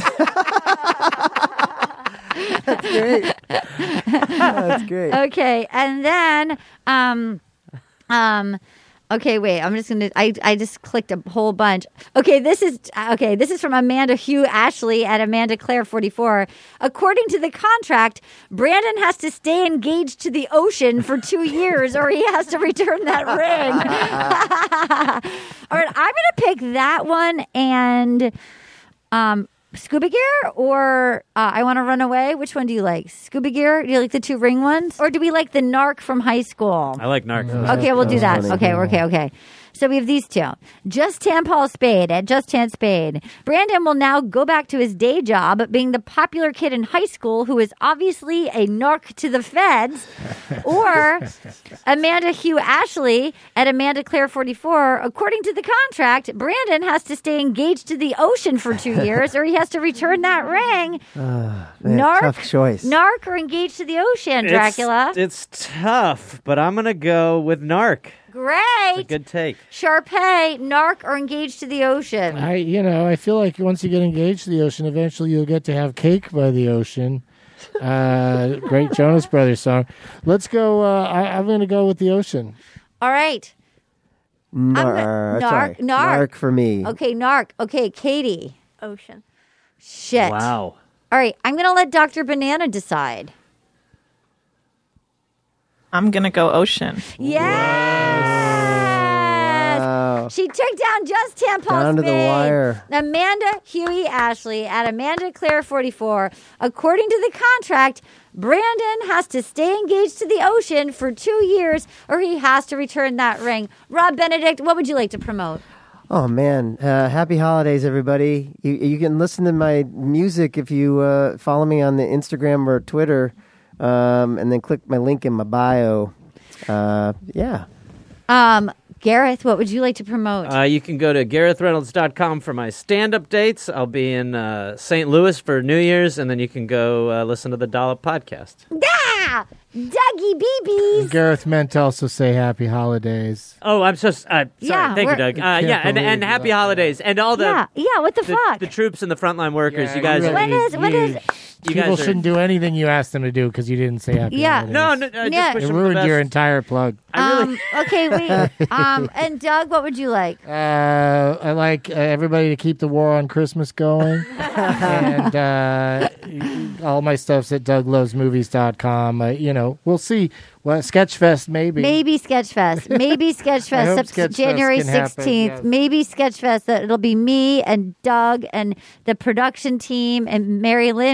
That's great. That's great.
Okay, and then, um, um, okay, wait. I'm just gonna. I I just clicked a whole bunch. Okay, this is okay. This is from Amanda Hugh Ashley at Amanda Claire forty-four. According to the contract, Brandon has to stay engaged to the ocean for two years, or he has to return that ring. All right, I'm gonna pick that one and, um. Scuba gear or uh, I want to run away? Which one do you like? Scuba gear? Do you like the two ring ones? Or do we like the narc from high school?
I like narc.
Okay, we'll do that.
funny.
Okay, okay, okay. So we have these two. Just Tan Paul Spade at Just Tan Spade. Brandon will now go back to his day job, being the popular kid in high school who is obviously a narc to the feds. Or Amanda Hugh Ashley at Amanda Claire forty-four. According to the contract, Brandon has to stay engaged to the ocean for two years, or he has to return that ring.
Uh, man,
Narc,
tough choice.
narc, or engaged to the ocean, Dracula.
It's, it's tough, but I'm going to go with narc.
Great.
It's a good take.
Sharpay, narc, or engaged to the ocean.
I, you know, I feel like once you get engaged to the ocean, eventually you'll get to have cake by the ocean. Uh, great Jonas Brothers song. Let's go. Uh, I, I'm going to go with the ocean.
All right.
Nar-
I'm-
sorry.
narc- narc.
Narc for me.
Okay, narc. Okay, Katie.
Ocean.
Shit.
Wow.
All right, I'm going to let Doctor Banana decide.
I'm gonna go ocean.
Yes.
Wow.
She took down just Tan Paul
Down to the
Spade.
wire.
Amanda Huey Ashley at Amanda Claire forty-four. According to the contract, Brandon has to stay engaged to the ocean for two years or he has to return that ring. Rob Benedict, what would you like to promote?
Oh man! Uh, happy holidays, everybody! You, you can listen to my music if you uh, follow me on the Instagram or Twitter, um, and then click my link in my bio. Uh, yeah.
Um, Gareth, what would you like to promote?
Uh, you can go to gareth reynolds dot com for my stand-up dates. I'll be in uh, Saint Louis for New Year's, and then you can go uh, listen to the Dollop podcast.
Ah! Dougie Beebies!
Gareth meant to also say happy holidays.
Oh, I'm so uh, sorry.
Yeah,
Thank you,
we're-
Doug. Uh,
Can't
yeah, and,
believe
and happy
that.
holidays, and all the
Yeah, yeah, what the,
the,
fuck?
the troops and the frontline workers.
Yeah,
you guys
really-
are.
When is- when
you-
is-
You
People
guys are-
shouldn't do anything you ask them to do because you didn't say happy
Yeah.
holidays.
No, no, I just
Yeah.
wish
It
them the
ruined
best.
your entire plug.
I really.
Um, okay, wait. Um, and Doug, what would you like?
Uh, I like uh, everybody to keep the war on Christmas going. and uh, all my stuff's at doug loves movies dot com. Uh, you know, we'll see. Well, Sketchfest, maybe.
Maybe Sketchfest. Maybe
I
Sketchfest.
hope
Sep-
Sketchfest
January
can happen,
sixteenth.
yes.
Maybe Sketchfest. That it'll be me and Doug and the production team and Mary Lynn Rice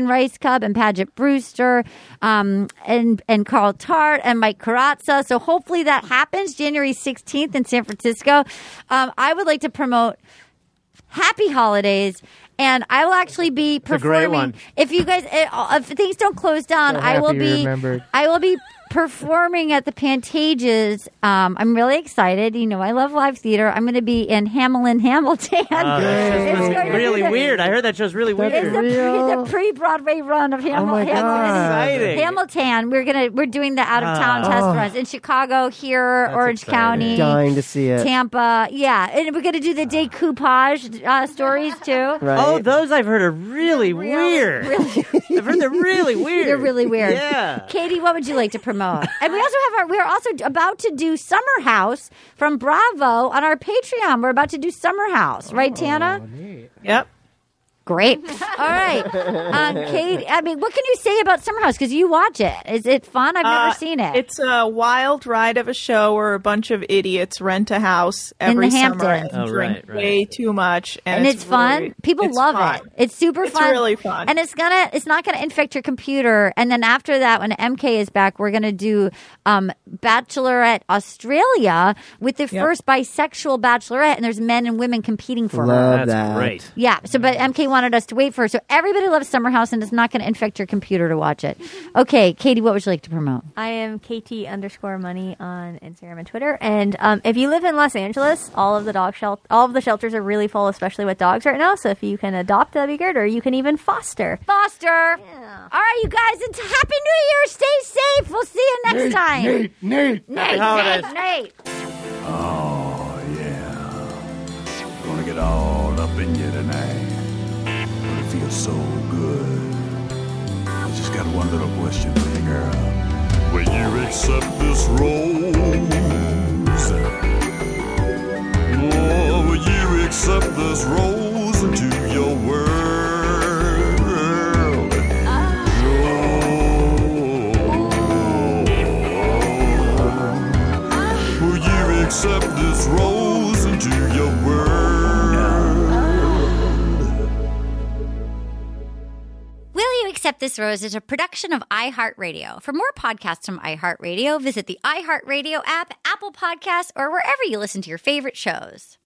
Cub and Paget Brewster, um, and and Carl Tart and Mike Carazza. So hopefully that happens January sixteenth in San Francisco. Um, I would like to promote Happy Holidays. And I will actually be performing.
a great one.
If you guys, if things don't close down,
So
I will
happy you
be.
remembered.
I will be performing at the Pantages. Um, I'm really excited. You know, I love live theater. I'm going to be in Hamelin, Hamilton.
Oh, that
It's
show's
going to be
really
the-
weird. I heard that show's really
It's
weird.
the, pre,
Real?
the pre-Broadway run of Hamil-
my
Hamilton.
God.
Exciting.
Hamilton. We're gonna we're doing the out of town
Ah.
test
Oh.
runs in Chicago, here,
That's
Orange
exciting.
County,
Dying to see it.
Tampa. Yeah, and we're gonna do the decoupage uh, stories too.
Right?
Oh, those I've heard are really weird.
Really,
I've heard they're really weird.
they're really weird.
Yeah.
Katie, what would you like to promote? And we also have our we're also about to do Summer House from Bravo on our Patreon. We're about to do Summer House, right, Tana?
Yep.
Great. All right. Um, Kate, I mean, what can you say about Summer House? Because you watch it. Is it fun? I've never
Uh,
seen it.
It's a wild ride of a show where a bunch of idiots rent a house every
the
summer
Hamptons.
and
Oh,
drink
right, right.
way too much, and,
and it's, fun.
really-
People
it's
love
fun.
it. It's super
It's
fun.
really fun.
And it's gonna it's not gonna infect your computer. And then after that, when M K is back, we're gonna do um, Bachelorette Australia with the
Yep.
first bisexual bachelorette, and there's men and women competing for her.
Love
That's
that.
great.
Yeah. So, but M K wanted us to wait for her. So everybody loves Summer House, and it's not going to infect your computer to watch it. Okay, Katie, what would you like to promote?
I am K T underscore money on Instagram and Twitter. And um, if you live in Los Angeles, all of the dog shel- all of the shelters are really full, especially with dogs right now. So if you can adopt, that'd be good, or you can even foster.
Foster.
Yeah.
All right, you guys. It's Happy New Year. Stay safe. We'll see you next time.
Nate, Nate.
Nate,
holidays.
Nate, Nate.
Oh, yeah. Gonna get all up in you tonight. Gonna feel so good. I just got one little question for you, girl.
Will you accept this rose? Oh, will you accept this rose into your world? Oh, will you accept this rose into your world?
Will You Accept This Rose is a production of iHeartRadio. For more podcasts from iHeartRadio, visit the iHeartRadio app, Apple Podcasts, or wherever you listen to your favorite shows.